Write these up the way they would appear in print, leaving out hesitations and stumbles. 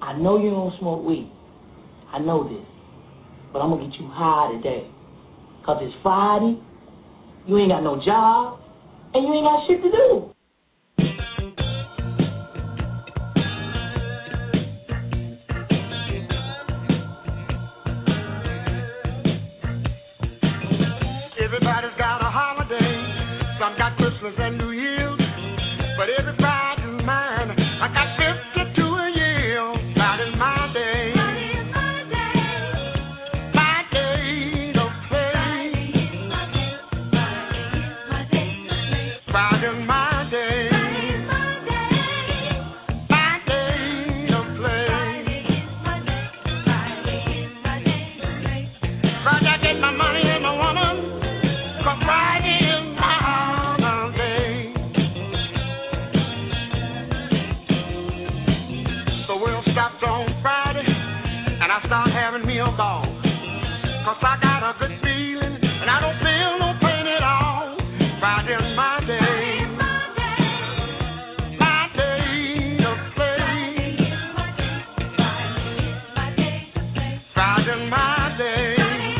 I know you don't smoke weed. I know this. But I'm going to get you high today. Because it's Friday, you ain't got no job, and you ain't got shit to do. Everybody's got a holiday. Some got Christmas and New Year's. But everybody's mine. I got 52 a year. Friday's my day. My day to play. Friday's my day. My day to play. Friday I get my money and my woman. 'Cause Friday is my holiday. The world stops on Friday, and I start having me a ball. 'Cause I got a good feeling, and I don't feel no pain at all. Friday's my day. My day to play. Friday's my day.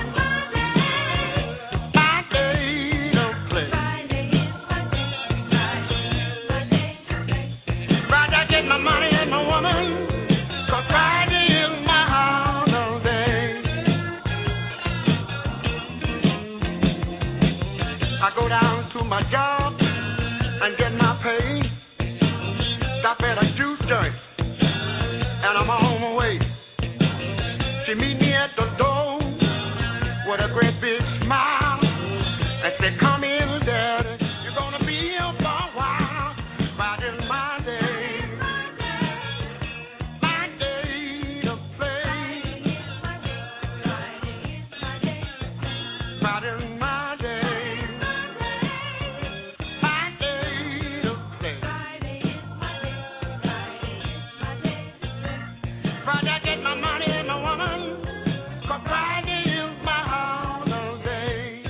My money and my woman, 'cause Friday is my holiday. I go down to my job and get my pay. Stop at a juice joint and I'm on my way. She meet me at the door with a great big smile and said, "Come in, Daddy, you're gonna be here for a while." Friday's my day. Friday's my day. My day to play. Friday I get my money and my woman. 'Cause Friday is my holiday.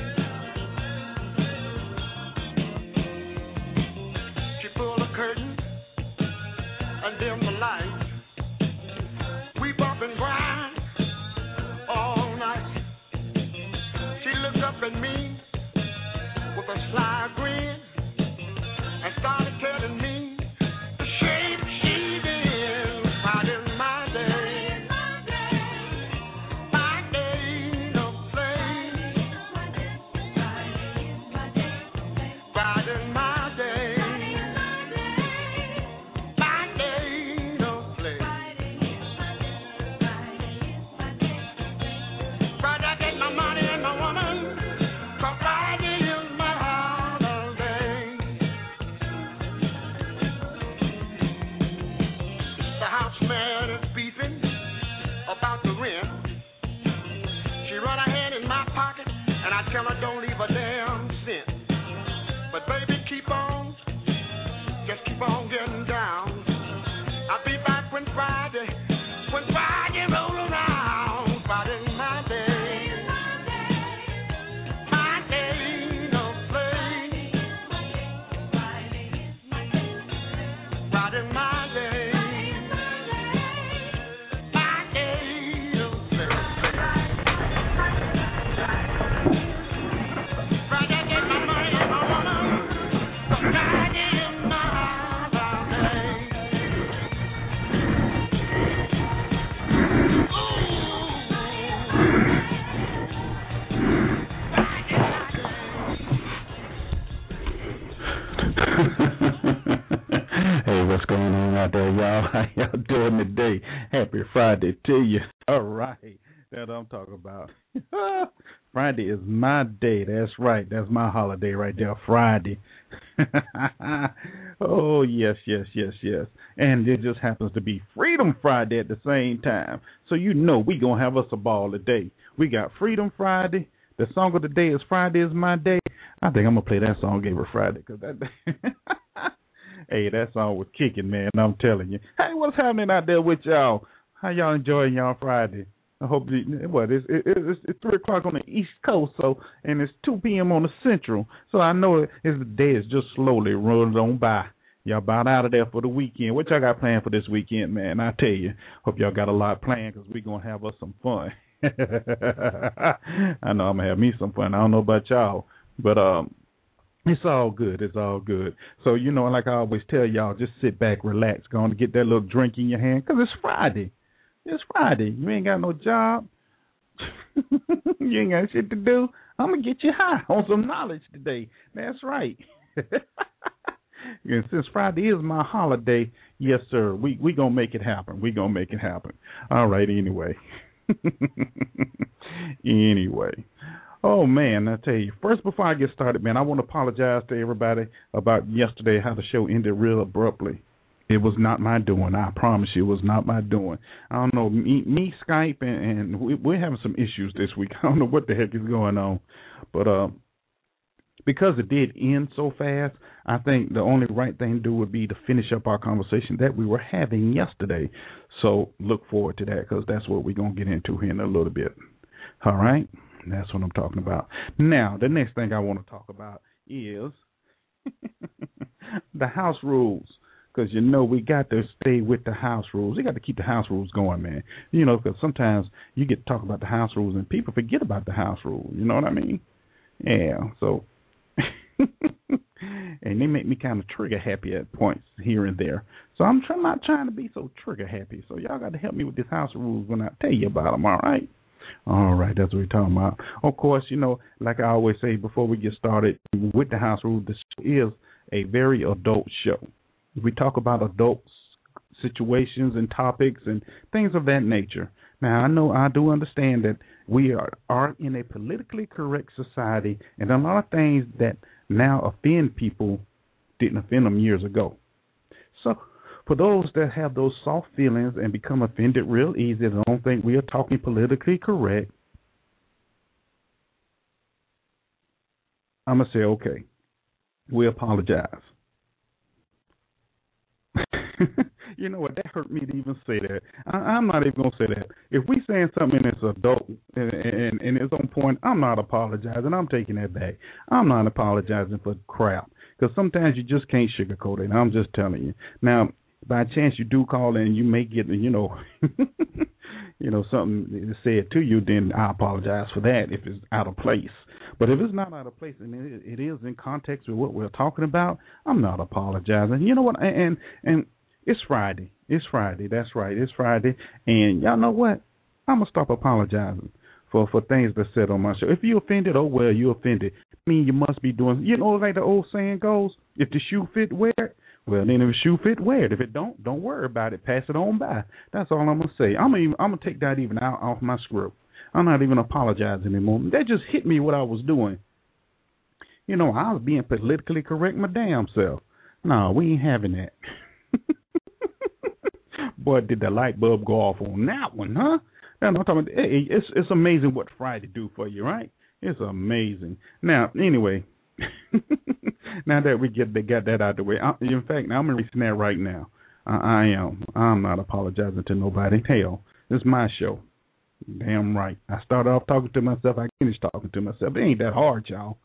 She pulled the curtain and dim the light. We bump and grind all night. She looked up at me with a sly grin and started telling me the shape she's in. Friday's my day. My day to play. Friday's my day. My day to play. Friday I get my money and my woman. 'Cause Friday is my holiday. The houseman is beefing about the rent. She run her hand in my pocket and I tell her don't leave a damn cent. But baby, keep on, just keep on getting down. I'll be back when Friday roll around. Friday's my day. My day to play. Friday's my day. My day to play. Friday I get my money and my woman. 'Cause Friday is my holiday. Hey, what's going on out there, y'all? How y'all doing today? Happy Friday to you. All right, that's what I'm talking about. Friday is my day. That's right. That's my holiday right there, Friday. Oh, yes. And it just happens to be Freedom Friday at the same time. So you know we going to have us a ball today. We got Freedom Friday. The song of the day is Friday is my day. I think I'm going to play that song every Friday because that hey, that song was kicking, man. I'm telling you. Hey, what's happening out there with y'all? How y'all enjoying y'all Friday? I hope it's 3 o'clock on the East Coast, and it's 2 p.m. on the Central. So I know the day is just slowly rolling on by. Y'all about out of there for the weekend. What y'all got planned for this weekend, man? I tell you, hope y'all got a lot planned because we're going to have us some fun. I know I'm going to have me some fun. I don't know about y'all, but it's all good. It's all good. So, you know, like I always tell y'all, just sit back, relax, go on to get that little drink in your hand because it's Friday. It's Friday. You ain't got no job. You ain't got shit to do. I'm going to get you high on some knowledge today. That's right. And since Friday is my holiday, yes, sir, we going to make it happen. We going to make it happen. All right, anyway. Anyway. Oh, man, I tell you, first, before I get started, man, I want to apologize to everybody about yesterday, how the show ended real abruptly. It was not my doing. I promise you, it was not my doing. I don't know, me Skype, and we're having some issues this week. I don't know what the heck is going on. But because it did end so fast, I think the only right thing to do would be to finish up our conversation that we were having yesterday. So look forward to that because that's what we're going to get into here in a little bit. All right? That's what I'm talking about. Now, the next thing I want to talk about is the house rules. Because, you know, we got to stay with the house rules. We got to keep the house rules going, man. You know, because sometimes you get to talk about the house rules and people forget about the house rules. You know what I mean? Yeah, so. And they make me kind of trigger happy at points here and there. So I'm not trying to be so trigger happy. So y'all got to help me with these house rules when I tell you about them, all right? All right, that's what we're talking about. Of course, you know, like I always say before we get started with the house rules, this is a very adult show. We talk about adult situations and topics and things of that nature. Now, I do understand that we are in a politically correct society, and a lot of things that now offend people didn't offend them years ago. So for those that have those soft feelings and become offended real easy, I don't think we are talking politically correct, I'm going to say, okay, we apologize. You know what? That hurt me to even say that. I'm not even going to say that. If we saying something that's adult and it's on point, I'm not apologizing. I'm taking that back. I'm not apologizing for crap because sometimes you just can't sugarcoat it. I'm just telling you. Now, by chance you do call in, you may get, you know, something said to you, then I apologize for that if it's out of place. But if it's not out of place and it is in context with what we're talking about, I'm not apologizing. You know what? And it's Friday. It's Friday. That's right. It's Friday. And y'all know what? I'm going to stop apologizing for things that's said on my show. If you offended, oh, well, you offended. I mean, you must be doing, you know, like the old saying goes, if the shoe fit, wear it. Well, then if the shoe fit, wear it. If it don't worry about it. Pass it on by. That's all I'm going to say. I'm going to take that even out off my script. I'm not even apologizing anymore. That just hit me what I was doing. You know, I was being politically correct my damn self. No, we ain't having that. Boy, did the light bulb go off on that one, huh? I'm talking about, hey, it's amazing what Friday do for you, right? It's amazing. Now, anyway, now that we got that out of the way, in fact, I'm erasing that right now. I am. I'm not apologizing to nobody. Hell, it's my show. Damn right. I started off talking to myself. I finished talking to myself. It ain't that hard, y'all.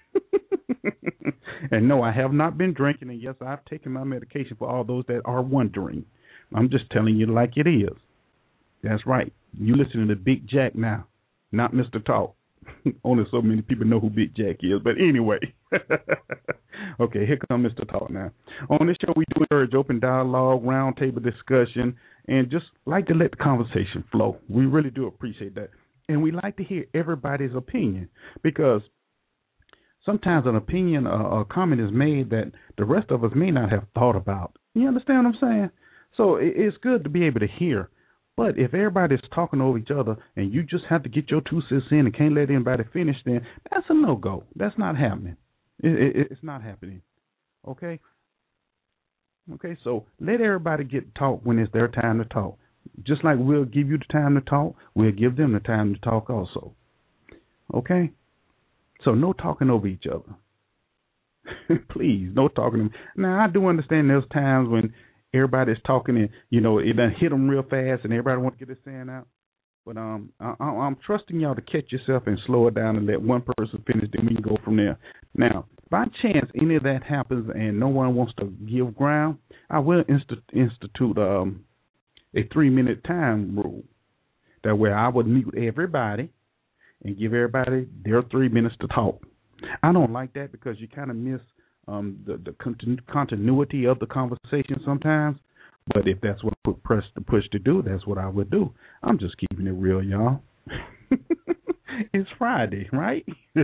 And no, I have not been drinking. And yes, I've taken my medication for all those that are wondering. I'm just telling you like it is. That's right. You listening to Big Jack now, not Mr. Talk. Only so many people know who Big Jack is. But anyway, okay, here comes Mr. Talk now. On this show, we do encourage open dialogue, roundtable discussion, and just like to let the conversation flow. We really do appreciate that. And we like to hear everybody's opinion because sometimes an opinion or a comment is made that the rest of us may not have thought about. You understand what I'm saying? So it's good to be able to hear. But if everybody's talking over each other and you just have to get your 2 cents in and can't let anybody finish, then that's a no-go. That's not happening. It's not happening. Okay? Okay, so let everybody get to talk when it's their time to talk. Just like we'll give you the time to talk, we'll give them the time to talk also. Okay? So no talking over each other. Please, no talking. Now, I do understand there's times when everybody's talking and, you know, it done hit them real fast and everybody wants to get their saying out. But I'm trusting y'all to catch yourself and slow it down and let one person finish, then we can go from there. Now, by chance, any of that happens and no one wants to give ground, I will institute a 3-minute time rule. That way I would mute everybody and give everybody their 3 minutes to talk. I don't like that because you kind of miss the continuity of the conversation sometimes. But if that's what I press the push to do, that's what I would do. I'm just keeping it real, y'all. It's Friday, right?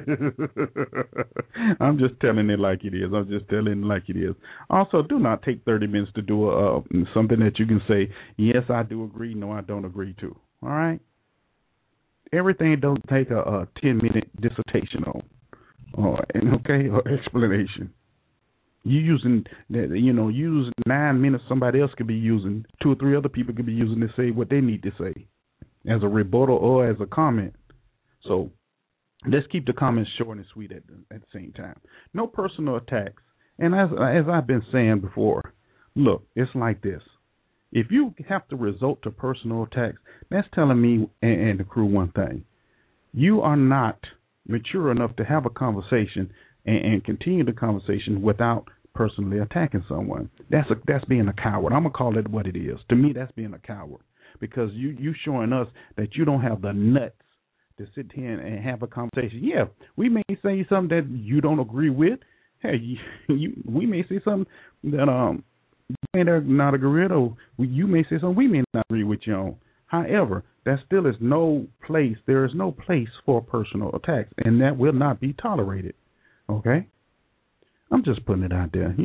I'm just telling it like it is. I'm just telling it like it is. Also, do not take 30 minutes to do something that you can say, yes, I do agree, no, I don't agree to. All right? Everything don't take a 10-minute dissertation on, or explanation. You using 9 minutes somebody else could be using, 2 or 3 other people could be using to say what they need to say as a rebuttal or as a comment. So let's keep the comments short and sweet at the same time. No personal attacks. And as I've been saying before, look, it's like this. If you have to resort to personal attacks, that's telling me and the crew one thing. You are not mature enough to have a conversation and continue the conversation without personally attacking someone. That's being a coward. I'm going to call it what it is. To me, that's being a coward because you showing us that you don't have the nuts to sit here and have a conversation. Yeah, we may say something that you don't agree with. Hey, we may say something that you may not agree with, or you may say something we may not agree with you on. However, there is no place for personal attacks, and that will not be tolerated. Okay? I'm just putting it out there,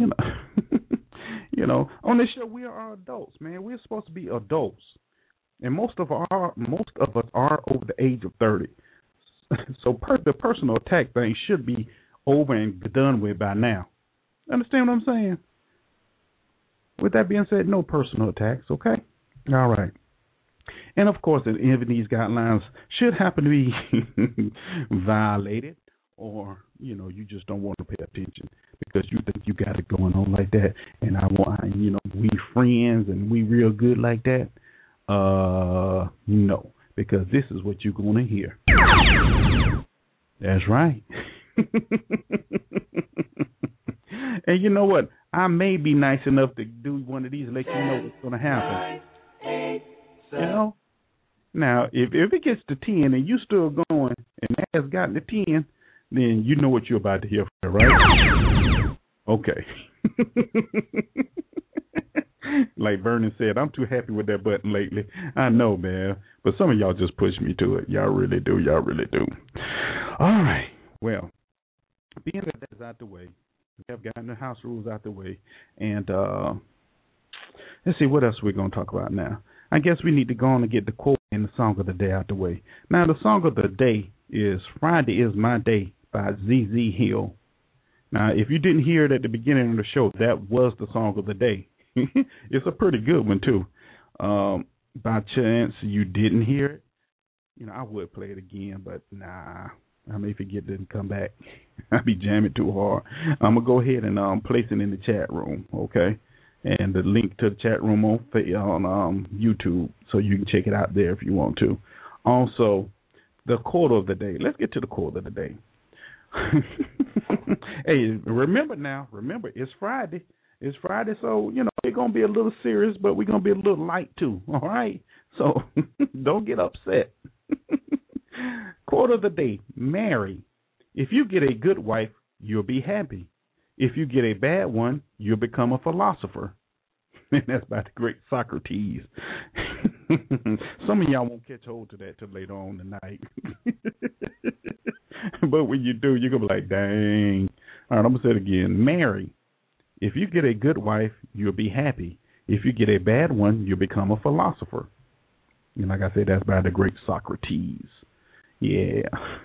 on this show we are adults, man. We're supposed to be adults. And most of us are over the age of 30. So the personal attack thing should be over and done with by now. Understand what I'm saying? With that being said, no personal attacks, okay? All right. And, of course, if these guidelines should happen to be violated or, you just don't want to pay attention because you think you got it going on like that and we friends and we real good like that, no, because this is what you're going to hear. That's right. And you know what? I may be nice enough to do one of these and let you know what's going to happen. 9, 8, now, if it gets to 10 and you still going and that has gotten to 10, then you know what you're about to hear, right? Okay. Like Vernon said, I'm too happy with that button lately. I know, man. But some of y'all just push me to it. Y'all really do. Y'all really do. All right. Well, being that that's out the way, we have gotten the house rules out the way. And let's see what else we're going to talk about now. I guess we need to go on and get the quote and the song of the day out the way. Now, the song of the day is Friday Is My Day by ZZ Hill. Now, if you didn't hear it at the beginning of the show, that was the song of the day. It's a pretty good one, too. By chance you didn't hear it, I would play it again, but nah, I may forget it and come back. I'll be jamming too hard. I'm going to go ahead and place it in the chat room, okay? And the link to the chat room on YouTube, so you can check it out there if you want to. Also, the quote of the day. Let's get to the quote of the day. Hey, remember, it's Friday. It's Friday, so, we're going to be a little serious, but we're going to be a little light, too, all right? So don't get upset. Quote of the day, Mary, if you get a good wife, you'll be happy. If you get a bad one, you'll become a philosopher. And that's by the great Socrates. Some of y'all won't catch hold to that till later on tonight. But when you do, you're going to be like, dang. All right, I'm going to say it again. Mary, if you get a good wife, you'll be happy. If you get a bad one, you'll become a philosopher. And like I said, that's by the great Socrates. Yeah.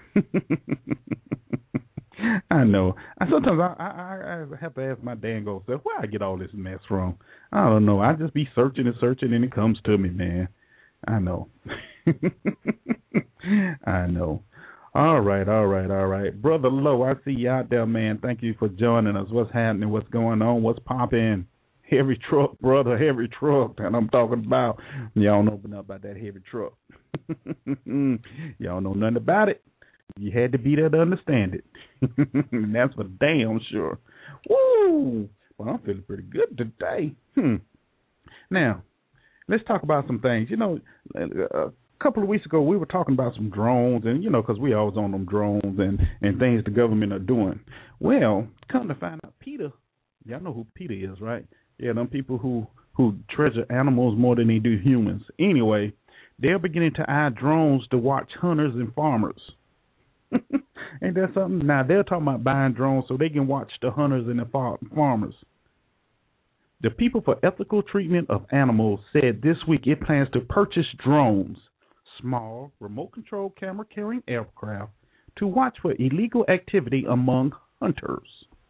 I know. Sometimes I have to ask my dang old self, where I get all this mess from? I don't know. I just be searching and it comes to me, man. I know. I know. All right. Brother Lowe, I see you out there, man. Thank you for joining us. What's happening? What's going on? What's popping? Heavy truck, brother, heavy truck. And I'm talking about, y'all know about that heavy truck. Y'all know nothing about it. You had to be there to understand it. And that's for damn sure. Woo! Well, I'm feeling pretty good today. Now, let's talk about some things. You know, a couple of weeks ago, we were talking about some drones, and, you know, because we always on them drones and things the government are doing. Well, come to find out, PETA, y'all know who PETA is, right? Yeah, them people who treasure animals more than they do humans. Anyway, they're beginning to eye drones to watch hunters and farmers. Ain't that something? Now, they're talking about buying drones so they can watch the hunters and the farmers. The People for Ethical Treatment of Animals said this week it plans to purchase drones, small, remote-controlled camera-carrying aircraft, to watch for illegal activity among hunters.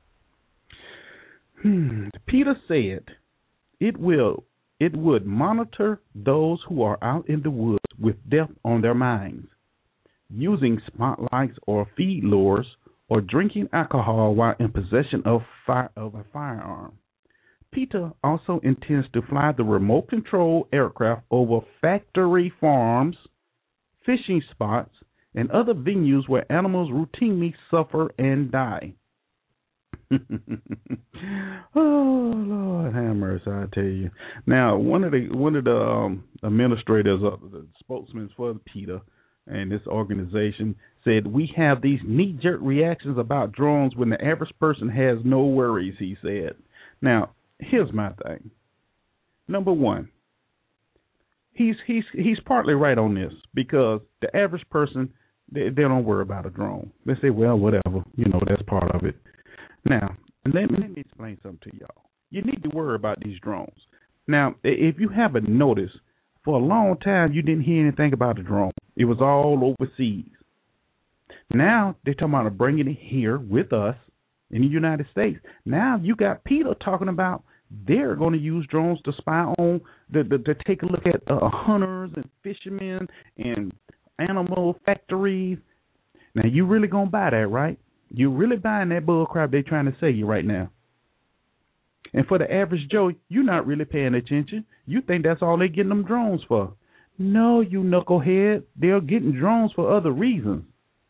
PETA said it would monitor those who are out in the woods with death on their minds, using spotlights or feed lures, or drinking alcohol while in possession of a firearm. PETA also intends to fly the remote-control aircraft over factory farms, fishing spots, and other venues where animals routinely suffer and die. Oh, Lord have mercy, I tell you. Now, one of the administrators, the spokesmen for PETA and this organization said, we have these knee-jerk reactions about drones when the average person has no worries, he said. Now, here's my thing. Number one, he's partly right on this, because the average person, they don't worry about a drone. They say, well, whatever, you know, that's part of it. Now, let me explain something to y'all. You need to worry about these drones. Now, if you haven't noticed, for a long time you didn't hear anything about a drone. It was all overseas. Now they're talking about bringing it here with us in the United States. Now you got PETA talking about they're going to use drones to spy on, to take a look at hunters and fishermen and animal factories. Now, you really going to buy that, right? You really buying that bull crap they're trying to sell you right now. And for the average Joe, you're not really paying attention. You think that's all they're getting them drones for. No, you knucklehead. They're getting drones for other reasons.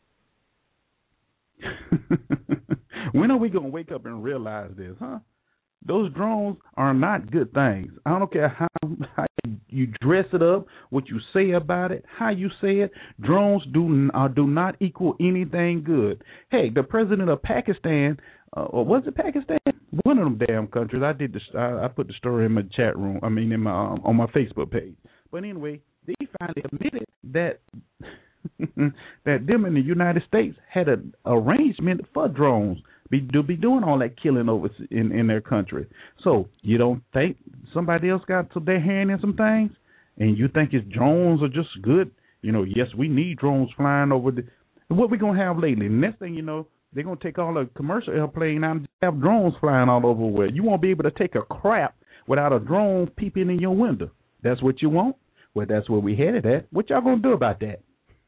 When are we going to wake up and realize this, huh? Those drones are not good things. I don't care how you dress it up, what you say about it, how you say it. Drones do not equal anything good. Hey, the president of Pakistan, or was it Pakistan? One of them damn countries. I put the story in my chat room. I mean, on my Facebook page. But anyway, they finally admitted that that them in the United States had an arrangement for drones to be doing all that killing over in their country. So you don't think somebody else got their hand in some things, and you think his drones are just good? You know, yes, we need drones flying over. What we gonna have lately? Next thing you know, they're gonna take all the commercial airplane out and have drones flying all over where you won't be able to take a crap without a drone peeping in your window. That's what you want? Well, that's where we headed at. What y'all gonna do about that?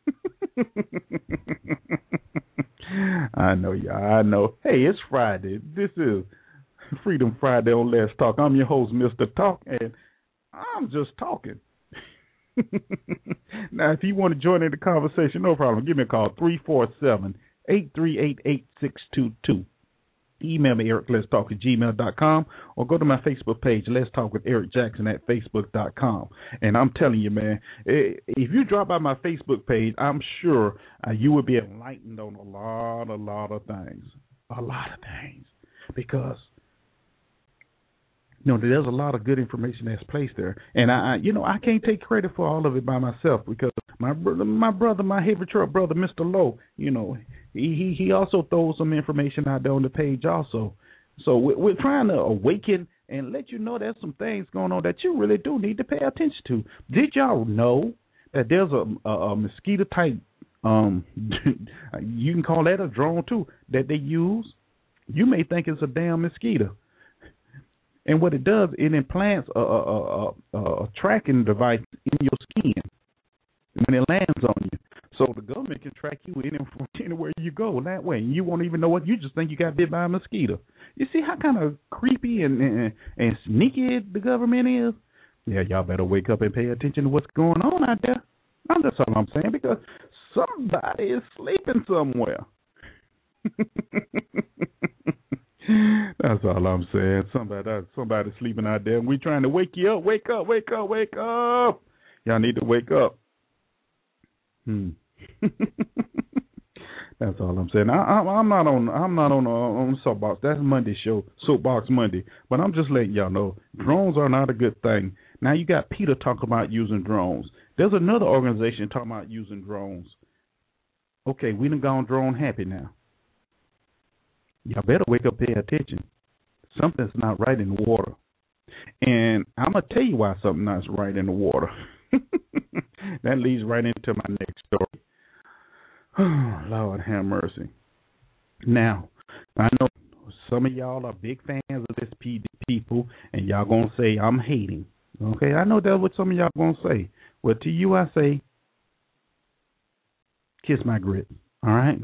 I know, y'all. I know. Hey, it's Friday. This is Freedom Friday on Let's Talk. I'm your host, Mr. Talk, and I'm just talking. Now, if you want to join in the conversation, no problem. Give me a call, 347-838-8622. Email me, ericletstalk@gmail.com, or go to my Facebook page, Let's Talk with Eric Jackson at facebook.com. And I'm telling you, man, if you drop by my Facebook page, I'm sure you will be enlightened on a lot of things. A lot of things. Because, you know, there's a lot of good information that's placed there. And, I can't take credit for all of it by myself, because my brother, my heavy truck brother, Mr. Lowe, you know, he also throws some information out there on the page also. So we're trying to awaken and let you know there's some things going on that you really do need to pay attention to. Did y'all know that there's a mosquito type, you can call that a drone too, that they use? You may think it's a damn mosquito. And what it does, it implants a tracking device in your skin when it lands on you. So the government can track you anywhere you go that way. And you won't even know what. You just think you got bit by a mosquito. You see how kind of creepy and sneaky the government is? Yeah, y'all better wake up and pay attention to what's going on out there. That's all I'm saying, because Somebody is sleeping somewhere. That's all I'm saying. Somebody sleeping out there, and we trying to wake you up. Wake up, wake up, wake up. Y'all need to wake up. That's all I'm saying. I'm not on soapbox. That's Monday's show, Soapbox Monday. But I'm just letting y'all know drones are not a good thing. Now you got Peter talking about using drones. There's another organization talking about using drones. Okay, we done gone drone happy now. Y'all better wake up, pay attention. Something's not right in the water. And I'm going to tell you why something's not right in the water. That leads right into my next story. Oh, Lord have mercy. Now, I know some of y'all are big fans of this people, and y'all going to say I'm hating. Okay, I know that's what some of y'all going to say. Well, to you I say, kiss my grits, all right?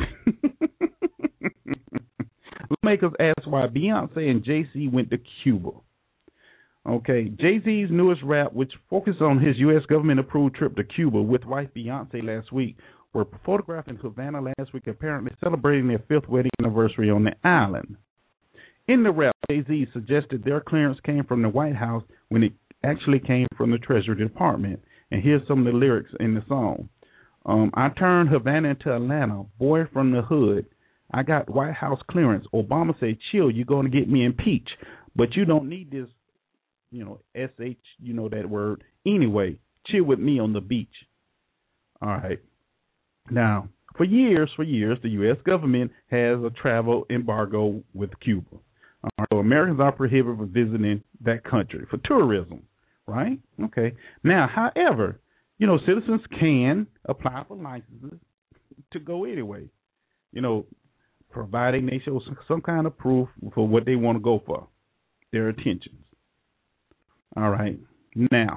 Makers ask why Beyonce and Jay-Z went to Cuba. Okay, Jay-Z's newest rap, which focused on his U.S. government-approved trip to Cuba with wife Beyonce last week, were photographed in Havana last week, apparently celebrating their 5th wedding anniversary on the island. In the rap, Jay-Z suggested their clearance came from the White House when it actually came from the Treasury Department. And here's some of the lyrics in the song. I turned Havana into Atlanta, boy from the hood. I got White House clearance. Obama said, chill, you're going to get me impeached. But you don't need this, SH, that word. Anyway, chill with me on the beach. All right. Now, for years, the U.S. government has a travel embargo with Cuba. So Americans are prohibited from visiting that country for tourism, right? Okay. Now, however, citizens can apply for licenses to go anyway, providing they show some kind of proof for what they want to go for, their intentions. All right. Now,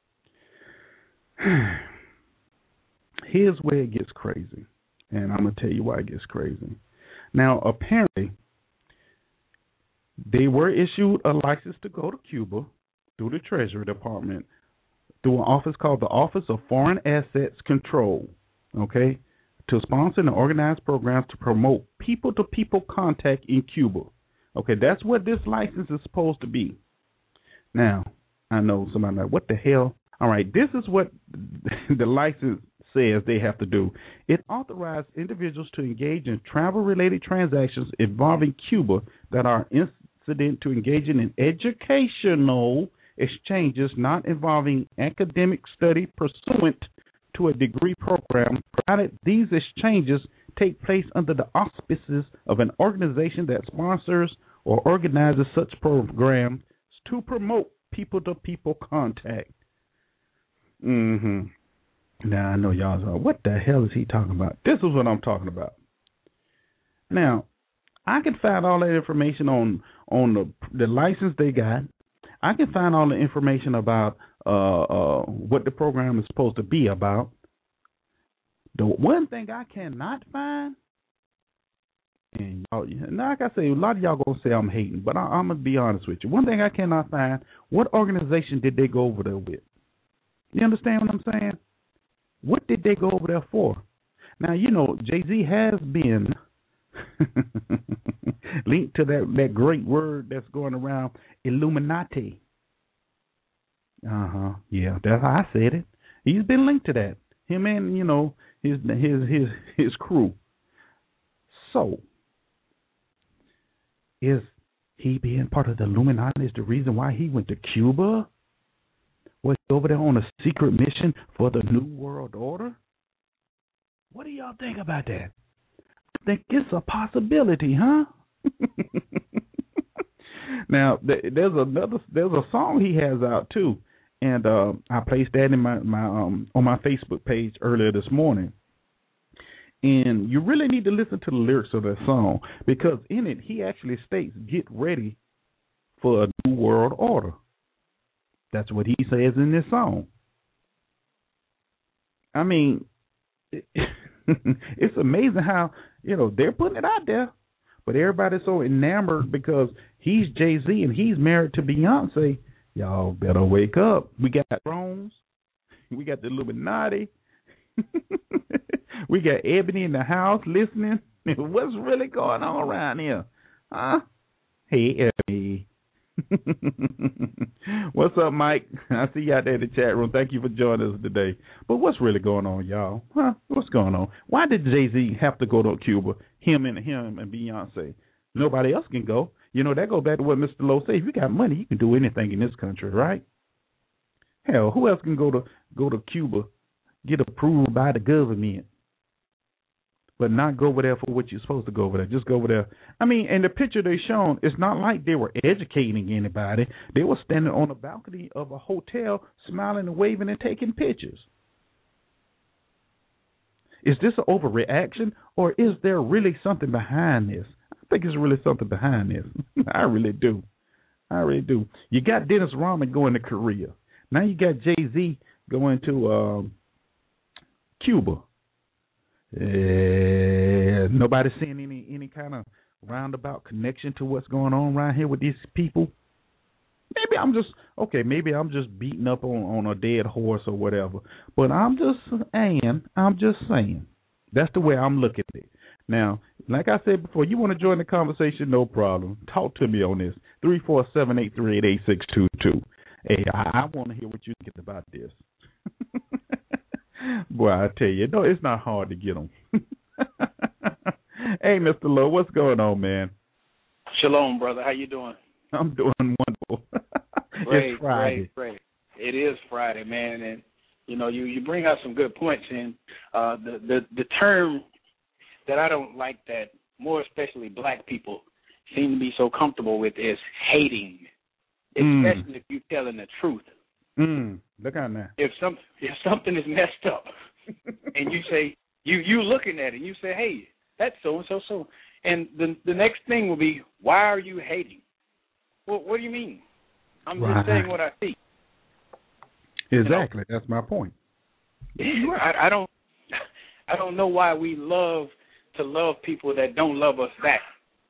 here's where it gets crazy, and I'm going to tell you why it gets crazy. Now, apparently, they were issued a license to go to Cuba through the Treasury Department through an office called the Office of Foreign Assets Control, okay, to sponsor and organize programs to promote people-to-people contact in Cuba. Okay, that's what this license is supposed to be. Now, I know somebody like, what the hell? All right, this is what the license says they have to do. It authorizes individuals to engage in travel-related transactions involving Cuba that are incident to engaging in educational exchanges not involving academic study pursuant to a degree program, provided these exchanges take place under the auspices of an organization that sponsors or organizes such programs to promote people-to-people contact. Now, I know y'all are, what the hell is he talking about? This is what I'm talking about. Now, I can find all that information on the license they got. I can find all the information about what the program is supposed to be about. The one thing I cannot find, and like I say, a lot of y'all gonna say I'm hating, but I'm gonna be honest with you. One thing I cannot find: what organization did they go over there with? You understand what I'm saying? What did they go over there for? Now, Jay-Z has been linked to that great word that's going around, Illuminati. Yeah, that's how I said it. He's been linked to that. Him and his crew. So, is he being part of the Illuminati is the reason why he went to Cuba? Was he over there on a secret mission for the New World Order? What do y'all think about that? I think it's a possibility, huh? Now, there's a song he has out too, and I placed that in my on my Facebook page earlier this morning. And you really need to listen to the lyrics of that song, because in it he actually states, "Get ready for a new world order." That's what he says in this song. I mean, it's amazing how, they're putting it out there, but everybody's so enamored because he's Jay-Z and he's married to Beyonce. Y'all better wake up. We got drones. We got the Illuminati. We got Ebony in the house listening. What's really going on around here? Huh? Hey, Ebony. What's up, Mike? I see you out there in the chat room. Thank you for joining us today. But what's really going on, y'all? Huh? What's going on? Why did Jay-Z have to go to Cuba? Him and Beyonce. Nobody else can go. You know, that goes back to what Mr. Lowe said. If you got money, you can do anything in this country, right? Hell, who else can go to Cuba, get approved by the government, but not go over there for what you're supposed to go over there? Just go over there. I mean, and the picture they shown, it's not like they were educating anybody. They were standing on the balcony of a hotel, smiling and waving and taking pictures. Is this an overreaction, or is there really something behind this? I think there's really something behind this. I really do. You got Dennis Rodman going to Korea. Now you got Jay-Z going to Cuba. Nobody seeing any kind of roundabout connection to what's going on around here with these people. Maybe I'm just beating up on a dead horse or whatever. But I'm just saying. That's the way I'm looking at it. Now, like I said before, you want to join the conversation, no problem. Talk to me on this. 347-838-8622. Hey, I want to hear what you think about this. Boy, I tell you, no, it's not hard to get them. Hey, Mr. Lowe, what's going on, man? Shalom, brother. How you doing? I'm doing wonderful. Great, It's Friday. great. It is Friday, man, and you know you bring out some good points. And the term that I don't like, that more especially black people seem to be so comfortable with, is hating, especially if you're telling the truth. Look on that. If something is messed up, and you say you looking at it, and you say, hey, that's so and so, and the next thing will be, why are you hating? Well, what do you mean? I'm just saying what I see. Exactly. That's my point. I don't know why we love to love people that don't love us back.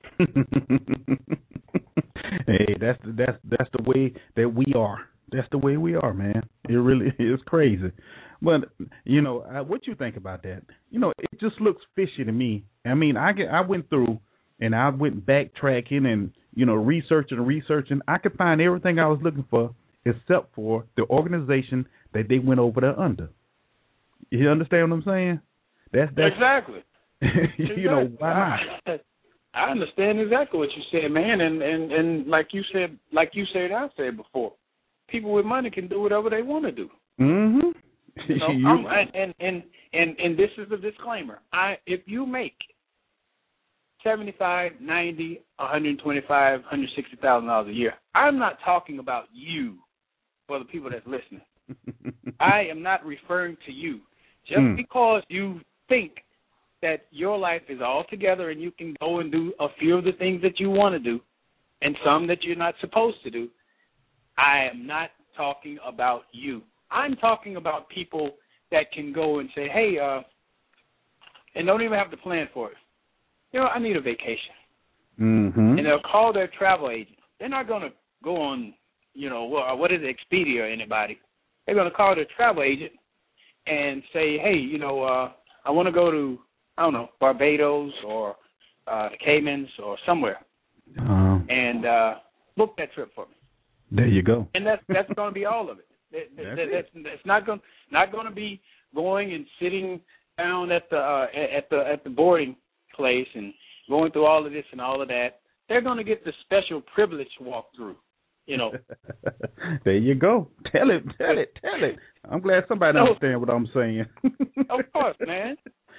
Hey, that's the way that we are. That's the way we are, man. It really is crazy. But, you know, what you think about that? You know, it just looks fishy to me. I mean, I went through and I went backtracking and, you know, researching. I could find everything I was looking for except for the organization that they went over there under. You understand what I'm saying? That's exactly. You know, why not? I understand exactly what you said, man, and like you said, I said before, people with money can do whatever they want to do. Mm-hmm. You know, and this is a disclaimer. If you make $75,000, $90,000, $125,000, $160,000 a year, I'm not talking about you for the people that's listening. I am not referring to you. Just because you think that your life is all together and you can go and do a few of the things that you want to do and some that you're not supposed to do, I am not talking about you. I'm talking about people that can go and say, hey, and don't even have to plan for it. You know, I need a vacation. Mm-hmm. And they'll call their travel agent. They're not going to go on, you know, what is it, Expedia or anybody. They're going to call their travel agent and say, hey, you know, I want to go to, I don't know, Barbados or the Caymans or somewhere, and book that trip for me. There you go. And that's going to be all of it. That's not going to be going and sitting down at the boarding place and going through all of this and all of that. They're going to get the special privilege walkthrough. You know. There you go. Tell it. I'm glad somebody understands what I'm saying. Of course, man.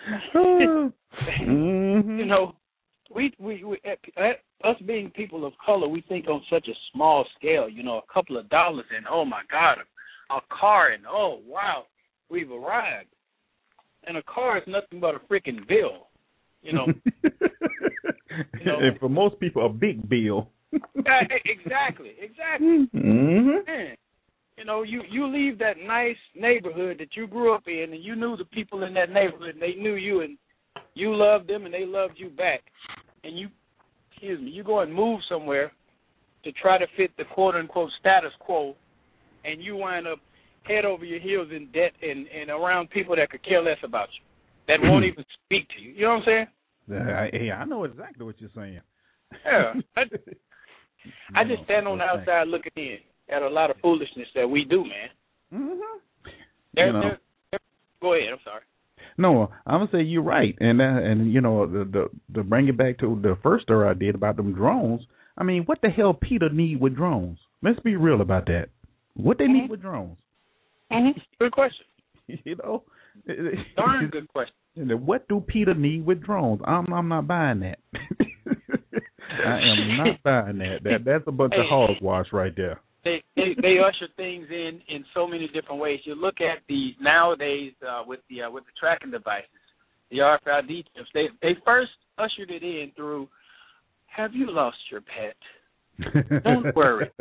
Mm-hmm. You know, we us being people of color, we think on such a small scale. You know, a couple of dollars and oh my God, a car and oh wow, we've arrived. And a car is nothing but a freaking bill. You know. And for most people, a big bill. Exactly. Mm-hmm. Man, you know, you leave that nice neighborhood that you grew up in, and you knew the people in that neighborhood, and they knew you, and you loved them, and they loved you back. And you go and move somewhere to try to fit the quote-unquote status quo, and you wind up head over your heels in debt and around people that could care less about that won't even speak to you. You know what I'm saying? Hey, I know exactly what you're saying. Yeah. I just stand on the outside looking in at a lot of foolishness that we do, man. Mm-hmm. Go ahead. I'm sorry. No, I'm gonna say you're right, and the bring it back to the first story I did about them drones. I mean, what the hell Peter need with drones? Let's be real about that. What they need with drones? Good question. You know, darn good question. What do Peter need with drones? I'm not buying that. I am not buying that. That's a bunch of hogwash right there. They usher things in so many different ways. You look at the nowadays with the tracking devices, the RFID chips. They first ushered it in through. Have you lost your pet? Don't worry.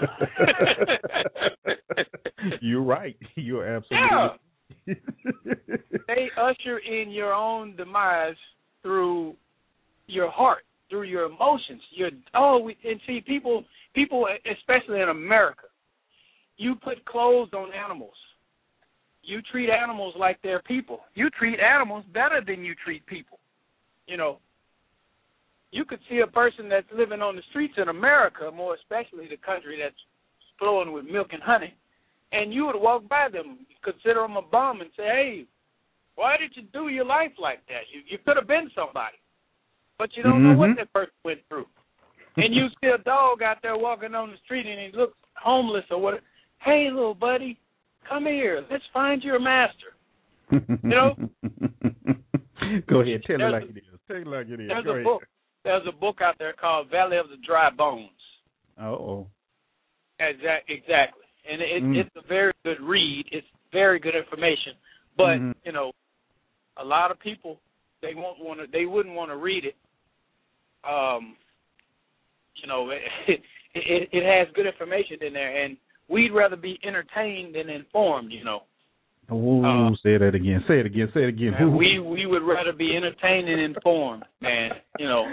You're right. You're absolutely. Yeah. They usher in your own demise through your heart, through your emotions. And see, people, especially in America, you put clothes on animals. You treat animals like they're people. You treat animals better than you treat people. You know, you could see a person that's living on the streets in America, more especially the country that's flowing with milk and honey, and you would walk by them, consider them a bum, and say, hey, why did you do your life like that? You could have been somebody, but you don't know what that person went through. And you see a dog out there walking on the street, and he looks homeless or what. Hey, little buddy, come here. Let's find your master. You know? Go ahead. Tell it like it is. Tell it like it is. There's a book out there called Valley of the Dry Bones. Oh. Exactly. And it's a very good read. It's very good information. But, you know, a lot of people, they wouldn't want to read it. You know, it has good information in there, and we'd rather be entertained than informed, you know. Say that again. Say it again. We would rather be entertained and informed, man. You know.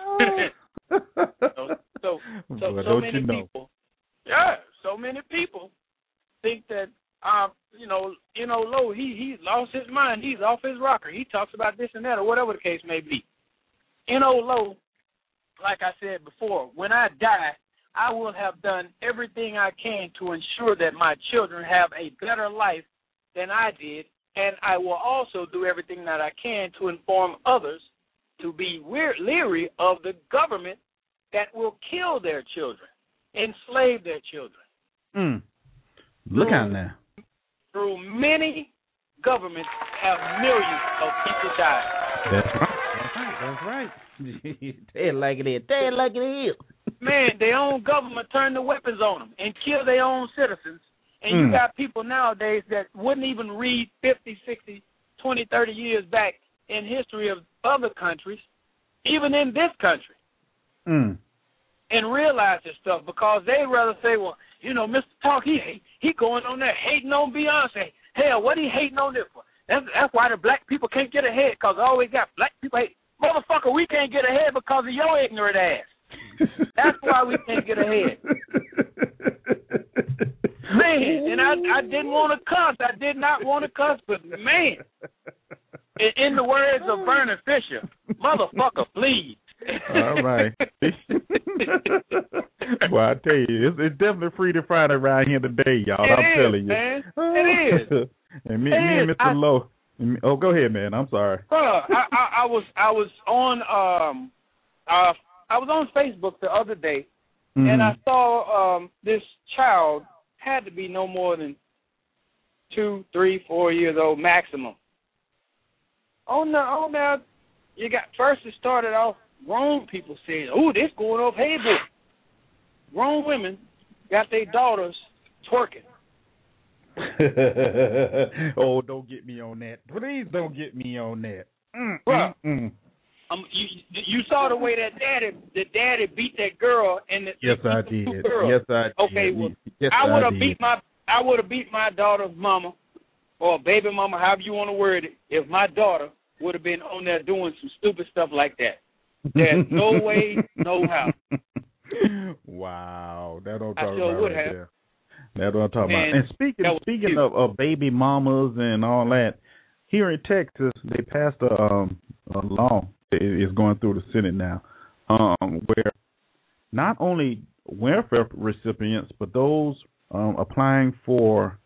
so many people. Yeah, so many people think that Low, he's lost his mind. He's off his rocker. He talks about this and that or whatever the case may be. Low, like I said before, when I die, I will have done everything I can to ensure that my children have a better life than I did, and I will also do everything that I can to inform others to be leery of the government that will kill their children, enslave their children. Look out now. Through many governments have millions of people died. That's right. Say it like it is. Man, their own government turned the weapons on them and killed their own citizens. And you got people nowadays that wouldn't even read 50, 60, 20, 30 years back in history of other countries, even in this country, and realize this stuff because they'd rather say, well, you know, Mr. Talk, he going on there hating on Beyonce. Hell, what he hating on this for? That's why the black people can't get ahead, because I always got black people hate. Motherfucker, we can't get ahead because of your ignorant ass. That's why we can't get ahead. Man, and I didn't want to cuss. I did not want to cuss, but man, in the words of Vernon Fisher, motherfucker, please. All right. Well, I tell you, it's definitely Freedom Friday around here today, y'all. I'm telling you. Man. It is. And me and Mr. Lowe. Oh, go ahead, man. I'm sorry. I was on Facebook the other day, and I saw this child had to be no more than 2, 3, 4 years old maximum. Oh no! You got first. It started off grown people saying, "Oh, this going off hey boy." Grown women got their daughters twerking. Oh, don't get me on that. Please don't get me on that. You saw the way that daddy beat that girl and yes, I did. Yes, I did. Okay, well, yes, I would have beat my daughter's mama or baby mama, however you want to word it, if my daughter would have been on there doing some stupid stuff like that. There's no way, no how. Wow, that don't talk I sure about would right have. there. That's what I'm talking about. And speaking of baby mamas and all that, here in Texas, they passed a law. It's going through the Senate now, where not only welfare recipients, but those applying for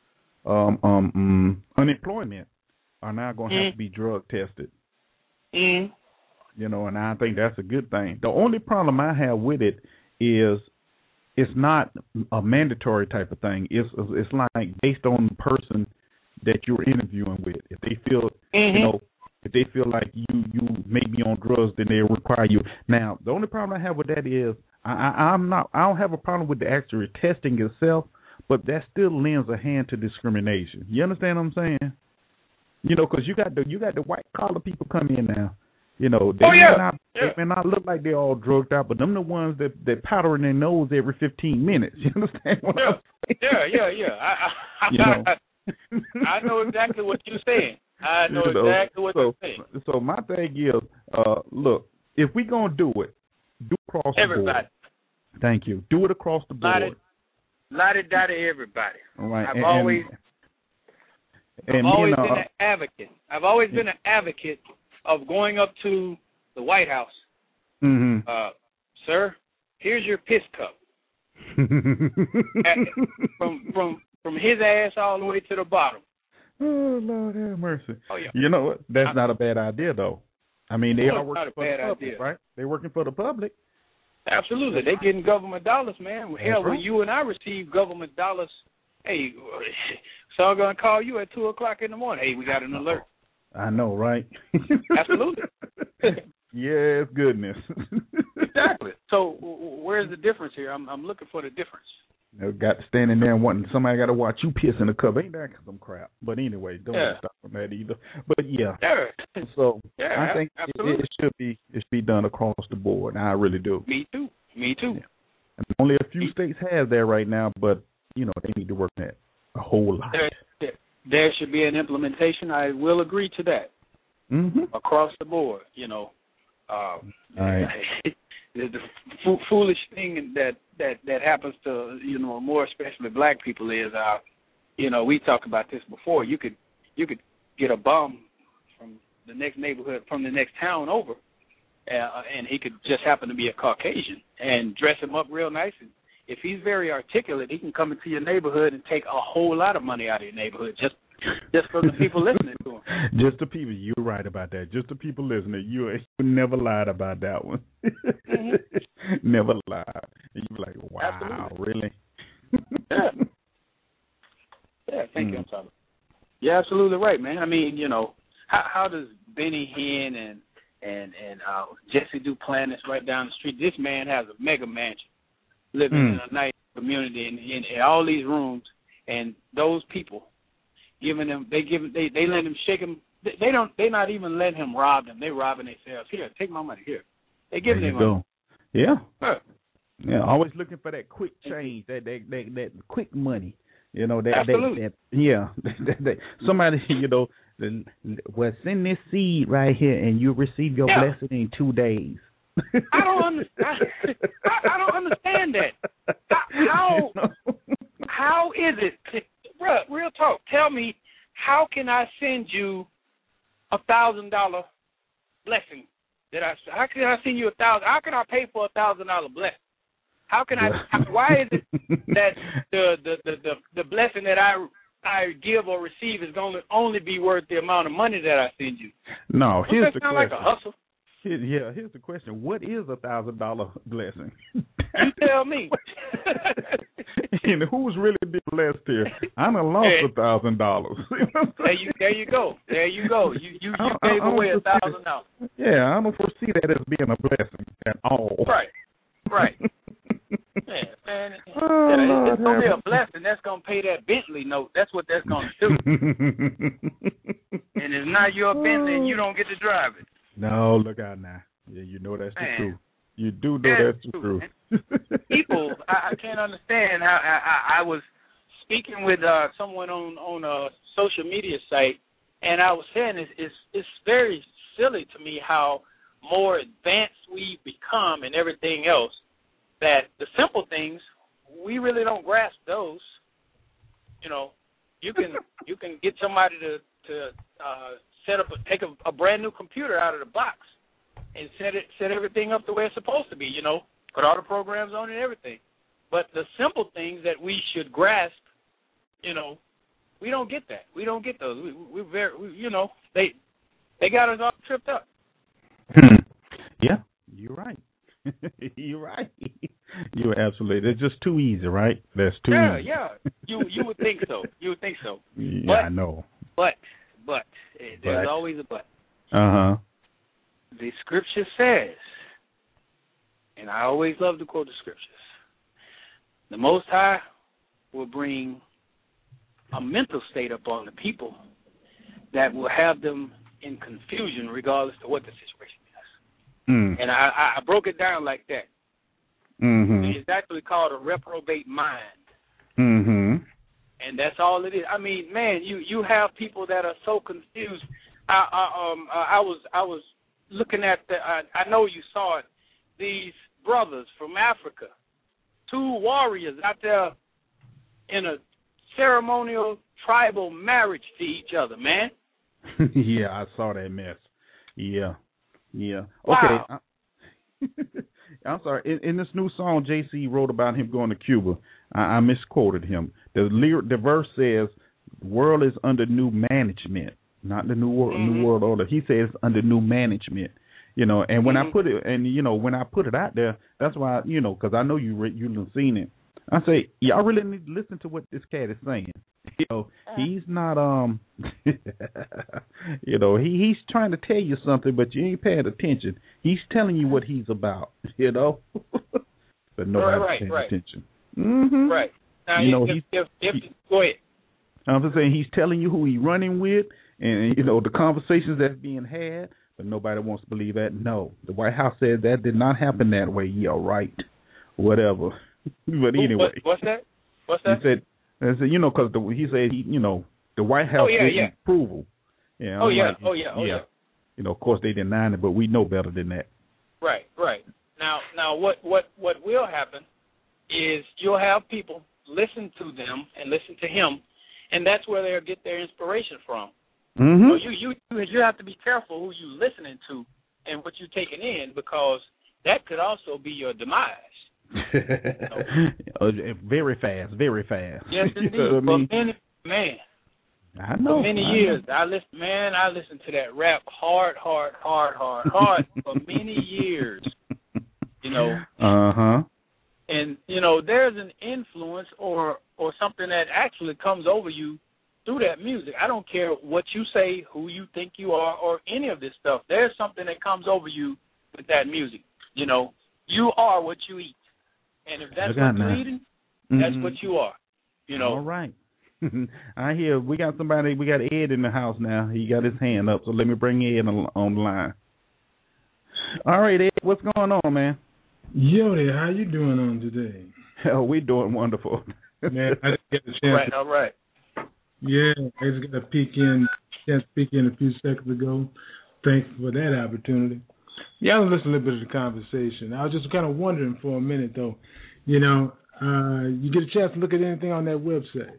unemployment are now going to have to be drug tested. Mm. You know, and I think that's a good thing. The only problem I have with it is it's not a mandatory type of thing. It's like based on the person that you're interviewing with. If they feel, you know, if they feel like you may be on drugs, then they require you. Now, the only problem I have with that is I don't have a problem with the actual testing itself, but that still lends a hand to discrimination. You understand what I'm saying? You know, because you got the white collar people come in now. You know, they may not look like they're all drugged out, but them the ones that powder in their nose every 15 minutes. You understand what I'm saying? Yeah. I know exactly what you're saying. I know exactly what you're saying. So my thing is, look, if we're going to do it, do across the board. Thank you. Do it across the board. Lottie-dottie everybody. All right. I've always been an advocate. I've always been an advocate of going up to the White House. Mm-hmm. Sir, here's your piss cup. from his ass all the way to the bottom. Oh, Lord have mercy. Oh, yeah. You know what? That's not a bad idea, though. I mean, they are working for the public, idea. Right? They're working for the public. Absolutely. They're getting government dollars, man. Hell, when you and I receive government dollars, hey, someone's going to call you at 2 o'clock in the morning. Hey, we got an alert. I know, right? Absolutely. Yes, goodness. Exactly. So where's the difference here? I'm looking for the difference. You got standing there and wanting somebody got to watch you piss in the cup. Ain't that some crap? But anyway, don't stop on that either. But so I think it should be done across the board. I really do. Me too. Yeah. And only a few states have that right now, but you know they need to work on that a whole lot. There should be an implementation. I will agree to that. Mm-hmm. Across the board, you know. Right. The foolish thing that happens to, you know, more especially black people is, you know, we talked about this before. You could get a bum from the next neighborhood, from the next town over, and he could just happen to be a Caucasian and dress him up real nice. And if he's very articulate, he can come into your neighborhood and take a whole lot of money out of your neighborhood just from the people listening to him. Just the people. You're right about that. Just the people listening. You never lied about that one. Never lied. And you're like, wow, absolutely. Really? Yeah, thank you. I'm sorry. You're absolutely right, man. I mean, you know, how does Benny Hinn and Jesse Duplantis right down the street? This man has a mega mansion, living in a nice community in all these rooms, and those people giving them, they let him shake him. They not even letting him rob them. They robbing themselves. Here, take my money. Here, they giving them money. Yeah. Huh. Yeah, always looking for that quick change, that quick money. You know, absolutely. Somebody, you know, well, send this seed right here and you'll receive your blessing in 2 days. I don't understand. I don't understand that. How is it, bruh? Real talk. Tell me, how can I send you $1,000 blessing? How can I send you $1,000? How can I pay for $1,000 blessing? How can I? Why is it that the blessing that I give or receive is going to only be worth the amount of money that I send you? No, here's the question. Like a hustle. Here's the question. What is $1,000 blessing? You tell me. And who's really been blessed here? I done lost $1,000. There you go. You gave away $1,000. Yeah, I don't foresee that as being a blessing at all. Right. Yeah, man. It's going to be a blessing. That's going to pay that Bentley note. That's what that's going to do. And it's not your Bentley and you don't get to drive it. No, look out now. Yeah, you know that's the truth. You do know that's the truth. People, I can't understand how I was speaking with someone on a social media site, and I was saying it's very silly to me how more advanced we become and everything else, that the simple things, we really don't grasp those. You know, you can get somebody take a brand new computer out of the box and set everything up the way it's supposed to be. Put all the programs on it and everything. But the simple things that we should grasp, we don't get that. We don't get those. They got us all tripped up. Yeah, you're right. You're right. You're absolutely. It's just too easy, right? That's too easy. Yeah. You would think so. Yeah, but, I know. But there's always a but. Uh-huh. The scripture says, and I always love to quote the scriptures, the Most High will bring a mental state upon the people that will have them in confusion regardless of what the situation is. Mm. And I broke it down like that. Mm-hmm. It's actually called a reprobate mind. Mm-hmm. And that's all it is. I mean, man, you have people that are so confused. I was looking at I know you saw it. These brothers from Africa, 2 warriors out there in a ceremonial tribal marriage to each other, man. Yeah, I saw that mess. Yeah. Wow. Okay. I'm sorry. In this new song, JC wrote about him going to Cuba. I misquoted him. The verse says, "The world is under new management, not the new world order." He says under new management. And when I put it, when I put it out there, that's why, because I know you've seen it. I say, y'all really need to listen to what this cat is saying. He's not, he's trying to tell you something, but you ain't paying attention. He's telling you what he's about, but nobody's paying attention. Mm-hmm. Right. Now, go ahead. I'm just saying he's telling you who he's running with, and the conversations that's being had, but nobody wants to believe that. No, the White House said that did not happen that way. Yeah, right. Whatever. But anyway, what's that? He said, because he said the White House gave approval. Yeah. Oh yeah. Of course they denied it, but we know better than that. Right. Now, what will happen is you'll have people listen to them and listen to him, and that's where they'll get their inspiration from. Mm-hmm. So you have to be careful who you listening to and what you're taking in, because that could also be your demise. Very fast. Yes, indeed. Man. I know. For many years, I listened to that rap hard for many years. Uh-huh. And there's an influence or something that actually comes over you through that music. I don't care what you say, who you think you are, or any of this stuff. There's something that comes over you with that music. You are what you eat. And if that's what you're eating, that's what you are. All right. I hear we got Ed in the house now. He got his hand up, so let me bring Ed on the line. All right, Ed, what's going on, man? Yo there, how you doing on today? Oh, we're doing wonderful. Man, I didn't get the chance. All right. Yeah, I just got to speak in a few seconds ago. Thanks for that opportunity. Yeah, I was listening a little bit of the conversation. I was just kind of wondering for a minute, though. You get a chance to look at anything on that website?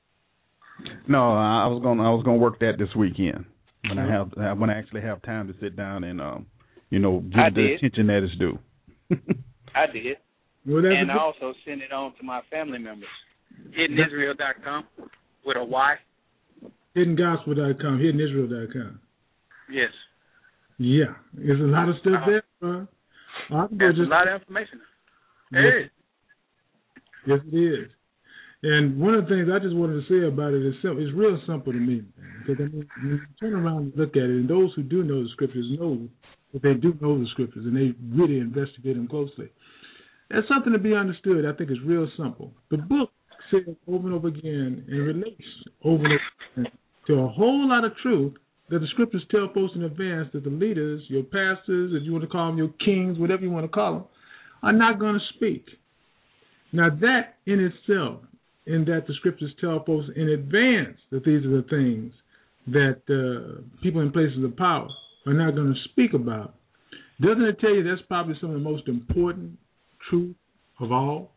No, I was gonna work that this weekend when I actually have time to sit down and give the attention that is due. I did. Well, and I also sent it on to my family members. HiddenIsrael.com with a Y. HiddenGospel.com, HiddenIsrael.com. Yes. Yeah, there's a lot of stuff there, bro. There's a lot of information. There is. Yes, it is. And one of the things I just wanted to say about it is simple. It's real simple to me, man. Because when you turn around and look at it, and those who do know the scriptures know that they do know the scriptures, and they really investigate them closely. That's something to be understood. I think it's real simple. The book says over and over again and relates over and over again to a whole lot of truth that the scriptures tell folks in advance that the leaders, your pastors, if you want to call them your kings, whatever you want to call them, are not going to speak. Now that in itself, in that the scriptures tell folks in advance that these are the things that people in places of power are not going to speak about, doesn't it tell you that's probably some of the most important truth of all?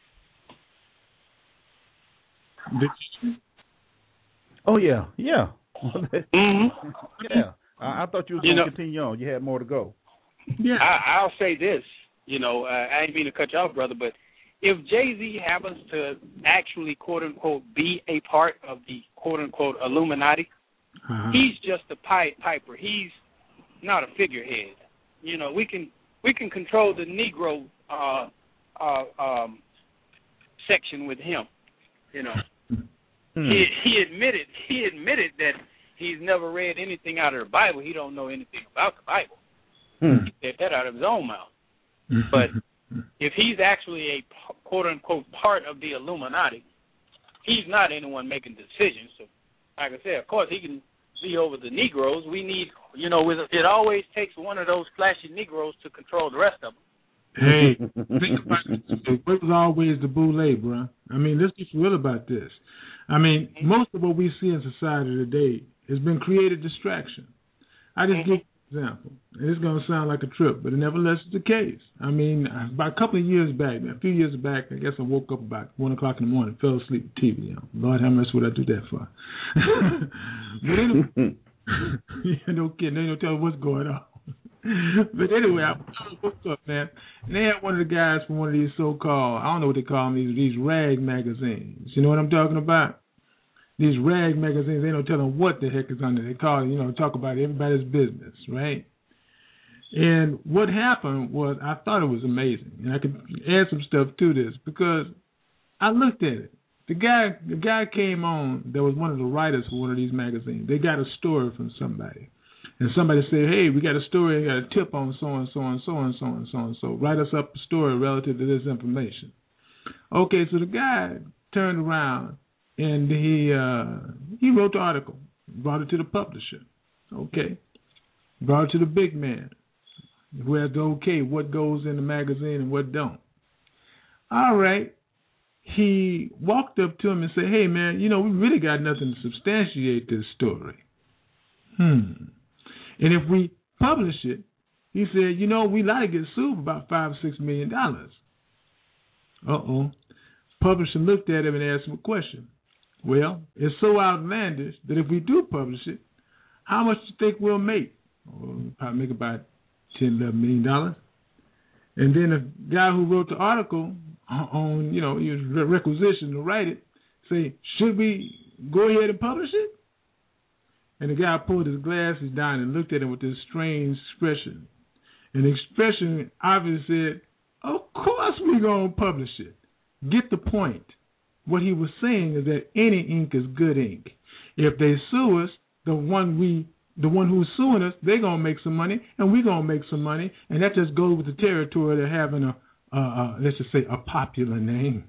Oh, yeah. Mm-hmm. Yeah. I thought you was going to continue on. You had more to go. Yeah. I'll say this. I ain't mean to cut you off, brother, but if Jay-Z happens to actually, quote-unquote, be a part of the, quote-unquote, Illuminati, he's just a piper. He's not a figurehead. We can control the Negro section with him. He admitted that he's never read anything out of the Bible. He don't know anything about the Bible. He said that out of his own mouth. But if he's actually a quote-unquote part of the Illuminati, he's not anyone making decisions. So, like I said, of course, he can be over the Negroes. We need, it always takes one of those flashy Negroes to control the rest of them. Hey, think about it. It was always the boule, bro. I mean, let's be real about this. I mean, most of what we see in society today has been created distraction. I just give you an example. And it's going to sound like a trip, but nevertheless it's the case. I mean, about a couple of years back, a few years back, I guess I woke up about 1 o'clock in the morning, fell asleep with TV on. Lord, how much would I do that for? But anyway, no kidding. They don't tell me what's going on. But anyway, I woke up, man, and they had one of the guys from one of these so-called, I don't know what they call them, these rag magazines. You know what I'm talking about? These rag magazines, they don't tell them what the heck is under. They call it, talk about everybody's business, right? And what happened was, I thought it was amazing, and I could add some stuff to this because I looked at it. The guy came on that was one of the writers for one of these magazines. They got a story from somebody. And somebody said, hey, we got a story, got a tip on so-and-so and so-and-so and so-and-so. Write us up a story relative to this information. Okay, so the guy turned around and he wrote the article, brought it to the publisher. Okay. Brought it to the big man who has to okay what goes in the magazine and what don't. All right. He walked up to him and said, hey, man, we really got nothing to substantiate this story. And if we publish it, he said, we like to get sued for about $5 or $6 million. Publisher looked at him and asked him a question. Well, it's so outlandish that if we do publish it, how much do you think we'll make? We'll probably make about $10, $11 million. And then the guy who wrote the article on, he was requisitioned to write it, say, should we go ahead and publish it? And the guy pulled his glasses down and looked at him with this strange expression. And the expression obviously said, of course we're going to publish it. Get the point. What he was saying is that any ink is good ink. If they sue us, the one who's suing us, they're going to make some money, and we're going to make some money. And that just goes with the territory of having let's just say, a popular name.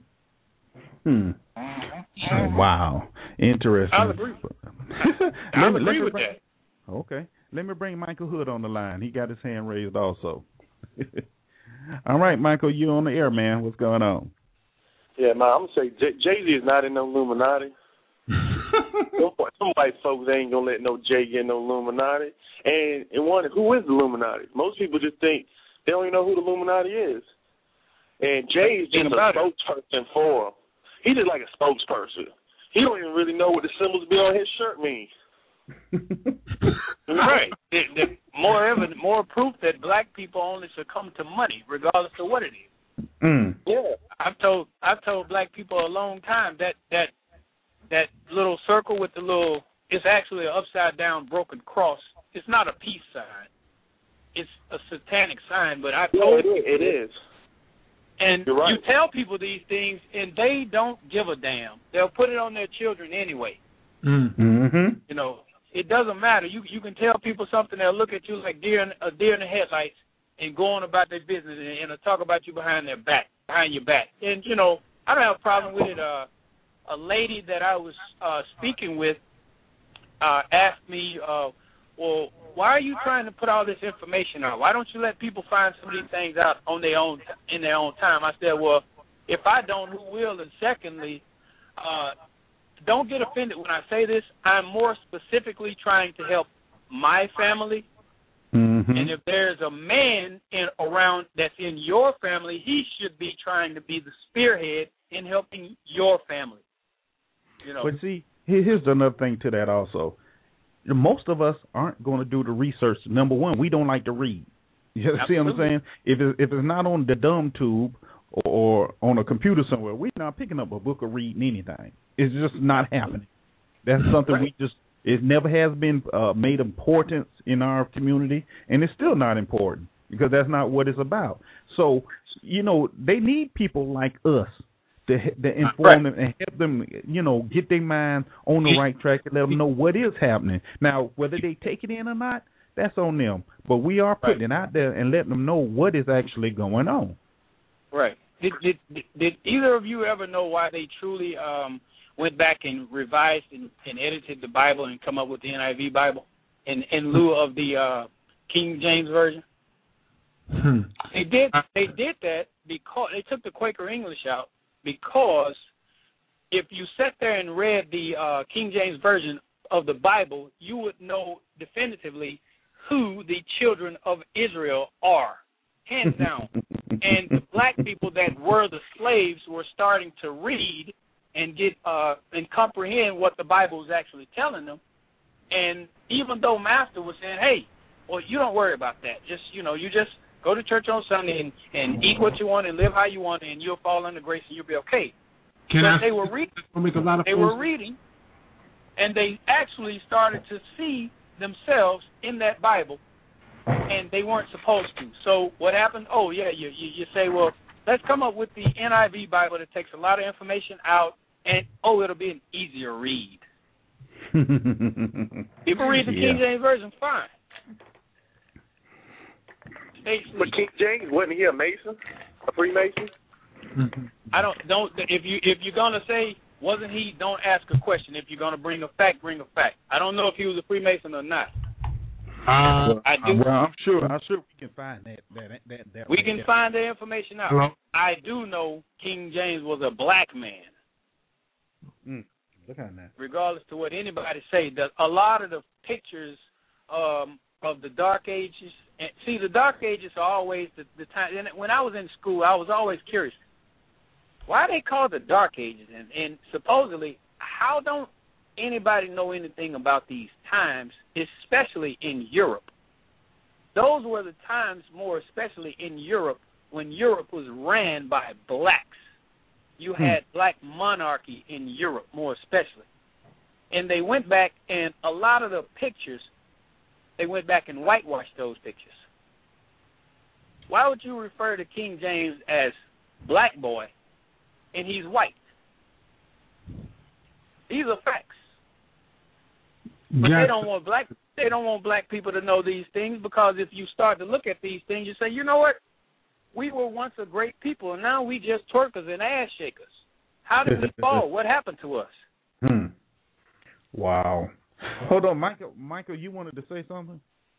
Oh, wow. Interesting. I'll agree. I'll agree with that. Okay. Let me bring Michael Hood on the line. He got his hand raised also. All right, Michael, you on the air, man. What's going on? Yeah, man, I'm going to say Jay-Z is not in no Illuminati. Some white folks ain't going to let no Jay get no Illuminati. And who is the Illuminati? Most people just think they don't even know who the Illuminati is. And Jay is just a spokesperson for him. He's just like a spokesperson. He don't even really know what the symbols be on his shirt mean. Right. More proof that black people only succumb to money, regardless of what it is. Yeah. I've told black people a long time that little circle with the little, it's actually an upside down broken cross. It's not a peace sign. It's a satanic sign. But I told you it is. And You're right. You tell people these things, and they don't give a damn. They'll put it on their children anyway. Mm-hmm. It doesn't matter. You can tell people something, they'll look at you like a deer in the headlights and go on about their business and talk about you behind your back. And, I don't have a problem with it. A lady that I was speaking with asked me, well, why are you trying to put all this information out? Why don't you let people find some of these things out in their own time? I said, well, if I don't, who will? And secondly, don't get offended when I say this. I'm more specifically trying to help my family. Mm-hmm. And if there's a man around that's in your family, he should be trying to be the spearhead in helping your family. But see, here's another thing to that also. most of us aren't going to do the research. Number one, we don't like to read. You see what I'm saying? If it's not on the dumb tube or on a computer somewhere, we're not picking up a book or reading anything. It's just not happening. That's something it never has been made important in our community, and it's still not important because that's not what it's about. So, they need people like us to inform them and help them, get their mind on the right track and let them know what is happening. Now, whether they take it in or not, that's on them. But we are putting it out there and letting them know what is actually going on. Right. Did either of you ever know why they truly went back and revised and edited the Bible and come up with the NIV Bible in lieu of the King James Version? They did that because they took the Quaker English out, because if you sat there and read the King James Version of the Bible, you would know definitively who the children of Israel are, hands down. And the black people that were the slaves were starting to read and get and comprehend what the Bible was actually telling them. And even though Master was saying, hey, well, you don't worry about that. Just, you just go to church on Sunday and eat what you want and live how you want, and you'll fall under grace and you'll be okay. They were reading, and they actually started to see themselves in that Bible, and they weren't supposed to. So what happened? Oh, yeah, you say, well, let's come up with the NIV Bible that takes a lot of information out, and, it'll be an easier read. People read the King James Version fine. But King James, wasn't he a Mason, a Freemason? If you're gonna say wasn't he, don't ask a question. If you're gonna bring a fact, bring a fact. I don't know if he was a Freemason or not. I do. Well, I'm sure we can find that. We can find the information out. Hello? I do know King James was a black man. Look at that. Regardless to what anybody say, a lot of the pictures of the Dark Ages. And see, the Dark Ages are always the time. And when I was in school, I was always curious. Why are they called the Dark Ages? And supposedly, how don't anybody know anything about these times, especially in Europe? Those were the times, more especially in Europe, when Europe was ran by blacks. You had black monarchy in Europe, more especially. And they went back, and a lot of the pictures, they went back and whitewashed those pictures. Why would you refer to King James as black boy and he's white? These are facts. But they don't want black people to know these things, because if you start to look at these things, you say, you know what? We were once a great people, and now we just twerkers and ass shakers. How did we fall? What happened to us? Wow. Hold on, Michael. Michael, you wanted to say something?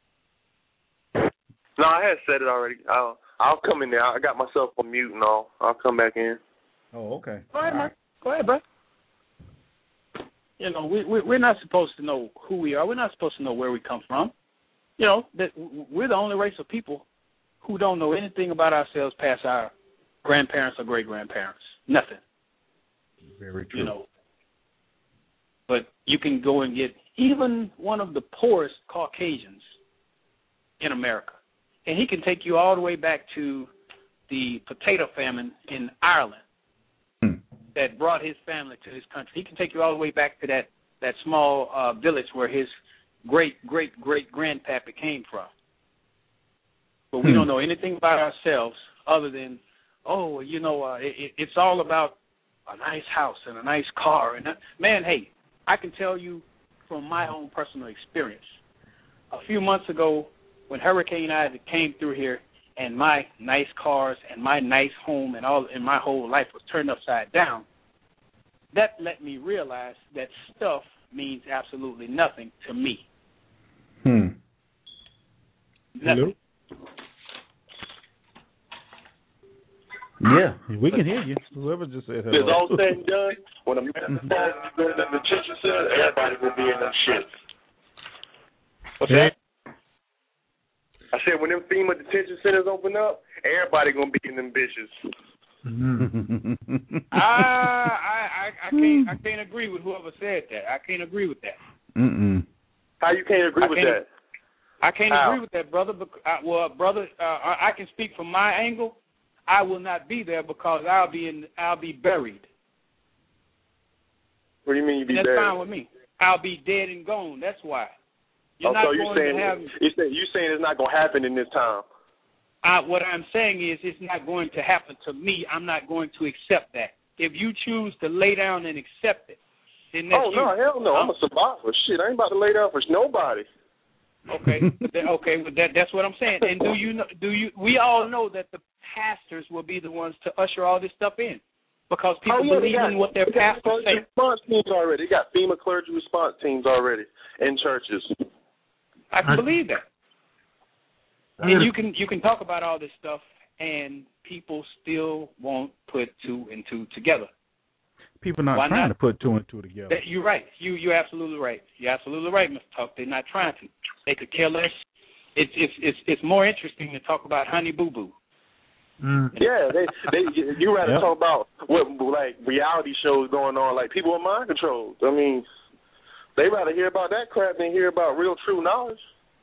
No, I had said it already. I'll come in there. I got myself on mute and all. I'll come back in. Oh, okay. Go ahead, Mike. Go ahead, bro. We're not supposed to know who we are. We're not supposed to know where we come from. That we're the only race of people who don't know anything about ourselves past our grandparents or great-grandparents. Nothing. Very true. But you can go and get even one of the poorest Caucasians in America, and he can take you all the way back to the potato famine in Ireland that brought his family to his country. He can take you all the way back to that small village where his great-great-great-grandpappy came from. But we don't know anything about ourselves other than, it's all about a nice house and a nice car. And man, hey, I can tell you from my own personal experience. A few months ago, when Hurricane Isaac came through here, and my nice cars and my nice home and my whole life was turned upside down, that let me realize that stuff means absolutely nothing to me. Nothing. Hello? Yeah, we can hear you. Whoever just said hello. It's all said and done. When I'm going to the detention center, everybody will be in them shits. What's that? I said when them FEMA detention centers open up, everybody gonna be in them bitches. I can't agree with whoever said that. I can't agree with that. How you can't agree with that? I can't agree with that, brother. I can speak from my angle. I will not be there because I'll be buried. What do you mean you be buried? That's fine with me. I'll be dead and gone. That's why. You're saying it's not going to happen in this time. What I'm saying is it's not going to happen to me. I'm not going to accept that. If you choose to lay down and accept it, then that's you. No, hell no. I'm a survivor. Shit, I ain't about to lay down for nobody. Okay, well, that's what I'm saying. And we all know that the pastors will be the ones to usher all this stuff in because people believe in what their pastors say. Response teams already. They got FEMA clergy response teams already in churches. I can believe that. And you can talk about all this stuff, and people still won't put two and two together. People not trying to put two and two together. You're right. You're absolutely right. You're absolutely right, Mr. Talk. They're not trying to. They could care less. It's more interesting to talk about Honey Boo Boo. Yeah, you rather talk about what like reality shows going on, like people with mind control. I mean, they rather hear about that crap than hear about real true knowledge.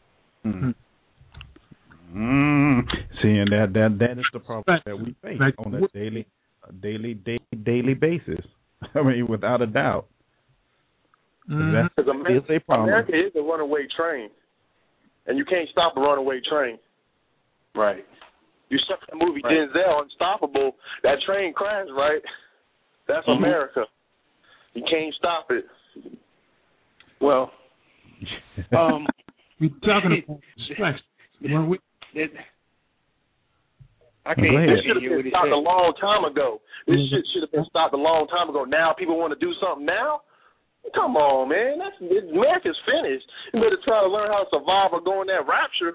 Seeing that is the problem that we face on a daily basis. I mean, without a doubt. That is a problem. America is a runaway train, and you can't stop a runaway train. Right. You saw the movie Denzel, Unstoppable. That train crashed, right? That's America. You can't stop it. Well, we're talking about distractions. I can't. This should have been stopped a long time ago. This shit should have been stopped a long time ago. Now people want to do something now? Come on, man. America's finished. You better try to learn how to survive or go in that rapture.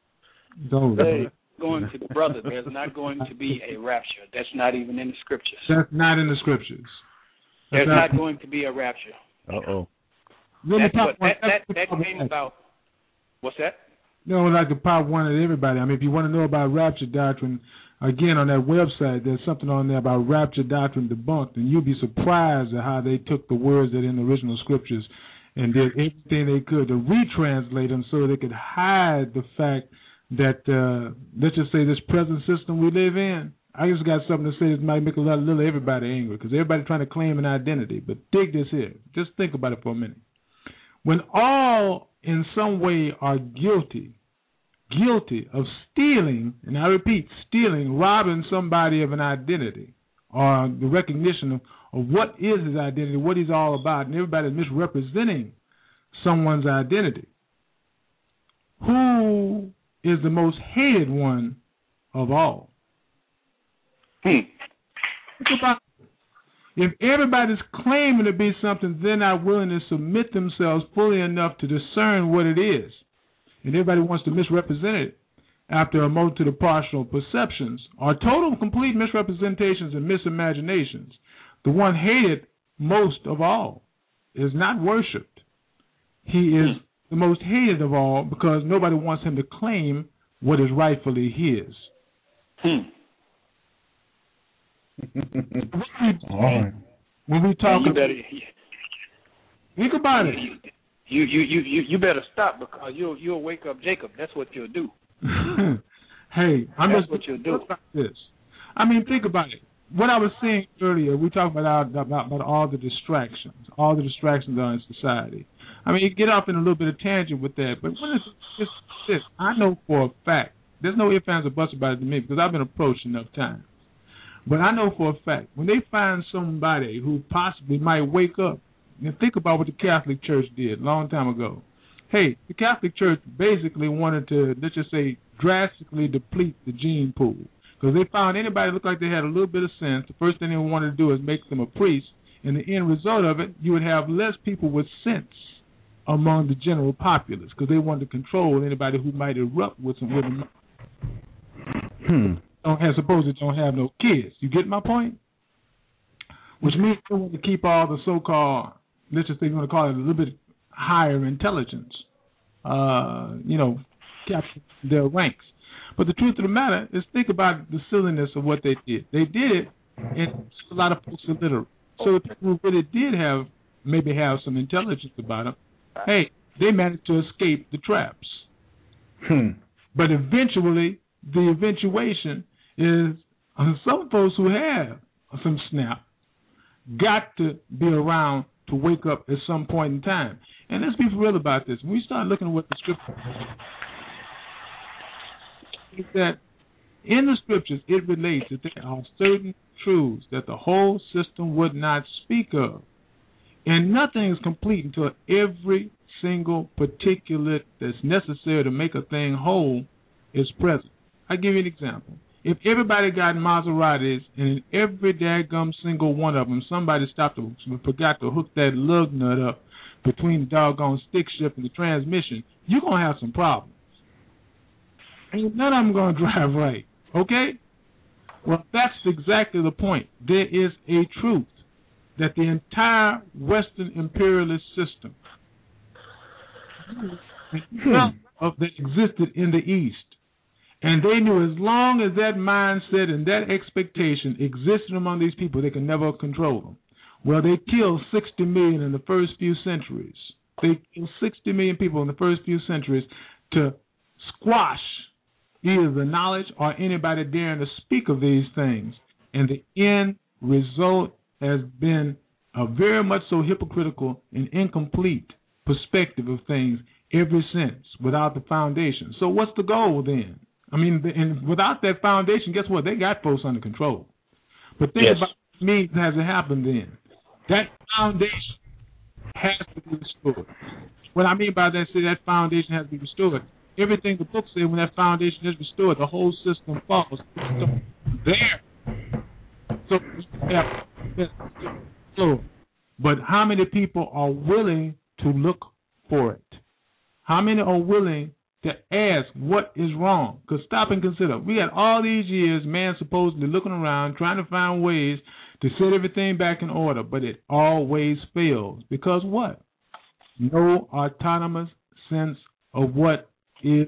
There's not going to be a rapture. That's not even in the scriptures. That's not in the scriptures. There's not going to be a rapture. Uh-oh. That came about. What's that? No, like the pop one at everybody. I mean, if you want to know about rapture doctrine, again, on that website, there's something on there about rapture doctrine debunked, and you'll be surprised at how they took the words that in the original scriptures and did everything they could to retranslate them so they could hide the fact that, let's just say, this present system we live in. I just got something to say that might make a little everybody angry because everybody trying to claim an identity. But dig this here. Just think about it for a minute. When all in some way are guilty of stealing, and I repeat, stealing, robbing somebody of an identity or the recognition of what is his identity, what he's all about, and everybody misrepresenting someone's identity. Who is the most hated one of all? Think about it. If everybody's claiming to be something, they're not willing to submit themselves fully enough to discern what it is. And everybody wants to misrepresent it after a multitude of partial perceptions or total complete misrepresentations and misimaginations. The one hated most of all is not worshipped. He is the most hated of all because nobody wants him to claim what is rightfully his. When we talk about think about it. You better stop because you'll wake up Jacob. That's what you'll do. Hey, that's what you'll do. About this. I mean, think about it. What I was saying earlier, we talked about all the distractions in society. I mean, you get off in a little bit of tangent with that, but when it's just this, I know for a fact, there's no ifs, ands, or buts about it to me because I've been approached enough times. But I know for a fact, when they find somebody who possibly might wake up, and think about what the Catholic Church did a long time ago. Hey, the Catholic Church basically wanted to, let's just say, drastically deplete the gene pool. Because they found anybody who looked like they had a little bit of sense, the first thing they wanted to do is make them a priest. And the end result of it, you would have less people with sense among the general populace because they wanted to control anybody who might erupt with some women. Suppose they don't have no kids. You get my point? Which means they want to keep all the so-called, let's just say you want to call it a little bit higher intelligence, capture their ranks. But the truth of the matter is think about the silliness of what they did. They did it, and a lot of folks illiterate. So the people who really did maybe have some intelligence about them, hey, they managed to escape the traps. But eventually, the eventuation is some folks who have some snap got to be around to wake up at some point in time. And let's be real about this. When we start looking at what the scripture is, that in the scriptures it relates that there are certain truths that the whole system would not speak of. And nothing is complete until every single particulate that's necessary to make a thing whole is present. I'll give you an example. If everybody got Maseratis, and in every daggum single one of them, somebody forgot to hook that lug nut up between the doggone stick shift and the transmission, you're going to have some problems. Ain't none of them going to drive right, okay? Well, that's exactly the point. There is a truth that the entire Western imperialist system that existed in the East, and they knew as long as that mindset and that expectation existed among these people, they could never control them. Well, they killed 60 million in the first few centuries. They killed 60 million people in the first few centuries to squash either the knowledge or anybody daring to speak of these things. And the end result has been a very much so hypocritical and incomplete perspective of things ever since, without the foundation. So what's the goal then? I mean, and without that foundation, guess what? They got folks under control. But think about what means has it happened then. That foundation has to be restored. What I mean by that, say that foundation has to be restored. Everything the book says, when that foundation is restored, the whole system falls. There. So, but how many people are willing to look for it? How many are willing to ask what is wrong? Because stop and consider. We had all these years, man supposedly looking around, trying to find ways to set everything back in order, but it always fails. Because what? No autonomous sense of what is.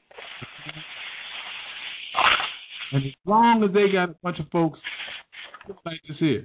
And as long as they got a bunch of folks like this here,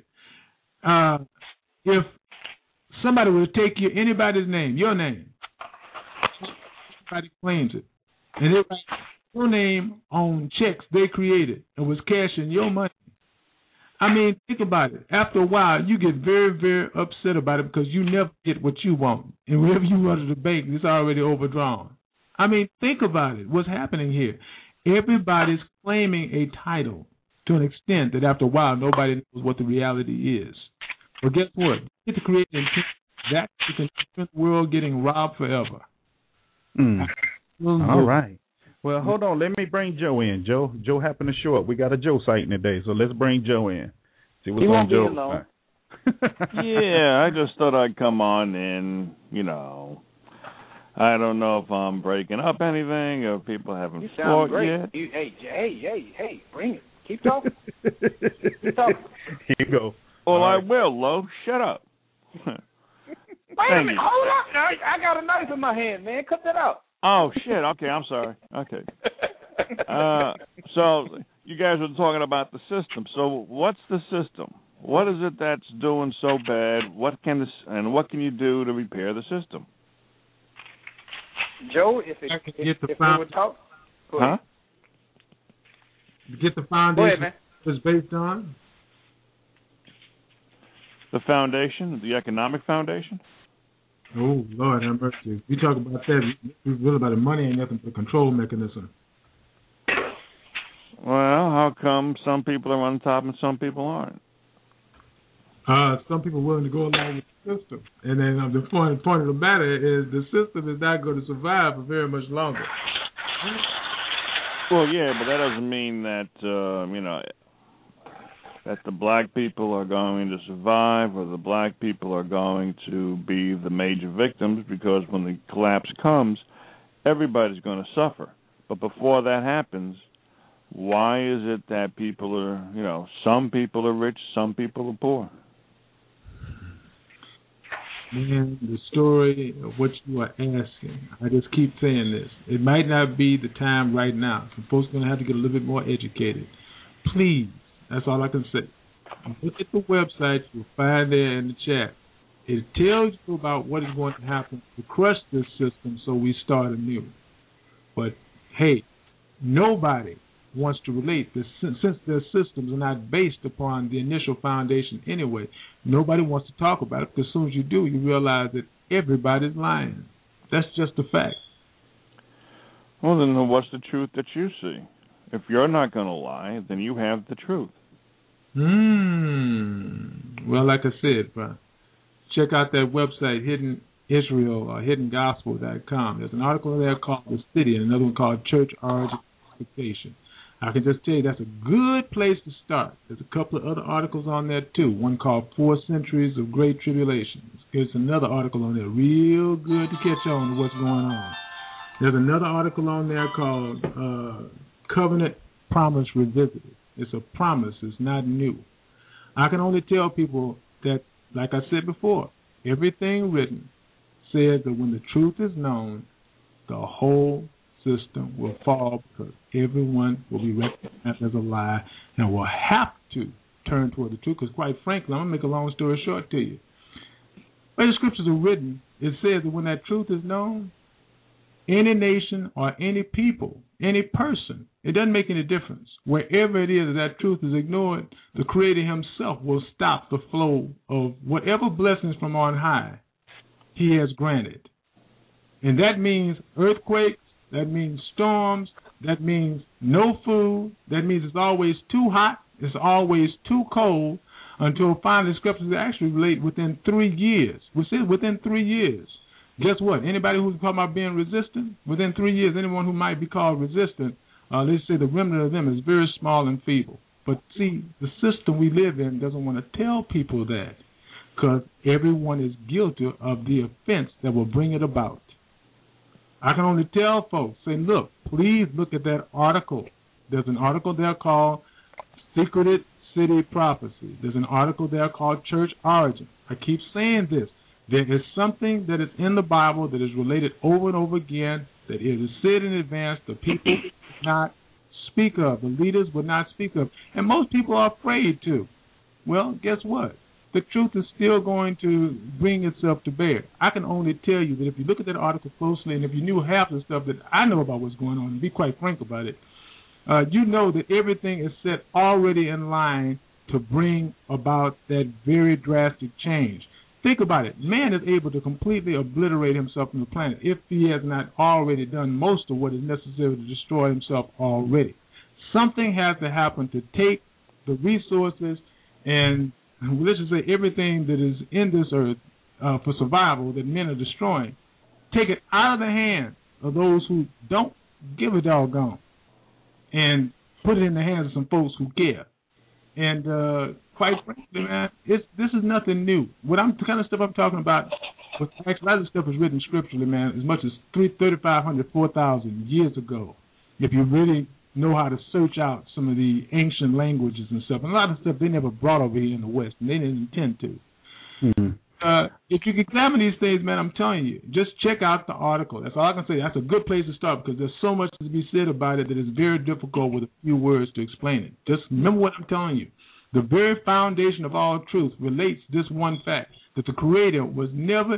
if somebody would take anybody's name, your name, somebody claims it, and they write your name on checks they created and was cashing your money. I mean, think about it. After a while, you get very, very upset about it because you never get what you want. And whenever you run to the bank, it's already overdrawn. I mean, think about it. What's happening here? Everybody's claiming a title to an extent that after a while, nobody knows what the reality is. Well, guess what? You get to create an intent that you can spend the world getting robbed forever. All right. Well, hold on. Let me bring Joe in. Joe happened to show up. We got a Joe sighting today, so let's bring Joe in. See what's on Joe. Yeah, I just thought I'd come on and, I don't know if I'm breaking up anything or people haven't fought yet. Hey, bring it. Keep talking. Keep talking. Here you go. Well, I will, Lo. Shut up. Wait a minute. Hold up. I got a knife in my hand, man. Cut that out. Oh, shit. Okay, I'm sorry. Okay. So you guys were talking about the system. So what's the system? What is it that's doing so bad? What can you do to repair the system? Joe, if we would talk. Huh? Get the foundation. Go ahead, man. Was based on? The foundation, the economic foundation? Oh, Lord have mercy. We talk about that. We really about the money ain't nothing but a control mechanism. Well, how come some people are on top and some people aren't? Some people are willing to go along with the system. And then the point of the matter is the system is not going to survive for very much longer. Well, yeah, but that doesn't mean that, that the black people are going to survive or the black people are going to be the major victims, because when the collapse comes, everybody's going to suffer. But before that happens, why is it that people are, some people are rich, some people are poor? Man, the story of what you are asking, I just keep saying this. It might not be the time right now. So folks are going to have to get a little bit more educated. Please, that's all I can say. Look at the website. You'll find there in the chat It tells you about what is going to happen to crush this system so we start anew. But, hey, nobody wants to relate this, since their systems are not based upon the initial foundation anyway. Nobody wants to talk about it, because as soon as you do, you realize that everybody's lying. That's just a fact. Well, then what's the truth that you see? If you're not going to lie, then you have the truth. Well, like I said, bro, check out that website, Hidden Israel or HiddenGospel.com. There's an article there called The City and another one called Church Origin Identification. I can just tell you that's a good place to start. There's a couple of other articles on there, too. One called 4 Centuries of Great Tribulation. There's another article on there real good to catch on to what's going on. There's another article on there called Covenant Promise Revisited. It's a promise. It's not new. I can only tell people that, like I said before, everything written says that when the truth is known, the whole system will fall, because everyone will be recognized as a lie and will have to turn toward the truth. Because quite frankly, I'm going to make a long story short to you. When the scriptures are written, it says that when that truth is known, any nation or any people, any person, it doesn't make any difference. Wherever it is that truth is ignored, the Creator himself will stop the flow of whatever blessings from on high he has granted. And that means earthquakes, that means storms, that means no food, that means it's always too hot, it's always too cold, until finally scriptures actually relate within 3 years. We say within 3 years. Guess what? Anybody who's talking about being resistant, within 3 years, anyone who might be called resistant, let's say the remnant of them is very small and feeble. But see, the system we live in doesn't want to tell people that, because everyone is guilty of the offense that will bring it about. I can only tell folks, say, look, please look at that article. There's an article there called Secreted City Prophecy. There's an article there called Church Origin. I keep saying this. There is something that is in the Bible that is related over and over again, that is said in advance, the people would not speak of, the leaders would not speak of, and most people are afraid to. Well, guess what? The truth is still going to bring itself to bear. I can only tell you that if you look at that article closely, and if you knew half the stuff that I know about what's going on, and be quite frank about it, you know that everything is set already in line to bring about that very drastic change. Think about it. Man is able to completely obliterate himself from the planet if he has not already done most of what is necessary to destroy himself already. Something has to happen to take the resources and, let's just say, everything that is in this earth for survival that men are destroying, take it out of the hands of those who don't give a doggone and put it in the hands of some folks who care. And quite frankly, man, this is nothing new. The kind of stuff I'm talking about, actually, a lot of this stuff is written scripturally, man, as much as 3,500, 4,000 years ago. If you really know how to search out some of the ancient languages and stuff. And a lot of stuff they never brought over here in the West, and they didn't intend to. Mm-hmm. If you examine these things, man, I'm telling you, just check out the article. That's all I can say. That's a good place to start, because there's so much to be said about it that it's very difficult with a few words to explain it. Just remember what I'm telling you. The very foundation of all truth relates this one fact, that the Creator was he never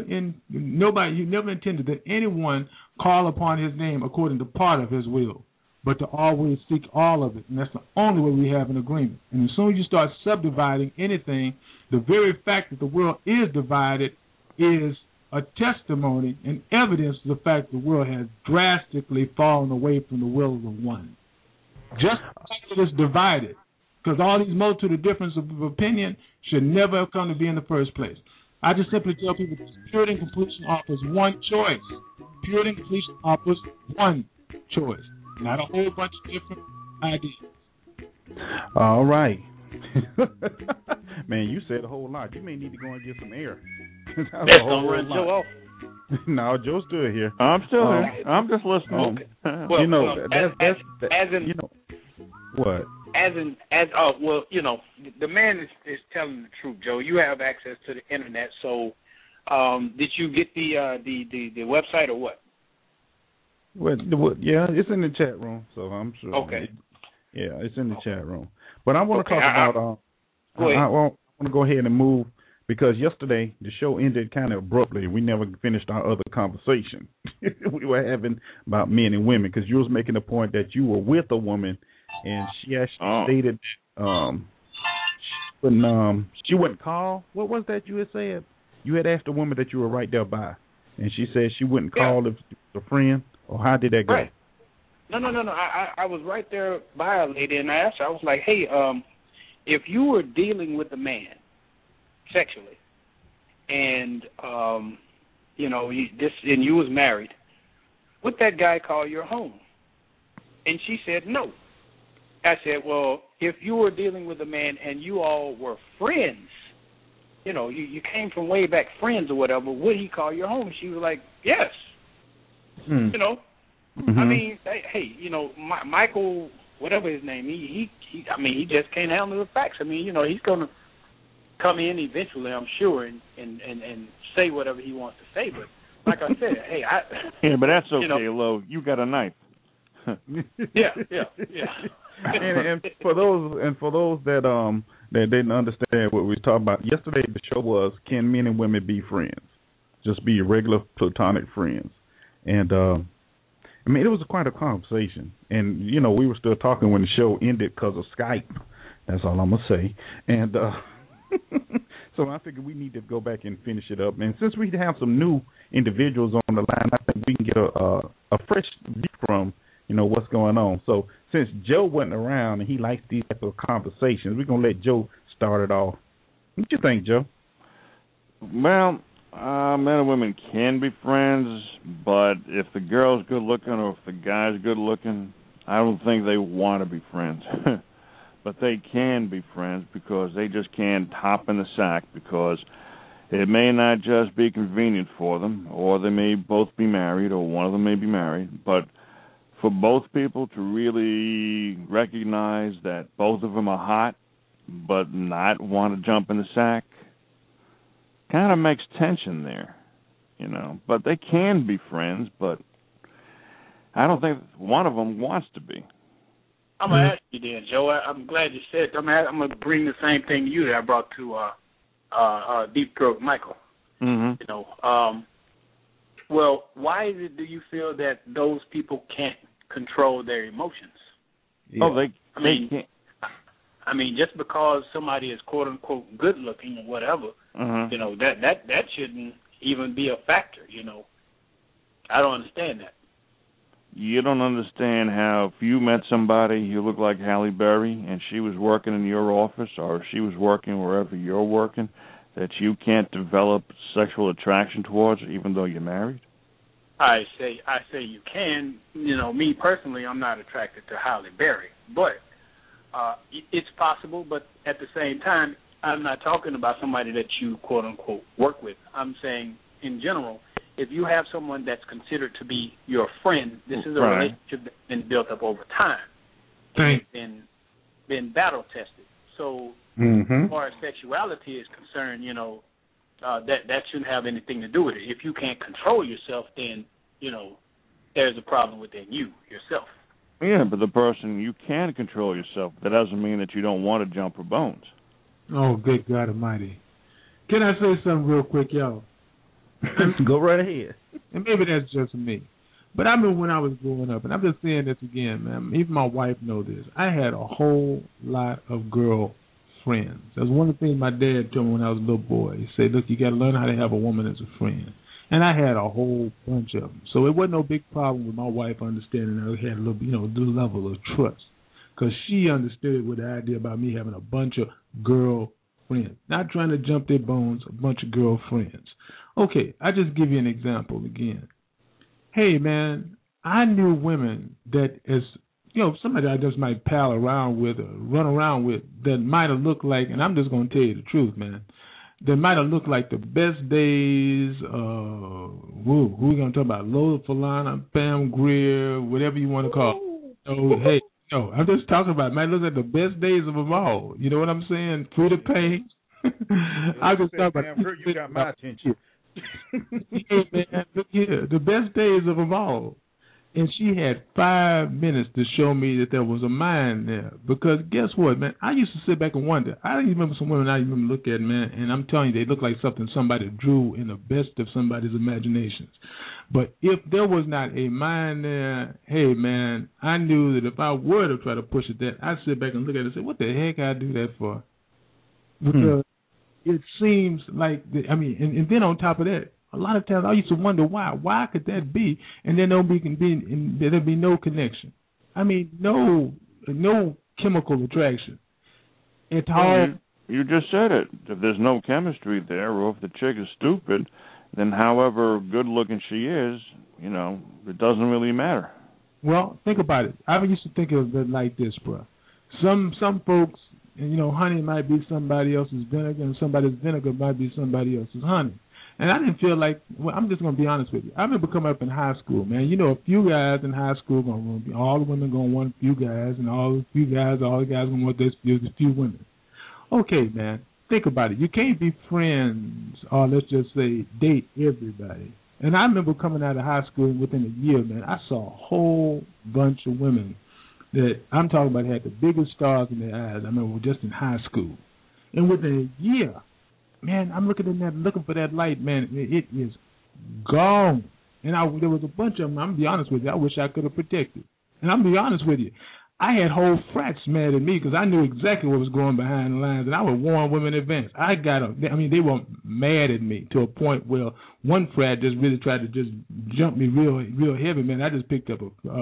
intended that anyone call upon his name according to part of his will, but to always seek all of it. And that's the only way we have an agreement. And as soon as you start subdividing anything, the very fact that the world is divided is a testimony and evidence to the fact that the world has drastically fallen away from the will of the one. Just because it's divided, because all these multitude of differences of opinion should never have come to be in the first place. I just simply tell people that Purity and Completion offers one choice. Purity and Completion offers one choice, not a whole bunch of different ideas. All right. Man, you said a whole lot. You may need to go and get some air. That's gonna run Joe off. No, Joe's still here. I'm still here. I'm just listening. Okay. Well, you know, as in, you know, what? The man is telling the truth, Joe. You have access to the internet, so did you get the website or what? Yeah, it's in the chat room, so I'm sure. Okay. It's in the chat room. But I want to talk about. Go ahead. I want to go ahead and move because yesterday the show ended kind of abruptly. We never finished our other conversation we were having about men and women, because you was making a point that you were with a woman and she actually stated when she wouldn't call. What was that you had said? You had asked a woman that you were right there by, and she said she wouldn't call if it was a friend, or how did that go? Right. No. I was right there by a lady, and I asked her, I was like, hey, if you were dealing with a man sexually, and you was married, would that guy call your home? And she said no. I said, well, if you were dealing with a man and you all were friends, you came from way back, friends or whatever, would he call your home? She was like, yes. Mm-hmm. I mean, hey, Michael, whatever his name, he just can't handle the facts. I mean, he's going to come in eventually, I'm sure, and say whatever he wants to say. But like I said, hey, yeah, but that's okay, Lo. You got a knife. Yeah. and for those that didn't understand what we were talking about yesterday, the show was, can men and women be friends? Just be regular platonic friends. And it was quite a conversation. And we were still talking when the show ended because of Skype. That's all I'm gonna say. And so I figured we need to go back and finish it up. And since we have some new individuals on the line, I think we can get a fresh view from what's going on. So since Joe wasn't around and he likes these type of conversations, we're gonna let Joe start it off. What you think, Joe? Well, men and women can be friends, but if the girl's good looking or if the guy's good looking, I don't think they want to be friends. But they can be friends because they just can't hop in the sack, because it may not just be convenient for them, or they may both be married, or one of them may be married, but for both people to really recognize that both of them are hot but not want to jump in the sack kind of makes tension there, But they can be friends, but I don't think one of them wants to be. I'm going to ask you then, Joe. I'm glad you said that. I'm going to bring the same thing to you that I brought to Deep Throat Michael. Mm-hmm. Well, why do you feel that those people can't control their emotions? Yeah. Oh, they can't. I mean, just because somebody is quote unquote good looking or whatever, that shouldn't even be a factor. I don't understand that. You don't understand how if you met somebody who looked like Halle Berry and she was working in your office, or she was working wherever you're working, that you can't develop sexual attraction towards her even though you're married? I say you can. Me personally, I'm not attracted to Halle Berry, but it's possible. But at the same time, I'm not talking about somebody that you quote unquote work with. I'm saying in general, if you have someone that's considered to be your friend, this is a relationship that's been built up over time. And been battle tested. So as far as sexuality is concerned, that shouldn't have anything to do with it. If you can't control yourself, then, there's a problem within you, yourself. Yeah, but the person, you can control yourself. That doesn't mean that you don't want to jump for bones. Oh, good God Almighty. Can I say something real quick, y'all? Go right ahead. And maybe that's just me. But I remember when I was growing up, and I'm just saying this again, man. Even my wife knows this. I had a whole lot of girl friends. That's one of the things my dad told me when I was a little boy. He said, look, you got to learn how to have a woman as a friend. And I had a whole bunch of them. So it wasn't no big problem with my wife understanding that we had a little, the level of trust. Because she understood with the idea about me having a bunch of girl friends. Not trying to jump their bones, a bunch of girl friends. Okay, I just give you an example again. Hey, man, I knew women that is, somebody I just might pal around with or run around with that might have looked like, and I'm just going to tell you the truth, man, that might have looked like the best days, who are we going to talk about? Lola Falana, Pam Grier, whatever you want to call it. So, hey, I'm just talking about, might look like the best days of them all. You know what I'm saying? Frida Payne. I just talk about. You got my attention. Yeah, man, look here, the best days of them all. And she had 5 minutes to show me that there was a mind there. Because guess what, man? I used to sit back and wonder. I remember some women I remember look at, man, and I'm telling you, they look like something somebody drew in the best of somebody's imaginations. But if there was not a mind there, hey, man, I knew that if I were to try to push it there, I'd sit back and look at it and say, what the heck I do that for? Because it seems like, and then on top of that, a lot of times I used to wonder why. Why could that be? And then there'd be no connection. I mean, no chemical attraction. It's hard. You just said it. If there's no chemistry there, or if the chick is stupid, then however good looking she is, it doesn't really matter. Well, think about it. I used to think of it like this, bro. Some folks, honey might be somebody else's vinegar, and somebody's vinegar might be somebody else's honey. And I didn't feel like, I'm just going to be honest with you. I remember coming up in high school, man. A few guys in high school all the women going to want a few guys, and all the guys going to want this few women. Okay, man, think about it. You can't be friends or let's just say date everybody. And I remember coming out of high school, and within a year, man, I saw a whole bunch of women that I'm talking about had the biggest stars in their eyes. I remember just in high school. And within a year, man, I'm looking for that light, man. It is gone. And there was a bunch of them, I'm going to be honest with you, I wish I could have protected. And I'm going to be honest with you, I had whole frats mad at me because I knew exactly what was going behind the lines, and I would warn women in advance. They were mad at me to a point where one frat just really tried to just jump me real heavy, man. I just picked up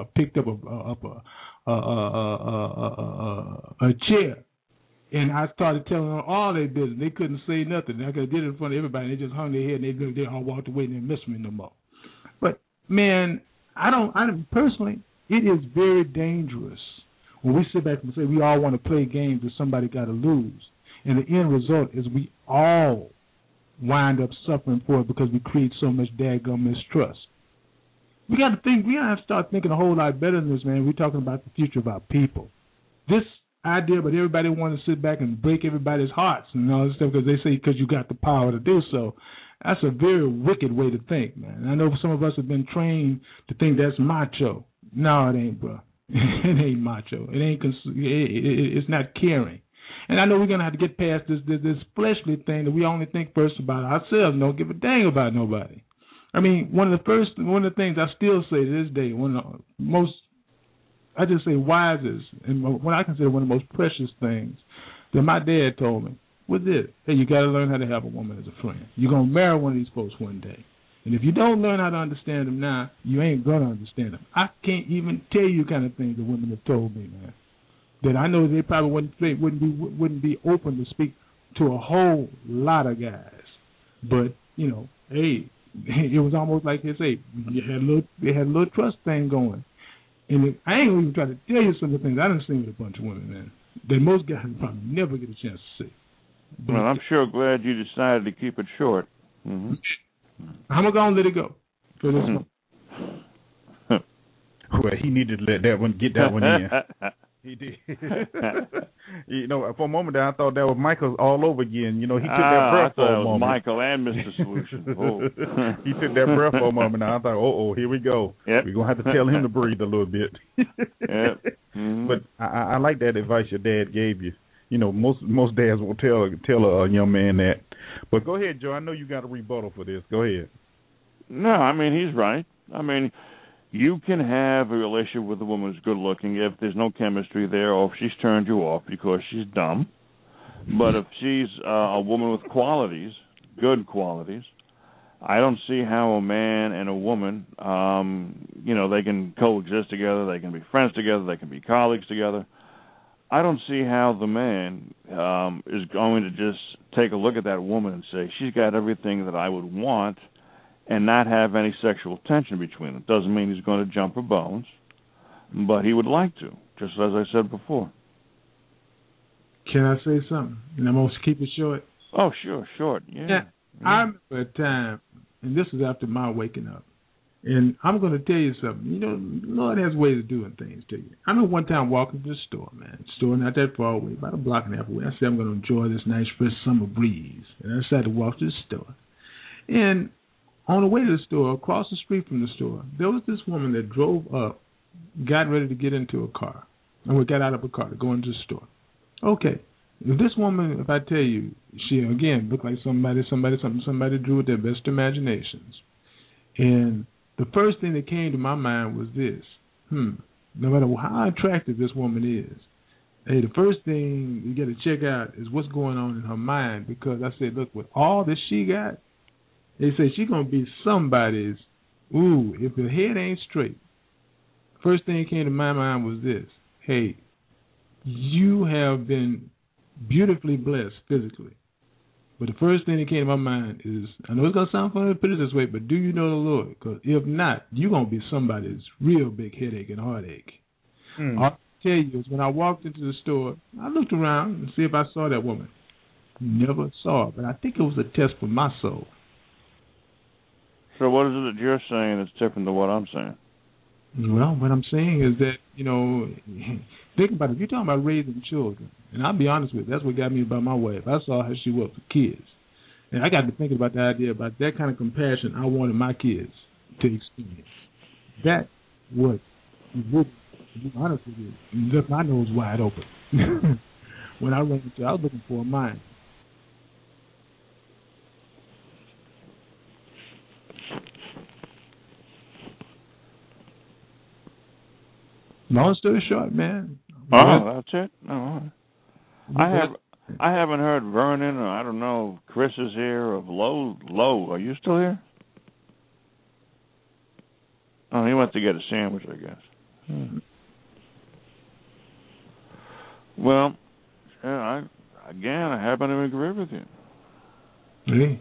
a chair. And I started telling them all their business. They couldn't say nothing. I did it in front of everybody. They just hung their head and they all walked away and didn't miss me no more. But man, I don't personally. It is very dangerous when we sit back and say we all want to play games that somebody got to lose, and the end result is we all wind up suffering for it because we create so much daggum mistrust. We got to start thinking a whole lot better than this, man. We're talking about the future of our people. This idea, but everybody wants to sit back and break everybody's hearts and all this stuff because they say because you got the power to do so. That's a very wicked way to think, man. I know some of us have been trained to think that's macho. No, it ain't, bro. It ain't macho. It ain't. It's not caring. And I know we're gonna have to get past this fleshly thing that we only think first about ourselves and don't give a dang about nobody. I mean, one of the things I still say to this day, one of the most, I just say wisest, and what I consider one of the most precious things that my dad told me was this: hey, you got to learn how to have a woman as a friend. You're gonna marry one of these folks one day. And if you don't learn how to understand them now, you ain't going to understand them. I can't even tell you kind of things that women have told me, man. That I know they probably wouldn't be open to speak to a whole lot of guys. But, hey, it was almost like they say, they had a little trust thing going. And I ain't even trying to tell you some of the things I done seen with a bunch of women, man, that most guys probably never get a chance to see. But, well, I'm sure glad you decided to keep it short. Mm-hmm. I'm going to let it go for this one. Well, he needed to get that one in. He did. For a moment there, I thought that was Michael all over again. He took that breath for a moment. Michael and Mr. Solution. Oh. He took that breath for a moment. I thought, here we go. Yep. We're going to have to tell him to breathe a little bit. Yep. Mm-hmm. But I like that advice your dad gave you. Most dads will tell a young man that. But go ahead, Joe. I know you got a rebuttal for this. Go ahead. No, I mean, he's right. I mean, you can have a relationship with a woman who's good looking if there's no chemistry there or if she's turned you off because she's dumb. But if she's a woman with qualities, good qualities, I don't see how a man and a woman, they can coexist together, they can be friends together, they can be colleagues together. I don't see how the man is going to just take a look at that woman and say, she's got everything that I would want and not have any sexual tension between them. Doesn't mean he's going to jump her bones, but he would like to, just as I said before. Can I say something? And I'm going to keep it short. Oh, sure, short. Yeah. I remember a time, and this is after my waking up, and I'm going to tell you something. The Lord has ways of doing things to you. I remember one time walking to the store, man. The store not that far away, about a block and a half away. I said, I'm going to enjoy this nice fresh summer breeze. And I decided to walk to the store. And On the way to the store, across the street from the store, there was this woman that drove up, got ready to get into a car, and we got out of a car to go into the store. Okay, if this woman, if I tell you, she again looked like somebody drew with their best imaginations, and the first thing that came to my mind was this: no matter how attractive this woman is, hey, the first thing you got to check out is what's going on in her mind, because I said, look, with all that she got, they say she's going to be somebody's, if her head ain't straight. First thing that came to my mind was this: hey, you have been beautifully blessed physically. But the first thing that came to my mind is, I know it's going to sound funny to put it this way, but do you know the Lord? Because if not, you're going to be somebody's real big headache and heartache. All I can tell you is when I walked into the store, I looked around and see if I saw that woman. Never saw her, but I think it was a test for my soul. So what is it that you're saying that's different than what I'm saying? Well, what I'm saying is that, think about it. You're talking about raising children. And I'll be honest with you, that's what got me about my wife. I saw how she was for kids. And I got to thinking about the idea about that kind of compassion I wanted my kids to experience. That was, to be honest with you, left my nose wide open. When I ran into, I was looking for a mind. Long story short, man. Oh, that's it. Oh. I haven't heard Vernon, or I don't know, Chris is here, of Low. Are you still here? Oh, he went to get a sandwich, I guess. Well, yeah, I happen to agree with you. Really?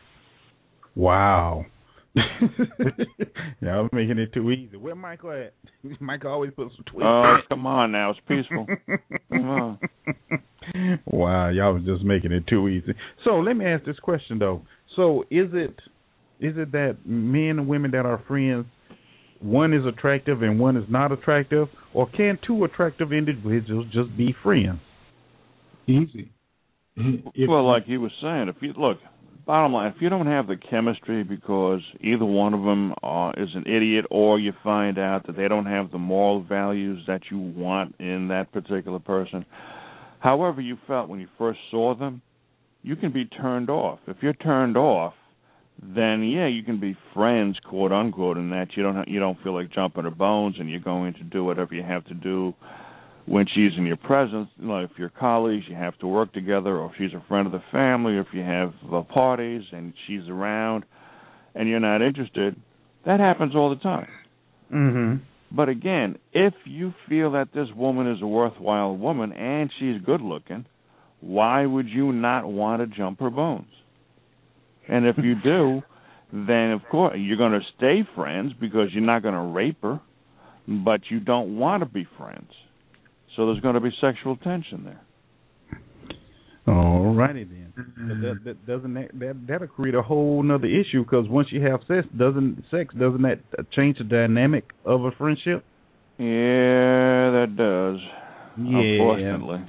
Wow. Y'all making it too easy. Where Michael at? Michael always puts some twists. Oh, come on now. It's peaceful. Come on. Wow, y'all was just making it too easy. So let me ask this question, though. So is it that men and women that are friends, one is attractive and one is not attractive? Or can two attractive individuals just be friends? Easy. Well, like you were saying, bottom line, if you don't have the chemistry because either one of them is an idiot, or you find out that they don't have the moral values that you want in that particular person, however you felt when you first saw them, you can be turned off. If you're turned off, then yeah, you can be friends, quote unquote, in that you don't feel like jumping her bones, and you're going to do whatever you have to do when she's in your presence. If you're colleagues, you have to work together, or if she's a friend of the family, or if you have parties and she's around and you're not interested, that happens all the time. Mm-hmm. But again, if you feel that this woman is a worthwhile woman and she's good looking, why would you not want to jump her bones? And if you do, then of course you're going to stay friends because you're not going to rape her, but you don't want to be friends. So there's going to be sexual tension there. All righty then. But that'll create a whole nother issue, because once you have sex, doesn't that change the dynamic of a friendship? Yeah, that does. Yeah. Unfortunately.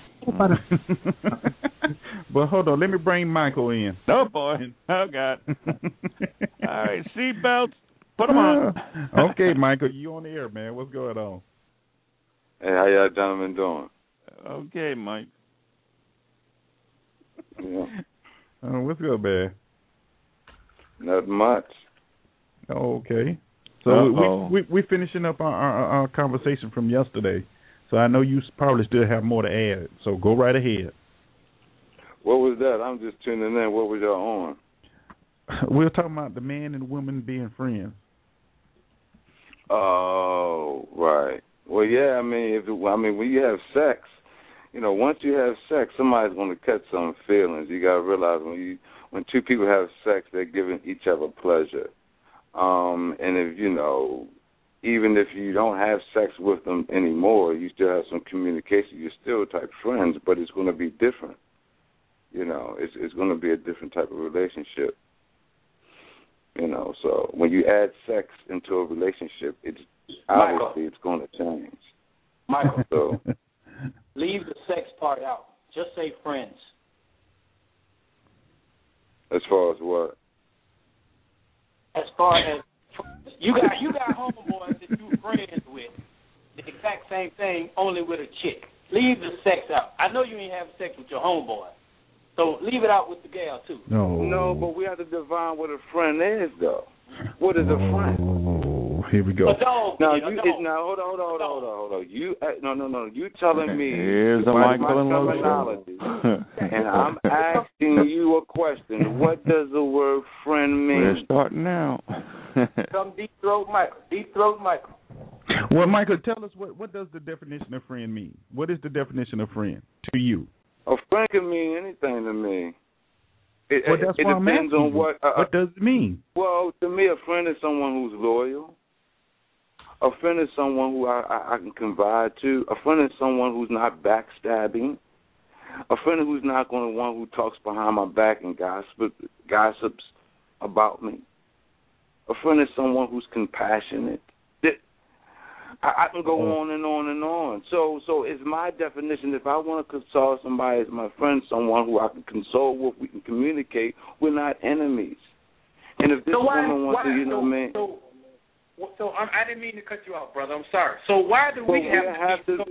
But hold on, let me bring Michael in. Oh boy. Oh God. All right, seatbelts. Put them on. Okay, Michael, you on the air, man. What's going on? Hey, how y'all gentlemen doing? Okay, Mike. Yeah. What's good, man? Not much. Oh, okay. So we finishing up our conversation from yesterday. So I know you probably still have more to add. So go right ahead. What was that? I'm just tuning in. What was y'all on? We were talking about the man and woman being friends. Oh, right. Well, yeah. I mean, when you have sex, once you have sex, somebody's going to catch some feelings. You got to realize when two people have sex, they're giving each other pleasure. And if even if you don't have sex with them anymore, you still have some communication. You're still type friends, but it's going to be different. It's going to be a different type of relationship. So when you add sex into a relationship, it's going to change. Michael, so leave the sex part out. Just say friends. As far as what? As exact same thing, only with a chick. Leave the sex out. I know you ain't having sex with your homeboy, so leave it out with the gal too. No, but we have to define what a friend is, though. What is a friend? Oh, here we go. Now, hold on. You telling me here's my Michael terminology, and I'm asking you a question. What does the word friend mean? We're starting now. Come deep throat Michael. Well, Michael, tell us what does the definition of friend mean? What is the definition of friend to you? A friend can mean anything to me. It depends on what. What does it mean? Well, to me, a friend is someone who's loyal. A friend is someone who I can confide to. A friend is someone who's not backstabbing. A friend who's not going to one who talks behind my back and gossips about me. A friend is someone who's compassionate. I can go on and on and on. So it's my definition. If I want to console somebody as my friend, someone who I can console with, we can communicate, we're not enemies. And if this woman wants to, I didn't mean to cut you off, brother. I'm sorry. So why do we have to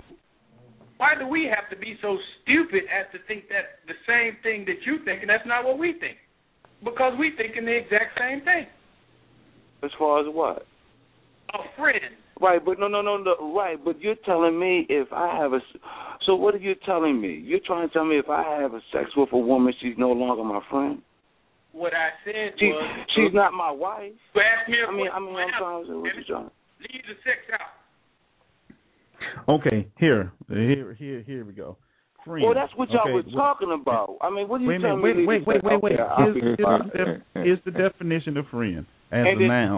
be so stupid as to think that the same thing that you think, and that's not what we think? Because we think in the exact same thing. As far as what? A friend. Right, but no. Right, but you're telling me if I have so what are you telling me? You're trying to tell me if I have a sex with a woman, she's no longer my friend? What I said was... She's not my wife. You asked me I'm trying to say what you're trying. Leave the sex out. Okay, here we go. Friend. Well, that's what y'all were talking about. I mean, what are you telling me? Wait. Here's the definition of friend as a noun.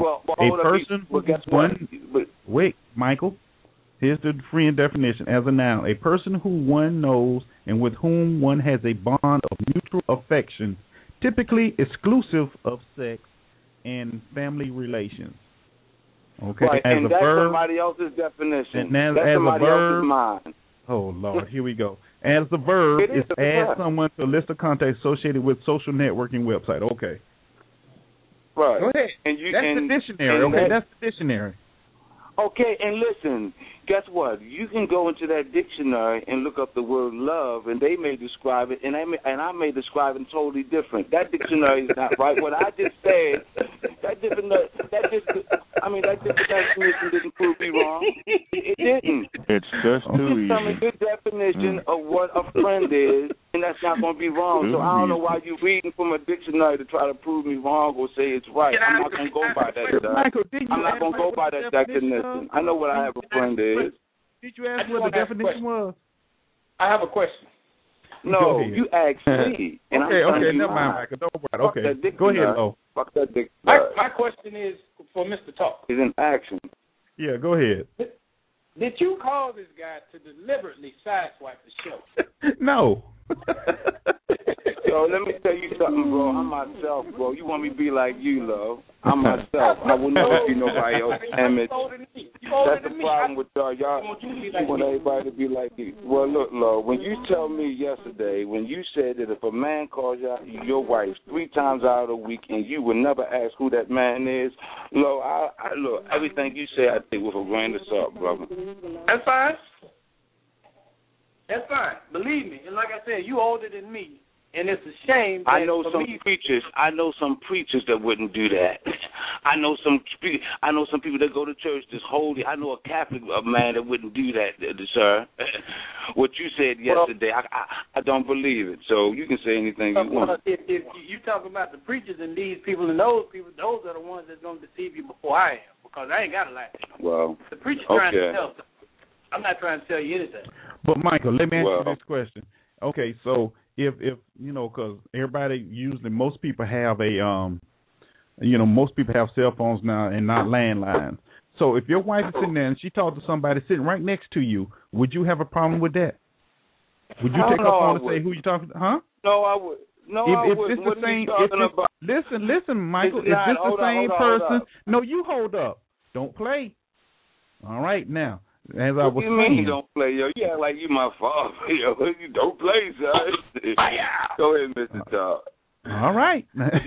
Wait, Michael. Here's the friend definition as a noun. A person who one knows and with whom one has a bond of mutual affection, typically exclusive of sex and family relations. Okay, right, and that's somebody else's definition. That's somebody else's mind. Oh, Lord, here we go. As the verb is add someone to a list of contacts associated with social networking website. Okay. Right. Go ahead. That's the dictionary. That's the dictionary. Okay, and listen, guess what? You can go into that dictionary and look up the word love, and they may describe it, and I may describe it totally different. That dictionary is not right. What I just said, that definition didn't prove me wrong. It didn't. It's just too easy. Tell me the definition of what a friend is, and that's not going to be wrong. So I don't know why you're reading from a dictionary to try to prove me wrong or say it's right. I'm not going to go by that. I'm not going to go by that definition. I know what I have a friend is. Did you ask what the definition was? I have a question. No, you asked me. And okay, never mind, Michael. Don't worry. Okay, go ahead, Lo. Fuck that dick. My question is for Mr. Talk. He's in action. Yeah, go ahead. Did you call this guy to deliberately sideswipe the show? No. Yo, let me tell you something, bro. I'm myself, bro. You want me to be like you, Lo. I'm myself. I will never be nobody else's image. That's the problem with y'all. Y'all want everybody to be like you. Well, look, Lo, when you tell me yesterday, when you said that if a man calls your wife 3 times out of the week and you would never ask who that man is, Lo, I look, everything you say I take with a grain of salt, brother. That's fine. That's fine. Believe me. And like I said, you older than me. And it's a shame. I know some preachers that wouldn't do that. I know some people that go to church that's holy. I know a Catholic man that wouldn't do that, sir. What you said yesterday, I don't believe it. So you can say anything you want. If you talk about the preachers and these people and those people, those are the ones that's going to deceive you before I am, because I ain't got a lie. Well, the preacher's trying to tell something. I'm not trying to tell you anything. But Michael, let me ask you this question. Okay, so if you know, because everybody usually, most people have most people have cell phones now and not landlines. So if your wife is sitting there and she talked to somebody sitting right next to you, would you have a problem with that? Would you take her phone and say who you talking to? Huh? No, I would. No, I wouldn't. What are you talking about? Listen, Michael. Is this the same person? No, you hold up. Don't play. All right, now. As I was saying. Mean you don't play, yo? You act like you my father, yo. You don't play, son. Go ahead, Mr. Talk. All right.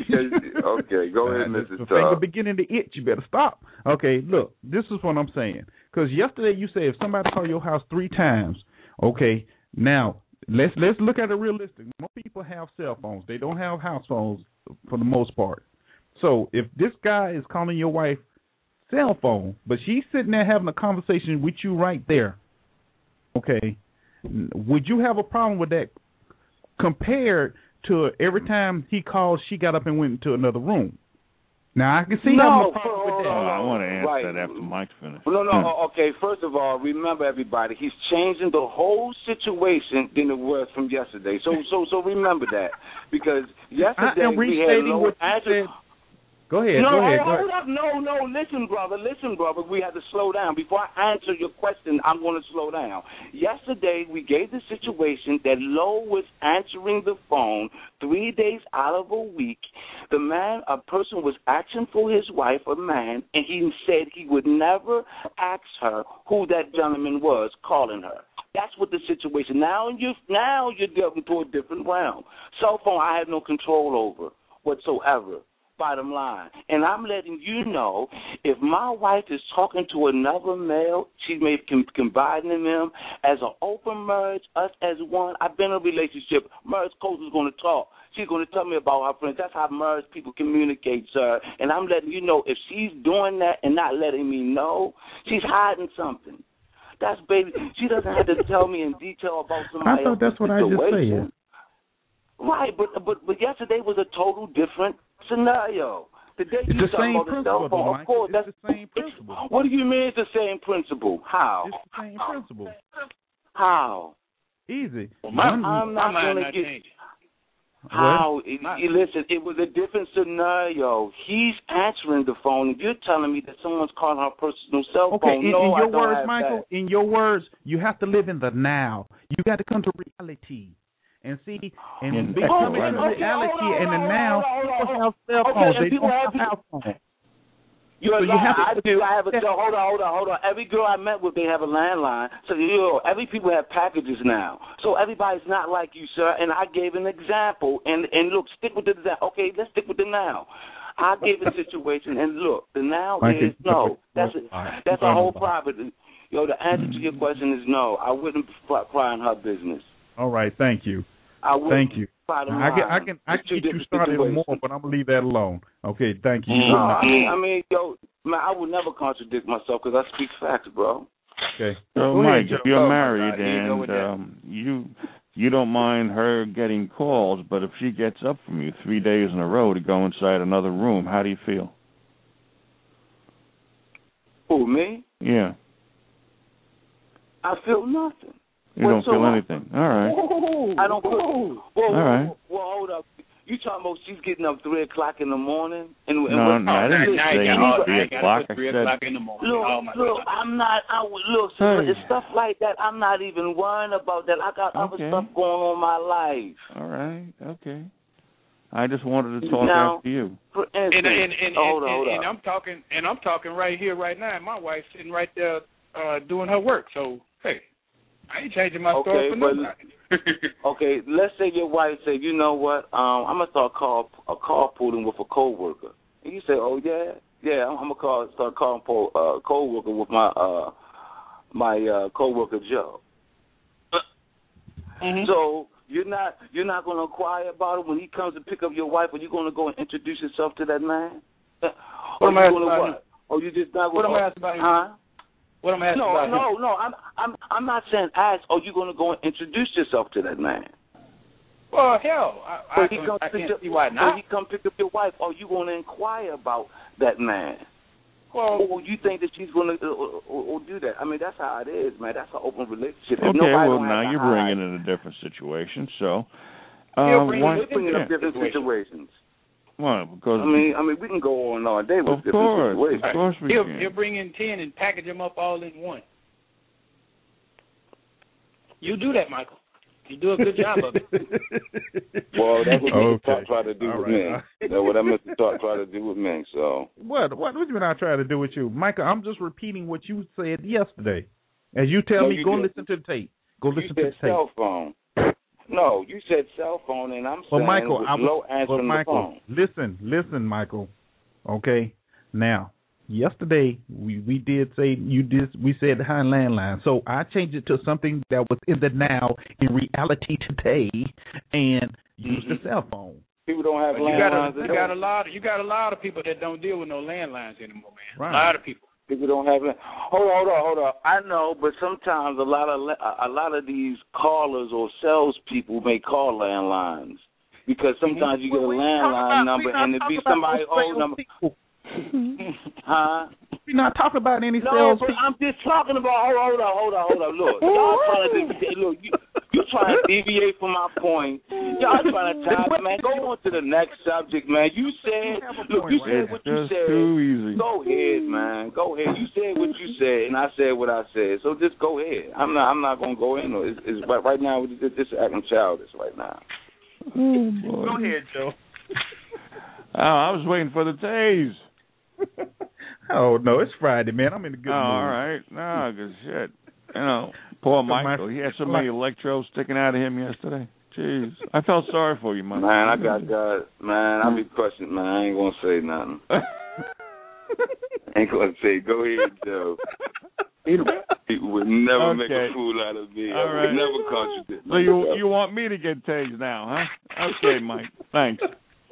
Okay, go ahead, Mr. The Todd. finger beginning to itch. You better stop. Okay, look, this is what I'm saying. Because yesterday you said if somebody called your house 3 times, okay, now let's look at it realistic. Most people have cell phones. They don't have house phones for the most part. So if this guy is calling your wife cell phone, but she's sitting there having a conversation with you right there, okay, would you have a problem with that compared to every time he called, she got up and went into another room? Now, I can see having a problem with that. I want to answer that after Mike's finished. No, okay. First of all, remember, everybody, he's changing the whole situation than it was from yesterday. So remember that. Because yesterday we had no answer. Go ahead. Hold up. No, listen, brother. We have to slow down. Before I answer your question, I'm going to slow down. Yesterday, we gave the situation that Lo was answering the phone 3 days out of a week. A person was asking for his wife, a man, and he said he would never ask her who that gentleman was calling her. That's what the situation. Now you're delving to a different realm. Cell phone, I have no control over whatsoever. Bottom line. And I'm letting you know, if my wife is talking to another male, she may combine them as an open marriage, us as one. I've been in a relationship. Marriage coach is going to talk. She's going to tell me about her friends. That's how marriage people communicate, sir. And I'm letting you know, if she's doing that and not letting me know, she's hiding something. That's baby. She doesn't have to tell me in detail about somebody. I thought that's what I just said. Right, but yesterday was a total different scenario. Today it's you the same about the cell principle, phone. Of course, it's the same principle. What do you mean it's the same principle? How? It's the same principle. How? Easy. Well, I'm not going to get. How? Listen, it was a different scenario. He's answering the phone, and you're telling me that someone's calling her personal cell phone. In your words, Michael, in your words, you have to live in the now. You got to come to reality. And see, and become into reality, and then now people have cell phones. They don't have house phones. Hold on. Every girl I met with, they have a landline. So every people have packages now. So everybody's not like you, sir. And I gave an example. And look, stick with the example. Okay, let's stick with the now. I gave a situation, and look, the now is no. That's a whole private. The answer to your question is no. I wouldn't pry on her business. All right, thank you. Thank you. I can get you started more, but I'm gonna leave that alone. Okay, thank you. No, I mean, man, I would never contradict myself because I speak facts, bro. Okay. So, Mike, if you're married and you don't mind her getting calls, but if she gets up from you 3 days in a row to go inside another room, how do you feel? Who, me? Yeah. I feel nothing. You don't feel anything. All right. I don't feel. All right. Well, hold up. You talking about she's getting up 3 o'clock in the morning? No, I didn't say 3 o'clock. I said 3 o'clock in the morning. Look, I'm not. It's stuff like that. I'm not even worrying about that. I got other stuff going on in my life. All right. Okay. I just wanted to talk after you. For instance, hold on. And I'm talking right here, right now. And my wife's sitting right there doing her work. So hey. I ain't changing my story for nobody. Okay, let's say your wife say, you know what, I'm going to start carpooling with a coworker. And you say, oh, yeah, I'm going to start calling coworker with my coworker Joe. Mm-hmm. So you're not going to inquire about it when he comes to pick up your wife, or you're going to go and introduce yourself to that man? What am I asking about him? Or you just not going to? What am I asking about him? Huh? What am I asking about him? No. I'm not saying ask. Are you going to go and introduce yourself to that man? Well, hell, I can't see why not. When he come pick up your wife, are you going to inquire about that man? Well, or you think that she's going to do that? I mean, that's how it is, man. That's an open relationship. Okay, well, now you're bringing in a different situation. So, why bringing up different situations? Well, because I mean, we can go on all day with different situations. Of course we can. He'll bring in 10 and package them up all in one. You do that, Michael. You do a good job of it. Well, that's what Mr. Talk tried to do with me. That's what Mr. Talk tried to do with me. So what do you mean I try to do with you, Michael? I'm just repeating what you said yesterday. As you tell me, go listen to the tape. Go listen to the tape. Cell phone. No, you said cell phone, and I'm saying Michael, Low answering the phone. Listen, Michael. Okay, now yesterday we did say we said the high landline, so I changed it to something that was in the now, in reality today, and use the cell phone. People don't have landlines. You got a lot of people that don't deal with no landlines anymore, man. Right. A lot of people. People don't have. Hold on. I know, but sometimes a lot of these callers or salespeople may call landlines because sometimes you get a landline number and it be somebody's old number. Huh? We're not talking about any no, sales. But I'm just talking about. Hold on. Look, y'all trying to you trying to deviate from my point. Y'all trying to tie it, man. Go on to the next subject, man. You said, you said what you said. Too easy. Go ahead, man. Go ahead. You said what you said, and I said what I said. So just go ahead. I'm not gonna go in. It's right now. It's just acting childish right now. Oh, boy. Go ahead, Joe. I was waiting for the tase. Oh, no, it's Friday, man. I'm in a good mood. All right. No, good shit. You know, poor Michael. He had so many electrodes sticking out of him yesterday. Jeez. I felt sorry for you, man. Man, I be questioning, man. I ain't going to say nothing. Ain't going to say, go ahead, Joe. People would never make a fool out of me. All right. I would never contradict So you want me to get tased now, huh? Okay, Mike. Thanks.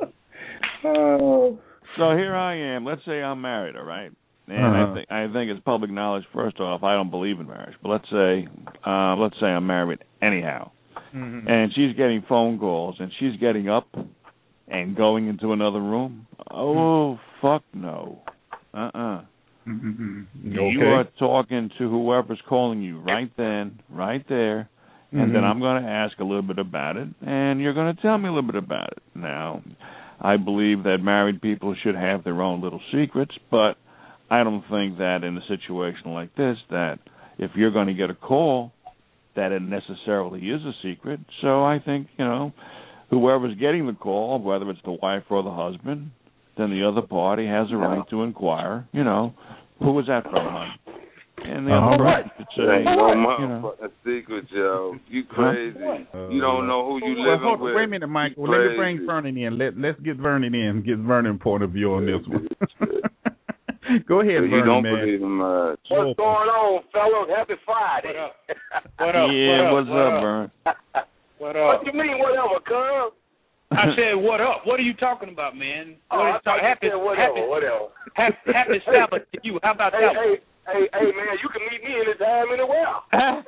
So here I am. Let's say I'm married, all right? And I think it's public knowledge. First off, I don't believe in marriage, but let's say I'm married anyhow, and she's getting phone calls, and she's getting up and going into another room. Oh, fuck no. Okay. You are talking to whoever's calling you right then, right there, and then I'm going to ask a little bit about it, and you're going to tell me a little bit about it. Now, I believe that married people should have their own little secrets, but I don't think that in a situation like this, that if you're going to get a call, that it necessarily is a secret. So I think, whoever's getting the call, whether it's the wife or the husband, then the other party has a right to inquire, who was that from, hon? And the other person could say, a secret, Joe. You crazy. You don't know who you living with. Wait a minute, Mike. Well, let me bring Vernon in. Let's get Vernon in. Get Vernon's point of view on this one. Go ahead, Vernon, you don't man. believe him much. What's going on, fellas? Happy Friday. What up? Yeah, what's up, Vern? What up? What you mean, whatever, cuz? I said, what up? What are you talking about, man? Happy whatever. Happy Sabbath to you. How about that? Hey, man, you can meet me anytime, anywhere.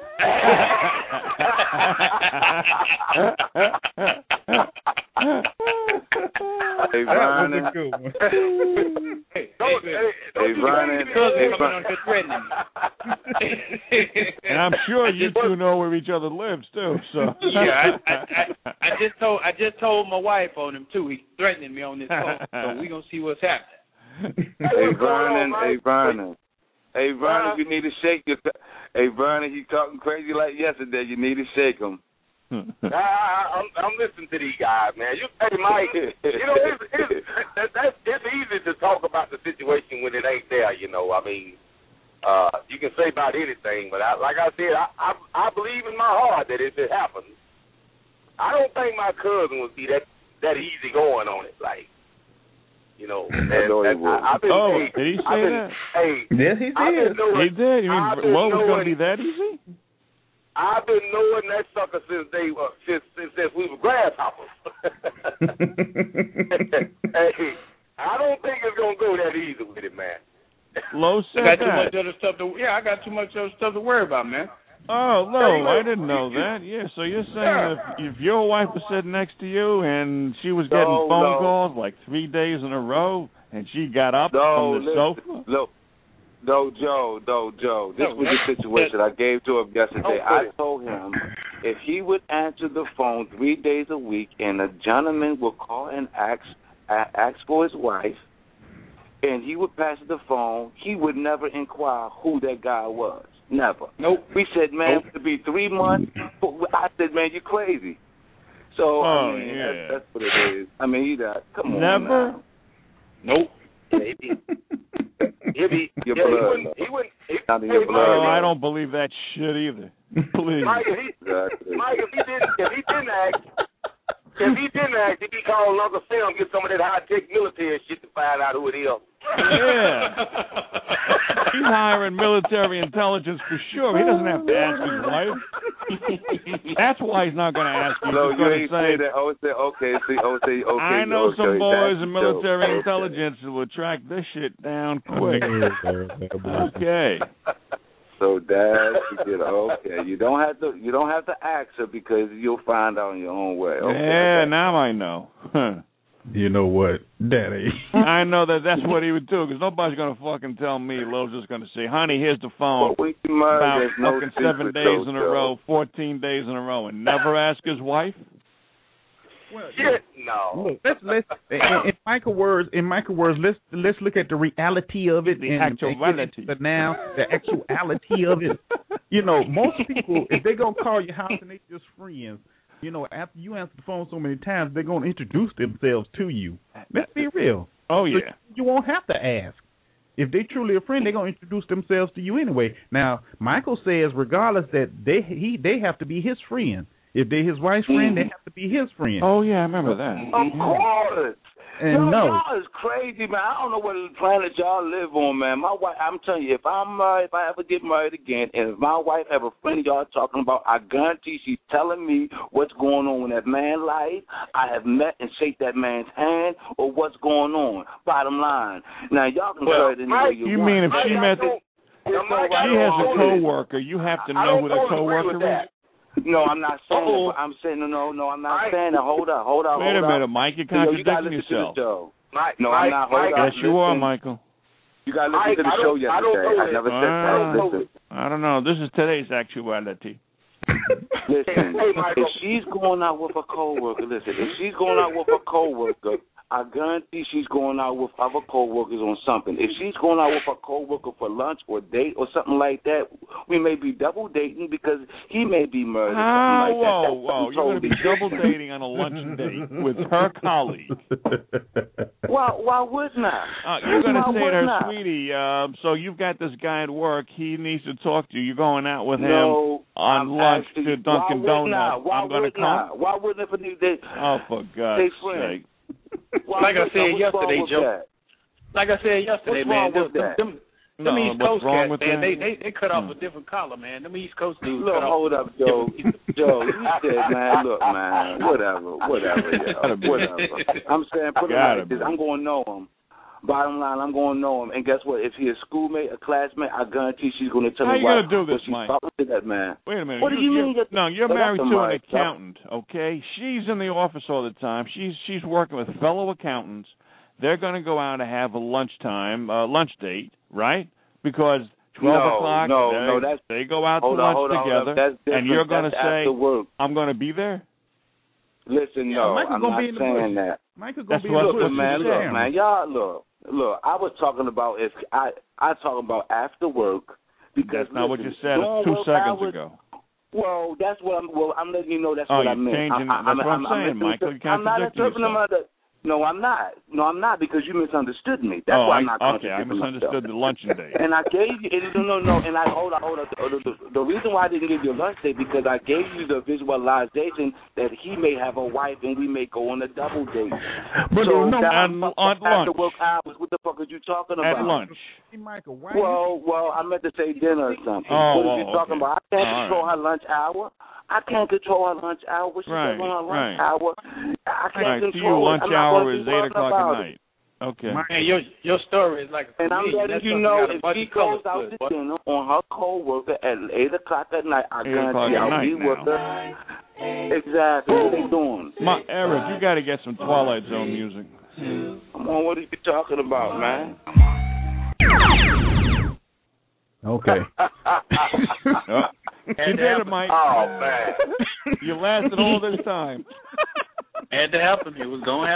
Hey, Vernon. And I'm sure you two know where each other lives too. So yeah, I just told my wife on him too. He's threatening me on this phone, so we gonna see what's happening. Hey, Vernon. Hey, Vernon, you need to shake your. Hey, Vernon, he talking crazy like yesterday. You need to shake him. I'm listening to these guys, man. Hey, Mike, it's easy to talk about the situation when it ain't there. I mean, you can say about anything, but like I said, I believe in my heart that if it happens, I don't think my cousin would be that easy going on it, like. Did he say that? Yes, he did. He did. You mean what was going to be that easy? I've been knowing that sucker since we were grasshoppers. Hey, I don't think it's gonna go that easy with it, man. Low said I got too much other stuff I got too much other stuff to worry about, man. Oh, no, I didn't know that. Yeah, so you're saying if your wife was sitting next to you and she was getting phone calls like 3 days in a row and she got up from the sofa? Joe. This was the situation I gave to him yesterday. I told him if he would answer the phone 3 days a week and a gentleman would call and ask for his wife, and he would pass the phone, he would never inquire who that guy was. Never. Nope. We said, man, it could be 3 months. I said, man, you're crazy. So, that's what it is. I mean, come on. Never? Now. Nope. Your blood. He wouldn't. Not in your blood. Oh, I don't believe that shit either. Please. Mike, if he didn't ask, he'd be calling Uncle Sam, get some of that high-tech military shit to find out who it is. Yeah. He's hiring military intelligence for sure. He doesn't have to ask his wife. That's why he's not going to ask you. No, he's you going ain't to say, say that. Okay. I know some boys in military intelligence who will track this shit down quick. Okay. So okay. You don't have to ask her because you'll find out in your own way. Okay. Yeah, now I know. You know what, Daddy? I know that's what he would do because nobody's going to fucking tell me. Lo's just going to say, honey, here's the phone. About fucking 7 days in a row, 14 days in a row, and never ask his wife? Well, shit, no. Look, let's in Michael words, let's look at the reality of it, the actuality. The actuality of it. You know, most people, if they're gonna call your house and they just friends, you know, after you answer the phone so many times, they're gonna introduce themselves to you. Let's be real. Oh yeah. So you won't have to ask. If they truly a friend, they're gonna introduce themselves to you anyway. Now, Michael says, regardless, that they have to be his friend. If they're his wife's friend, they have to be his friend. Oh, yeah, I remember that. Of course. And y'all is crazy, man. I don't know what planet y'all live on, man. My wife, I'm telling you, if I ever get married again, and if my wife have a friend y'all talking about, I guarantee she's telling me what's going on in that man's life. I have met and shake that man's hand, or what's going on. Bottom line. Now, y'all can tell it any way you want. You mean if she met, she has a coworker, you have to know who the coworker is? No, I'm not saying that. I'm saying no. I'm not saying that. Hold up. Wait a minute, Mike. You're contradicting yourself. No, I'm not. Hold up. Yes, you are, Michael. You got to listen to the show yesterday. I never said that. I don't know. This is today's actuality. Listen, if she's going out with a coworker, I guarantee she's going out with other coworkers on something. If she's going out with a coworker for lunch or date or something like that, we may be double dating because he may be married or something like that. Whoa. You're going to be double dating on a lunch date with her colleague. Why wouldn't I? You're going to say to her, sweetie, so you've got this guy at work. He needs to talk to you. You're going out with him on lunch to Dunkin' Donuts. I'm going to come? Why wouldn't it? Oh, for God's sake. Like I said yesterday, Joe. Like I said yesterday, man. Them East Coast cats, man, they cut off a different collar, man. Them East Coast dudes. Look, hold up, Joe. Joe, you said, man, look, man, whatever. I'm saying, put it like this. I'm going to know him. Bottom line, I'm going to know him. And guess what? If he's a schoolmate, a classmate, I guarantee she's going to tell me why. How you going to do this, Mike? That man. Wait a minute. What do you mean? No, you're married to an accountant, okay? She's in the office all the time. She's working with fellow accountants. They're going to go out and have a lunch date, right? Because 12 o'clock, they go out to lunch together, and you're going to say, I'm going to be there? Listen, no, I'm not saying that. Michael going to be look, man, y'all, look, I was talking about I talking about after work. Because that's not what you said 2 seconds ago. Well, that's what I'm letting you know. That's what I meant. That's what I'm saying, Michael. You can't contradict yourself. No, I'm not because you misunderstood me. That's why I'm not. Okay, I misunderstood the luncheon date. And I gave you no. And hold on. The reason why I didn't give you a lunch date because I gave you the visualization that he may have a wife and we may go on a double date. But so no, at lunch. After work hours, what the fuck are you talking about? At lunch. Hey, Michael, why well, I meant to say dinner or something. What are you talking about? I can't control her lunch hour. I can't control her lunch hour. What she does on her lunch hour, I can't control it. Your lunch hour is 8 o'clock at night. Okay. Man, your story is like a and I'm letting you know if she goes out to dinner on her co-worker at 8 o'clock at night, I guarantee I'll be with her. Exactly. What are they doing? Eric, you got to get some Twilight Zone music. Come on, what are you talking about, man? Okay. You did it, Mike. Oh, man. You lasted all this time. Had to happen. It was going to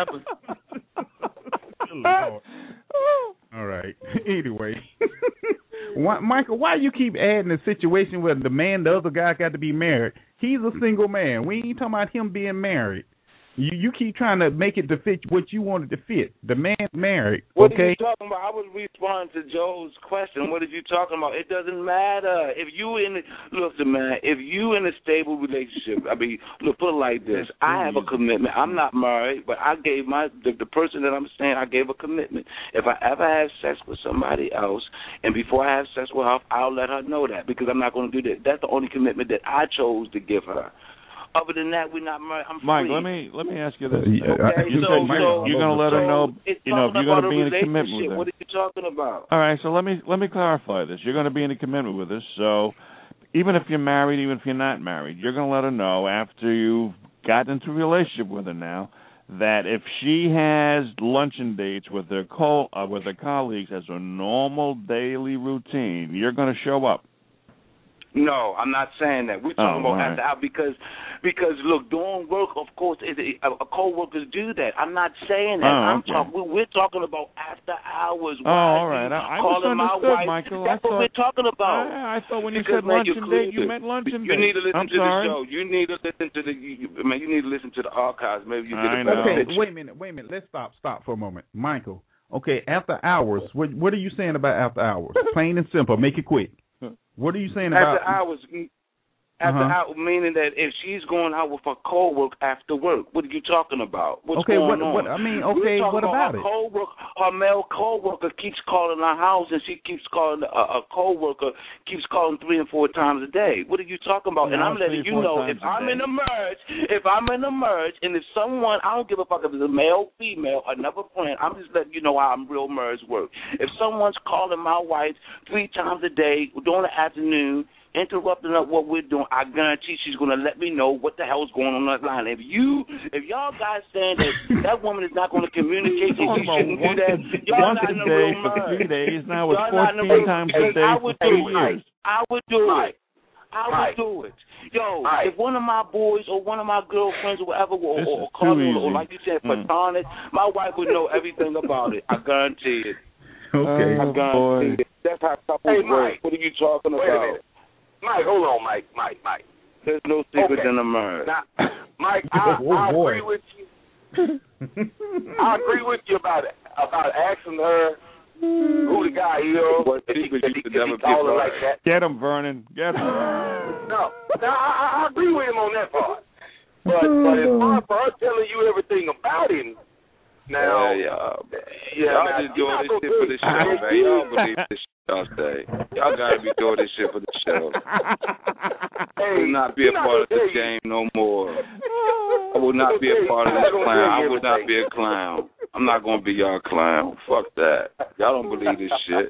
happen. All right. Anyway. Michael, why you keep adding a situation where the other guy got to be married? He's a single man. We ain't talking about him being married. You keep trying to make it to fit what you wanted to fit. The man's married. What okay? are you talking about? I was responding to Joe's question. What are you talking about? It doesn't matter. If you listen, man, if you in a stable relationship, I mean, look, put it like this. I have a commitment. I'm not married, but I gave the person that I'm saying, I gave a commitment. If I ever have sex with somebody else, and before I have sex with her, I'll let her know that, because I'm not going to do that. That's the only commitment that I chose to give her. Other than that, we're not married. I'm Mike, free. let me ask you this. Okay, you said you're going to let her know, if you're going to be in a commitment with her. What are you talking about? All right, so let me clarify this. You're going to be in a commitment with us, so even if you're married, even if you're not married, you're going to let her know after you've gotten into a relationship with her now that if she has luncheon dates with her colleagues as a normal daily routine, you're going to show up. No, I'm not saying that. We're talking about after hours because look, doing work, of course, co-workers do that. I'm not saying that. We're talking about after hours. All right. I misunderstood, Michael. That's what we're talking about. I thought when you said luncheon date, you meant luncheon date. You need to listen to the show. You need to listen to you need to listen to the archives. Maybe you get a better picture. Wait a minute. Let's stop for a moment. Michael, okay, after hours, what are you saying about after hours? Plain and simple. Make it quick. What are you saying about after hours? After hours, meaning that if she's going out with her co-work after work, what are you talking about? What's going on? What about it? Her male co-worker keeps calling her house, and she keeps calling a co-worker keeps calling 3 and 4 times a day. What are you talking about? And I'm letting you know, if I'm in a merge, and if someone, I don't give a fuck if it's a male, female, another friend, I'm just letting you know how real merge work. If someone's calling my wife 3 times a day during the afternoon, interrupting what we're doing, I guarantee she's going to let me know what the hell's going on that line. If y'all guys saying that woman is not going to communicate, she shouldn't do that, y'all not in the real merge. 3 days, now it's 14 times a day for 2 years. I would do it. Yo, if one of my boys or one of my girlfriends or whatever, or Carla, or like you said, platonic, my wife would know everything about it. I guarantee it. Okay. I guarantee it. That's how couples work. What are you talking about? Wait a minute. Mike, hold on, Mike. There's no secret in the merge. Now, Mike, I agree with you. I agree with you about asking her who the guy is. What secret you could never be like that. Get him, Vernon. Get him. No, I agree with him on that part. But it's hard for her telling you everything about him. Now, y'all just doing this shit for the show, man. Y'all believe this shit y'all say. Y'all gotta be doing this shit for the show. I will not be a part of this game no more. I will not be a part of this clown. I will not be a clown. I'm not gonna be y'all clown. Fuck that. Y'all don't believe this shit.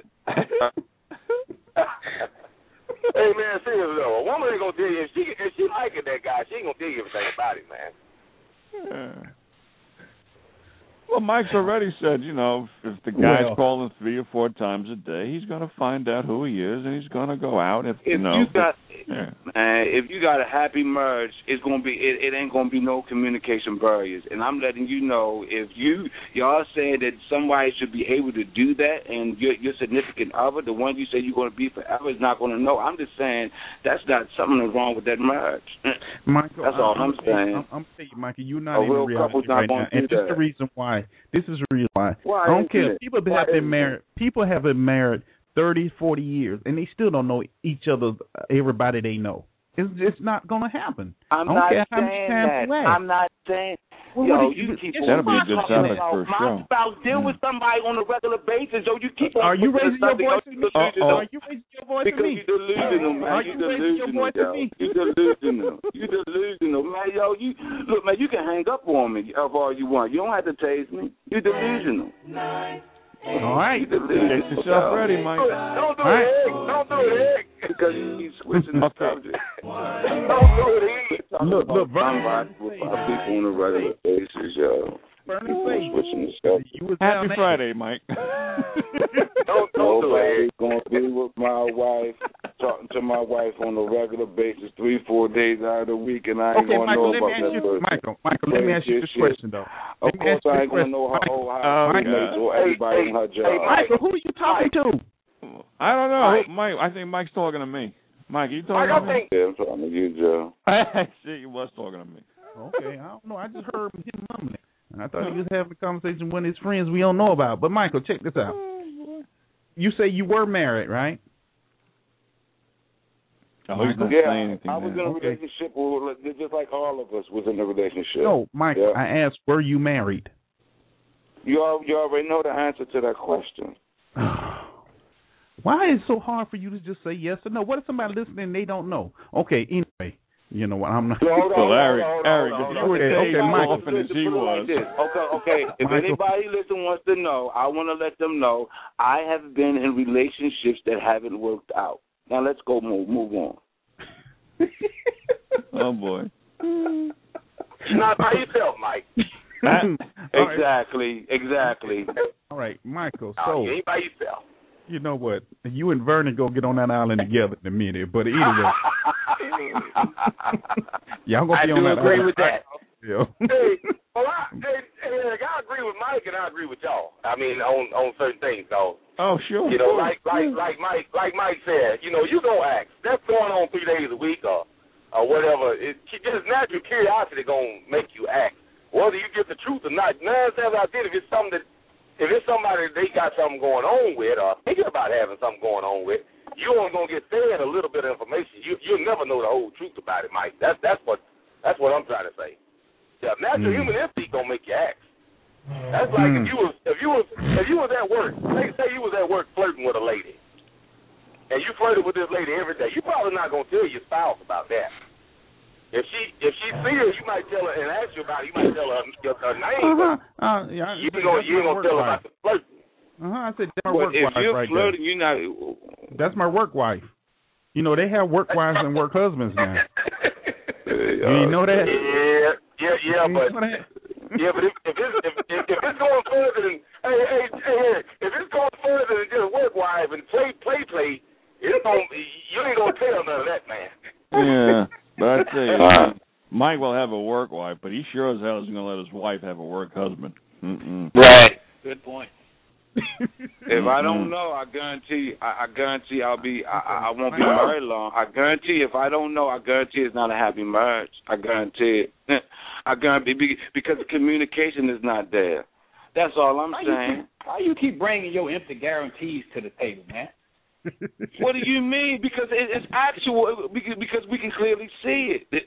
Hey man, seriously though, a woman ain't gonna tell you if she liking that guy, she ain't gonna tell you everything about it, man. Yeah. Well, Mike's already said, if the guy's calling 3 or 4 times a day, he's going to find out who he is, and he's going to go out. If you got a happy merge, it's going to be it ain't going to be no communication barriers. And I'm letting you know, if y'all saying that somebody should be able to do that, and your significant other, the one you say you're going to be forever, is not going to know. I'm just saying that's not something that's wrong with that merge. Michael, that's all I'm saying. I'm saying, Michael, you're not in reality right now, and this is the reason why. This is the reason why. I don't care. People have been married 30, 40 years, and they still don't know each other, everybody they know. It's not going to happen. I'm not saying that. I'm not saying. That'll be a good topic for a show. My spouse deal with somebody on a regular basis. Yo, you keep on. Are you raising your voice to me? Are you raising your voice to me? Because you're delusional, man. Are you raising your voice to me? You're delusional, man. Yo, look, man. You can hang up on me of all you want. You don't have to tase me. You're delusional. All right. Get yourself ready, Mike. Don't do it. Don't do it. Because you keep switching the subject. Don't do it. Look, Vernon. People on a regular basis, yo. Happy Friday, Mike. Nobody's going to be with my wife, talking to my wife on a regular basis 3-4 days out of the week, and I ain't going to know about that person. Michael, let me ask you this question, though. Of course, I ain't going to know her whole house or everybody in her job. Hey, Michael, who are you talking to? I don't know. Mike, I think Mike's talking to me. Mike, are you talking to me? Yeah, I'm talking to you, Joe. I see you was talking to me. Okay, I don't know. I just heard him mumbling. I thought he was having a conversation with his friends we don't know about. But, Michael, check this out. You say you were married, right? Oh, he's not yeah, saying anything. I was in a relationship just like all of us was in a relationship. No, Michael, yeah. I asked, were you married? You already know the answer to that question. Why is it so hard for you to just say yes or no? What if somebody listening and they don't know? Okay, anyway, you know what? I'm not. Eric, if you were Michael, often as he was. Okay. If anybody listening wants to know, I want to let them know I have been in relationships that haven't worked out. Now let's go move on. Oh boy. Not by yourself, Mike. Exactly. All right, Michael. No, So you ain't by yourself. you know what? You and Vernon go get on that island together in a minute. But anyway, y'all gonna be on that island. I do agree with that. Yeah. Eric, I agree with Mike and I agree with y'all. I mean, on certain things, though. Oh, sure. You know, like Mike said, you know, you gonna ask. That's going on 3 days a week or whatever. It's just natural curiosity gonna make you ask. Whether you get the truth or not, 9 times out of 10, if it's somebody that they got something going on with or thinking about having something going on with, you only gonna get fed a little bit of information. You'll never know the whole truth about it, Mike. That's what I'm trying to say. The natural human instinct gonna make you ask. That's like if you was at work, say you was at work flirting with a lady, and you flirted with this lady every day, you probably not gonna tell your spouse about that. If she see her, you might tell her and ask you about it. You might tell her her name, but you ain't gonna tell her about the flirting. I said that's my work wife if you're right flirting, there. you're not. That's my work wife. You know they have work wives and work husbands now. You know that? Yeah, but if it's going further than if it's going further than just work wife and play, it's gonna you ain't gonna tell none of that, man. Yeah, but I tell you, Mike will have a work wife, but he sure as hell isn't gonna let his wife have a work husband. Right. Good point. If I don't know, I guarantee I won't be married long. I guarantee if I don't know, I guarantee it's not a happy marriage. I guarantee it. I guarantee because the communication is not there. That's all I'm saying. Why you keep bringing your empty guarantees to the table, man? What do you mean? Because it's actual. Because we can clearly see it.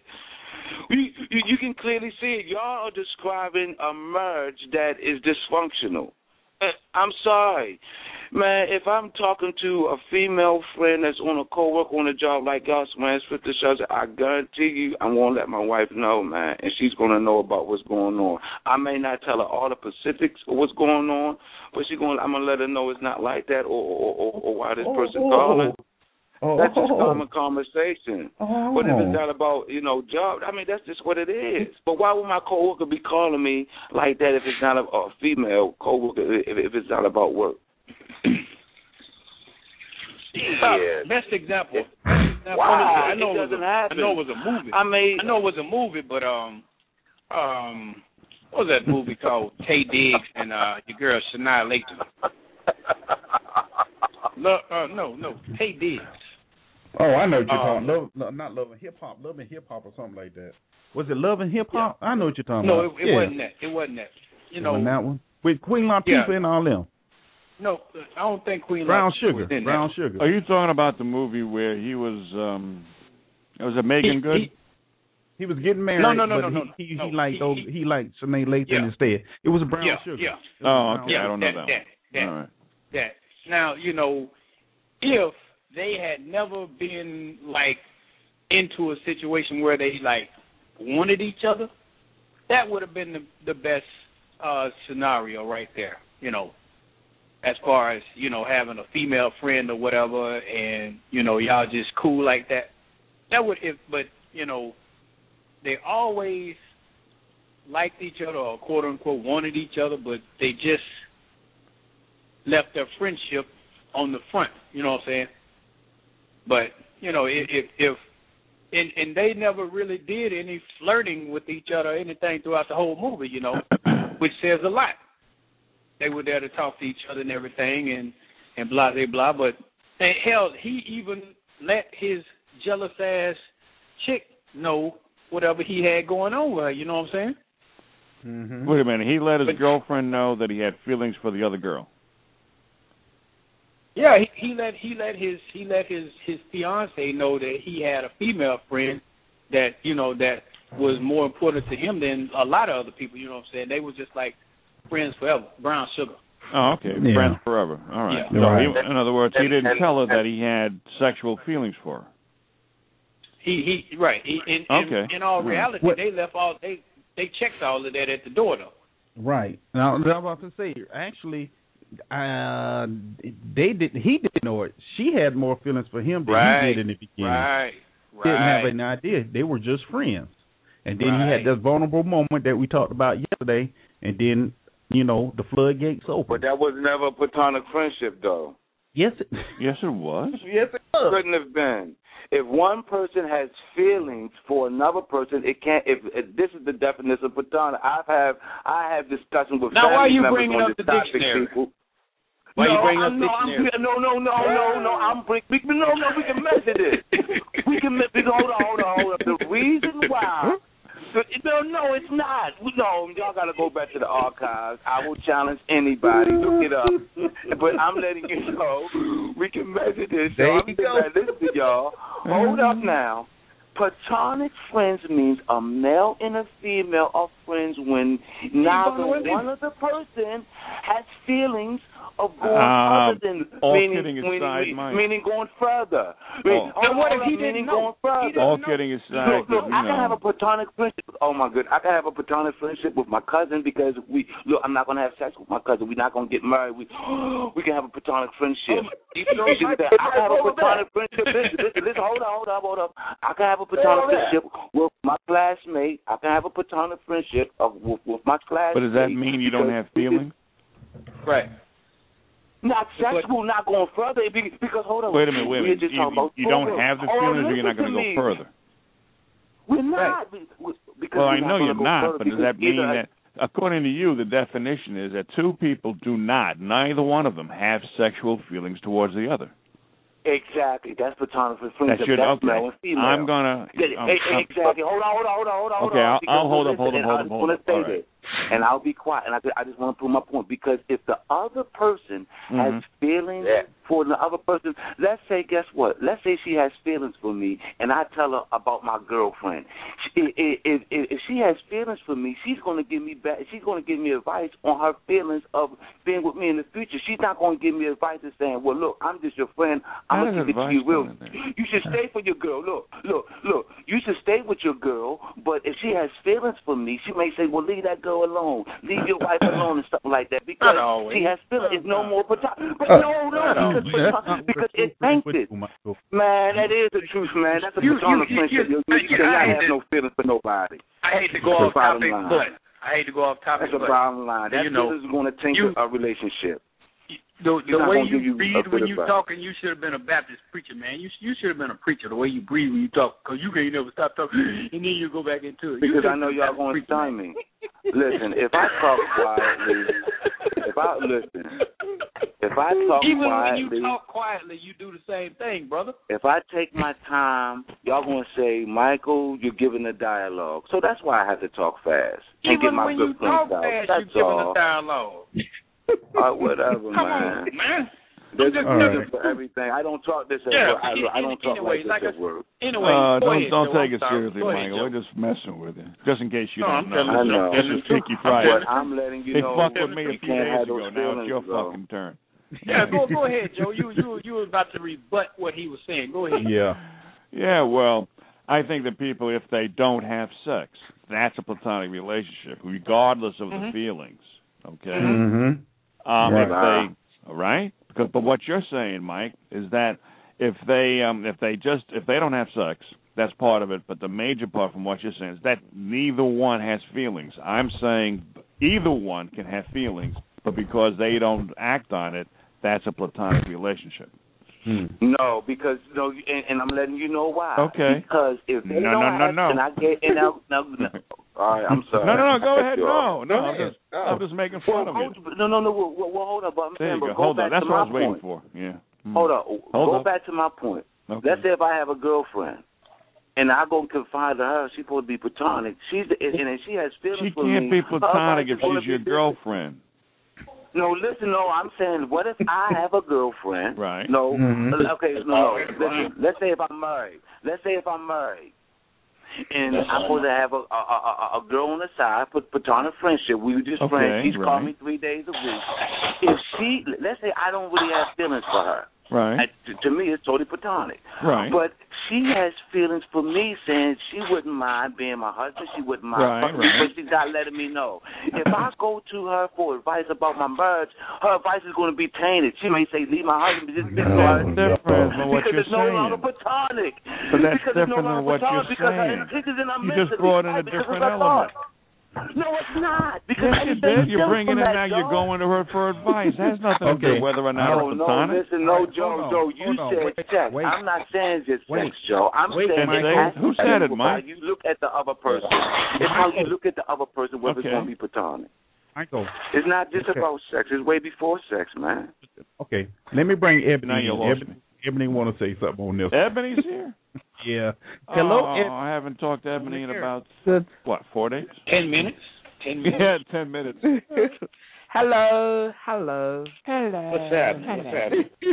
You can clearly see it. Y'all are describing a marriage that is dysfunctional. I'm sorry, man. If I'm talking to a female friend that's on a co-work on a job like us, man, it's 50 shots. I guarantee you, I'm gonna let my wife know, man, and she's gonna know about what's going on. I may not tell her all the specifics of what's going on, but I'm gonna let her know it's not like that, or why this person calling. That's just common conversation. But if it's not about, job, I mean, that's just what it is. But why would my coworker be calling me like that if it's not a female coworker, if it's not about work? Best example. Wow. I know it was a movie. I know it was a movie, but what was that movie called? Tay Diggs and your girl Shania Layton. No, Tay Diggs. Oh, I know what you're talking about. Not Love and Hip Hop. Love and Hip Hop or something like that. Was it Love and Hip Hop? Yeah. I know what you're talking about. No, it wasn't that. It wasn't that. Wasn't that one? With Queen Latifah and all them. No, I don't think Queen Brown Latifah Sugar. was in Brown that. Sugar. Are you talking about the movie where he was, was it Megan Good? He was getting married. No. He liked Shanae Lathan instead. It was a Brown Sugar. Yeah. Oh, okay. I don't know that. All right. That. Now, if they had never been into a situation where they wanted each other, that would have been the best scenario right there. As far as having a female friend or whatever, and y'all just cool like that. That would they always liked each other or quote unquote wanted each other, but they just left their friendship on the front. You know what I'm saying? But if they never really did any flirting with each other or anything throughout the whole movie, which says a lot. They were there to talk to each other and everything and blah, blah, blah. But hell, he even let his jealous ass chick know whatever he had going on with her. You know what I'm saying? Mm-hmm. Wait a minute. He let his girlfriend know that he had feelings for the other girl. Yeah, he let his fiance know that he had a female friend that that was more important to him than a lot of other people. You know what I'm saying? They were just like friends forever, brown sugar. Oh, okay, yeah. Friends forever. All right. Yeah. So Right. in other words, he didn't tell her that he had sexual feelings for her. In all reality, they left all they checked all of that at the door though. Right. Now, I was about to say, actually, he didn't know it. She had more feelings for him than he did in the beginning. Right. He didn't have an idea. They were just friends. And then he had this vulnerable moment that we talked about yesterday, and then, the floodgates opened. But that was never a platonic friendship, though. Yes, it was. Yes, it was. Couldn't have been. If one person has feelings for another person, it can't. If this is the definition of platonic, I have discussions with now, why are family you members bringing on up this the topic, dictionary? people. Why you bringing up No, dictionary? we can measure this. We can hold on. The reason why. No, it's not. No, y'all got to go back to the archives. I will challenge anybody. Look it up. But I'm letting you know we can measure this. There you go. Listen to y'all. Hold up now. Platonic friends means a male and a female are friends when neither one of the person has feelings of going other than meaning going further. What if he didn't know? All kidding aside, look, I can have a platonic friendship. Oh my goodness, I can have a platonic friendship with my cousin because I'm not going to have sex with my cousin. We're not going to get married. We can have a platonic friendship. I can have a platonic friendship. Listen, hold up. I can have a platonic friendship with my classmate. I can have a platonic friendship with my classmate. But does that mean you don't have feelings? Right. Not sexual, not going further. Because hold on. Wait a minute. You don't have the feelings, or you're not going to go further? We're not. Well, I know you're not, but does that mean that, according to you, the definition is that two people neither one of them have sexual feelings towards the other? Exactly. That's platonic friendship. That's male and female. I'm gonna. Exactly. Hold on. Okay, I'll hold up. I just want to say this, and I'll be quiet. And I just want to prove my point, because if the other person has feelings for the other person, let's say, guess what? Let's say she has feelings for me, and I tell her about my girlfriend. If she has feelings for me, she's going to give me She's going to give me advice on her feelings of being with me in the future. She's not going to give me advice and saying, "Well, look, I'm just your friend. I'm going to keep it to you real. You should stay for your girl. Look. You should stay with your girl. But if she has feelings for me, she may say, "Well, leave that girl alone. Leave your wife alone," and something like that, because she has feelings. It's no more platonic. But no. Because it painted. Man, that is the truth, man. That's a platonic friendship. You cannot have no feelings for nobody. I hate to go off topic, but that's the bottom line. That is going to taint a relationship. The way you breathe when you talking, you should have been a Baptist preacher, man. You should have been a preacher. The way you breathe when you talk, because you can't never stop talking, and then you go back into it. Because I know y'all going to stun me. Listen, if I talk quietly, even when you talk quietly, you do the same thing, brother. If I take my time, y'all going to say, "Michael, you're giving a dialogue." So that's why I have to talk fast. Even when you talk fast, you're giving a dialogue. Whatever, Come on, man. There's a reason for everything. I don't talk this at work. I don't talk like this at work. Anyway, don't take it seriously, Michael. We're just messing with you, just in case you don't know. I know. This is Freaky Friday. But I'm letting you know. They fucked with me a few days ago. Now it's your fucking turn. Yeah, go ahead, Joe. You were about to rebut what he was saying. Go ahead. Yeah. Well, I think that people, if they don't have sex, that's a platonic relationship, regardless of the feelings. Okay. Mm-hmm. But what you're saying, Mike, is that if they don't have sex, that's part of it. But the major part from what you're saying is that neither one has feelings. I'm saying either one can have feelings, but because they don't act on it, that's a platonic relationship. No, because and I'm letting you know why. Okay. Because if they and I get all right, I'm sorry. No, go ahead. I'm just making fun of you. No. Well, hold up. I'm saying, but hold on. That's what I was waiting for. Yeah. Hold up. Go back to my point. Okay. Let's say if I have a girlfriend, and I go and confide to her, she's supposed to be platonic. And she has feelings for me. She can't be platonic if she's your girlfriend. No, listen, I'm saying, what if I have a girlfriend? Right. No, okay, no. Listen, let's say if I'm married. And I'm supposed to have a girl on the side, platonic friendship. We were just friends. She's called me 3 days a week. If let's say I don't really have feelings for her. Right. To me, it's totally platonic. Right. But she has feelings for me, saying she wouldn't mind being my husband. She wouldn't mind, but she's not letting me know. If I go to her for advice about my marriage, her advice is going to be tainted. She may say, "Leave my husband." That's different than what you're saying. Because it's no longer platonic. But that's different than what you're saying. You just brought in a different element. No, it's not. Because yes, you did. You're bringing it now. You're going to her for advice. It has nothing to do with whether or not it's platonic. Joe, you said sex. I'm not saying just sex, Joe. I'm saying who said it, Mike? You look at the other person. It's how you look at the other person, whether it's going to be platonic. Michael. It's not just about sex. It's way before sex, man. Okay. Let me bring Ebony. Now you lost me. Ebony want to say something on this. Ebony's here? Yeah. Hello, I haven't talked to Ebony in about, 4 days? 10 minutes? 10 minutes? Yeah, 10 minutes. Hello. What's that?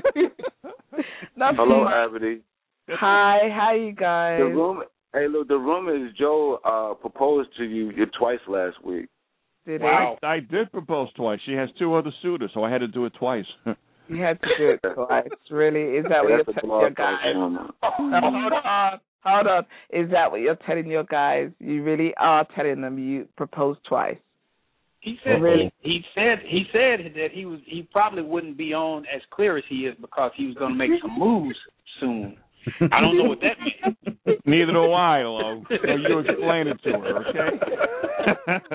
Hello, Ebony. Hi, how you guys? The rumor is Joe proposed to you twice last week. Wow. I did propose twice. She has 2 other suitors, so I had to do it twice. You had to do it twice. Really? Is that what you're telling your guys? Hold on. Is that what you're telling your guys? You really are telling them you proposed twice? He said he said that he probably wouldn't be on as clear as he is because he was going to make some moves soon. I don't know what that means. Neither do I, Lo. So you explain it to her, okay?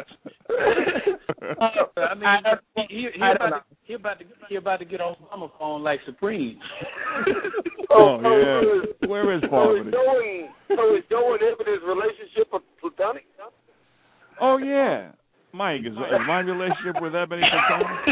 I mean, he about to get on Obama phone like Supreme. Yeah. Where is Poverty? So is Joe and Ebony's relationship platonic? Oh yeah, Mike, is my relationship with Ebony platonic?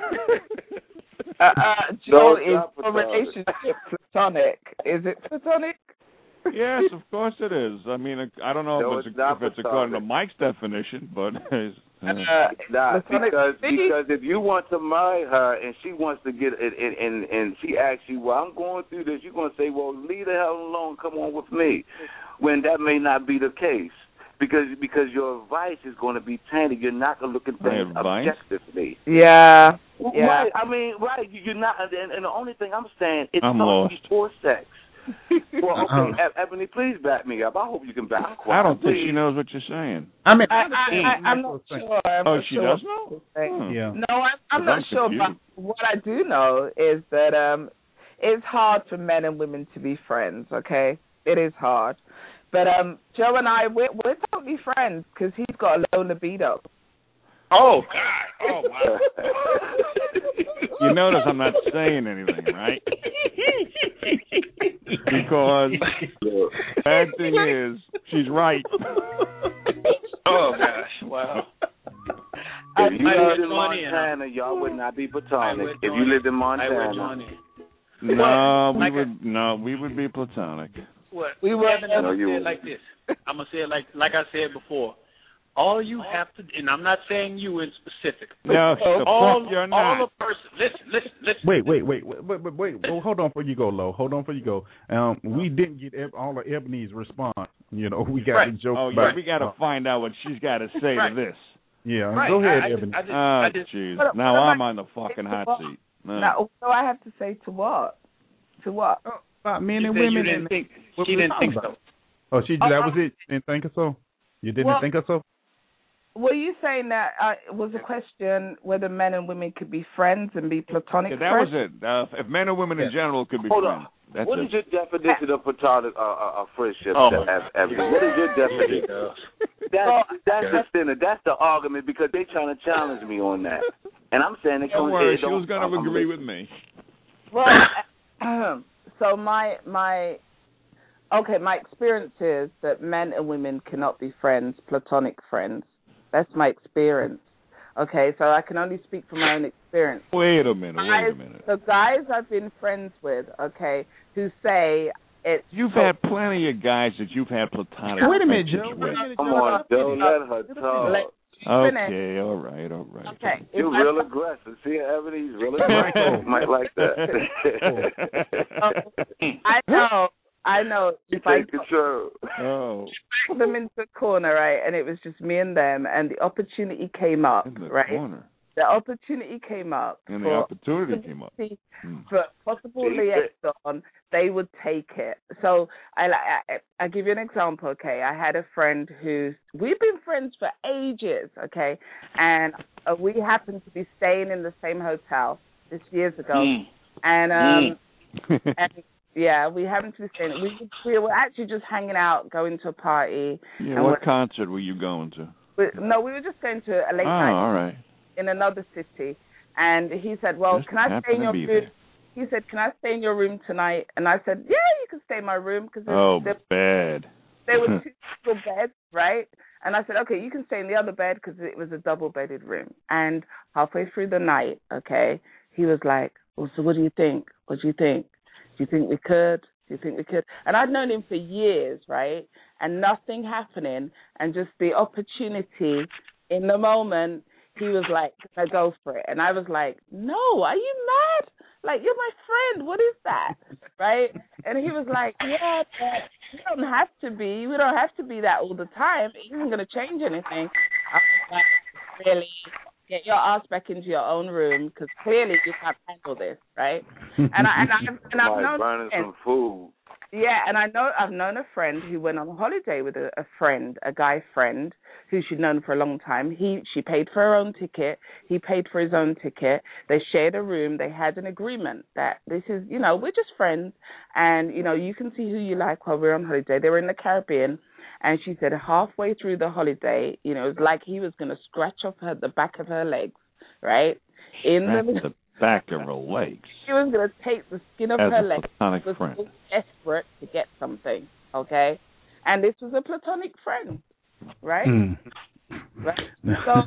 Joe, is your relationship platonic? Is it platonic? Yes, of course it is. I mean, I don't know if it's according to Mike's definition, but because if you want to marry her and she wants to get it, and she asks you, "Well, I'm going through this," you're going to say, "Well, leave the hell alone. Come on with me," when that may not be the case. Because your advice is going to be tainted. You're not going to look at things objectively. Yeah. Right. I mean, right. You're not. And the only thing I'm saying, it's not before sex. Well, okay, Ebony, please back me up. I hope you can back me up. I don't think she knows what you're saying. I mean, I'm not sure. She does know? Yeah. No, I'm not sure. But what I do know is that it's hard for men and women to be friends, okay? It is hard. But Joe and I, we're totally friends because he's got a low libido. Oh, God. Oh, wow. You notice I'm not saying anything, right? Because the bad thing is, she's right. Oh, gosh. Wow. If you lived in Montana, y'all would not be platonic. If you lived in Montana. We would be platonic. What? We were say it like this. I'm gonna say it like I said before. All you have to, and I'm not saying you in specific. No, you're not. All the person. Listen. Wait. Well, hold on before you go, Lo. Hold on before you go. We didn't get all of Ebony's response. You know, we got to joke. Oh yeah, we got to find out what she's got to say to this. Yeah, go ahead, Ebony. Jeez. Now I'm on the fucking hot seat. Now, what do I have to say to what? To what? About men and women. She didn't think so. Oh, that was it? You didn't think so? You didn't think so? Were you saying that was a question whether men and women could be friends and be platonic friends? That was it. If men and women in general could be friends. That's what is your definition of platonic friendship, Ebony? What is your definition? That's the argument because they're trying to challenge me on that. And I'm saying they don't worry, she was going to agree with me. Well, so my experience is that men and women cannot be friends, platonic friends. That's my experience. Okay, so I can only speak from my own experience. Wait a minute. The guys I've been friends with, okay, who say You've had plenty of guys that you've had platonic. Wait a minute, friendships Joe. with. Wait a minute, Come Joe. on, Joe, let her talk. Okay, all right. Okay. You're real aggressive. See, Ebony, he's real aggressive. Might like that. I know. You take control. Oh. Put them into the corner, right? And it was just me and them, and the opportunity came up, In the right? corner. The opportunity came up. And the opportunity came up. For possible liaison, they would take it. So I give you an example, okay? I had a friend we've been friends for ages, okay? And we happened to be staying in the same hotel this years ago. And yeah, we happened to be staying. We were actually just hanging out, going to a party. Yeah, what concert were you going to? We were just going to a late night. All right. In another city, and he said, "Well, can I stay in your room?" He said, "Can I stay in your room tonight?" And I said, "Yeah, you can stay in my room because bad. There were 2 single beds, right?" And I said, "Okay, you can stay in the other bed because it was a double-bedded room." And halfway through the night, okay, he was like, "Well, so what do you think? What do you think? Do you think we could? Do you think we could?" And I'd known him for years, right? And nothing happening, and just the opportunity in the moment. He was like, "Can I go for it?" And I was like, "No, are you mad? Like, you're my friend. What is that?" Right? And he was like, "Yeah, but you don't have to be. We don't have to be that all the time. It isn't going to change anything." I was like, "Really? Get your ass back into your own room because clearly you can't handle this, right?" And I've known burning some food. Yeah, and I've known a friend who went on holiday with a guy friend who she'd known for a long time. She paid for her own ticket. He paid for his own ticket. They shared a room. They had an agreement that this is, we're just friends, and you can see who you like while we're on holiday. They were in the Caribbean, and she said halfway through the holiday, it was like he was going to scratch off the back of her legs, right? The back of her legs. She was going to take the skin of her legs. Platonic She was friend. so desperate to get something, okay? And this was a platonic friend, right? Right? So,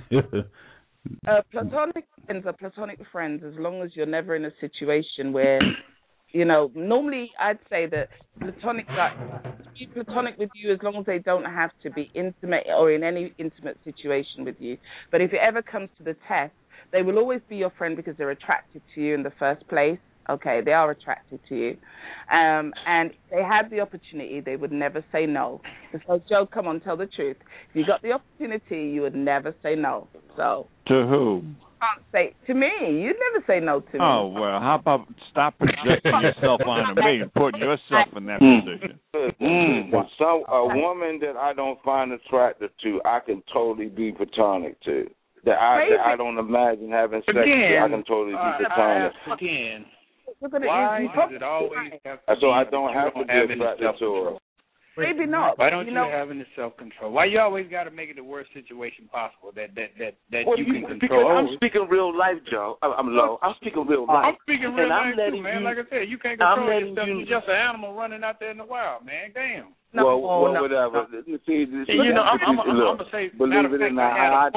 platonic friends are platonic friends as long as you're never in a situation where, normally I'd say that platonic be platonic with you as long as they don't have to be intimate or in any intimate situation with you. But if it ever comes to the test, they will always be your friend because they're attracted to you in the first place. Okay, they are attracted to you. And if they had the opportunity, they would never say no. So, Joe, come on, tell the truth. If you got the opportunity, you would never say no. So to who? Can't say to me. You'd never say no to me. Oh, well, how about stop projecting yourself onto me and putting yourself in that position? So a woman that I don't find attractive to, I can totally be platonic to. That I don't imagine having sex with, I can totally be platonic. Again, why does it always have to so be I don't have to be attracted to her. Maybe not. Why don't you have any self-control? Why you always got to make it the worst situation possible that you can control? Because I'm speaking real life, Joe. I'm low. I'm speaking real life. I'm speaking real life too, man. Like I said, you can't control yourself. You're just an animal running out there in the wild, man. Damn. Whatever. See, I'm gonna say. Believe it or not, I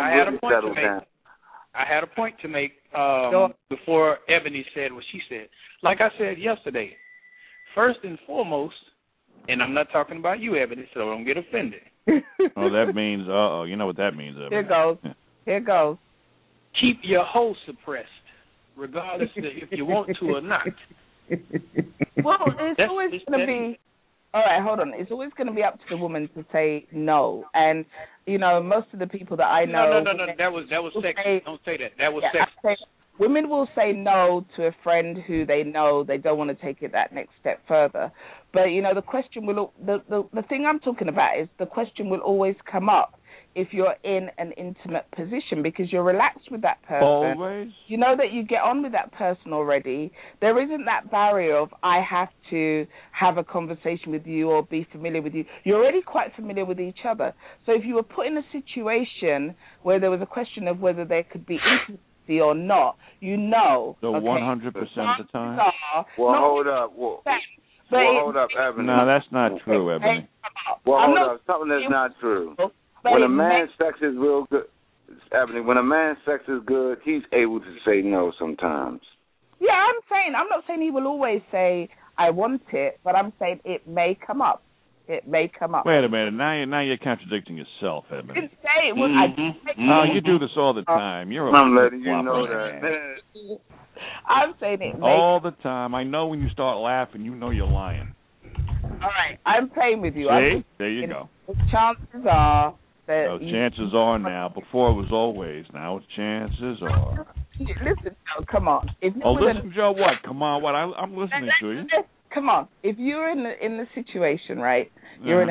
had a point to make before Ebony said what she said. Like I said yesterday, first and foremost, and I'm not talking about you, Ebony, so don't get offended. Oh, that means, you know what that means, Ebony. Here goes. Keep your hoe suppressed, regardless if you want to or not. Well, it's always going to be. All right, hold on. It's always going to be up to the woman to say no, and most of the people that I know. No. That was sexy. Don't say that. That was sexy. Women will say no to a friend who they know they don't want to take it that next step further. But the question will the thing I'm talking about is the question will always come up if you're in an intimate position because you're relaxed with that person. Always. You know that you get on with that person already. There isn't that barrier of I have to have a conversation with you or be familiar with you. You're already quite familiar with each other. So if you were put in a situation where there was a question of whether there could be intimacy or not, So 100% of the time? Hold up, Ebony. No, that's not true, Ebony. Hold up. Something that's not true. When a man's sex is real good, Ebony, when a man's sex is good, he's able to say no sometimes. Yeah, I'm not saying he will always say, I want it, but I'm saying it may come up. It may come up. Wait a minute. Now you're contradicting yourself, Ebony. I didn't say it was. You do this all the time. I'm letting you know that. I'm saying it may all the time. I know when you start laughing, you know you're lying. All right, I'm playing with you. See? There you go. The chances are that chances are now. Before it was always. Now it's chances are. Listen, Joe, come on. If you listen, Joe. What? Come on. What? I'm listening to you. Come on. If you're in the situation, right? You're in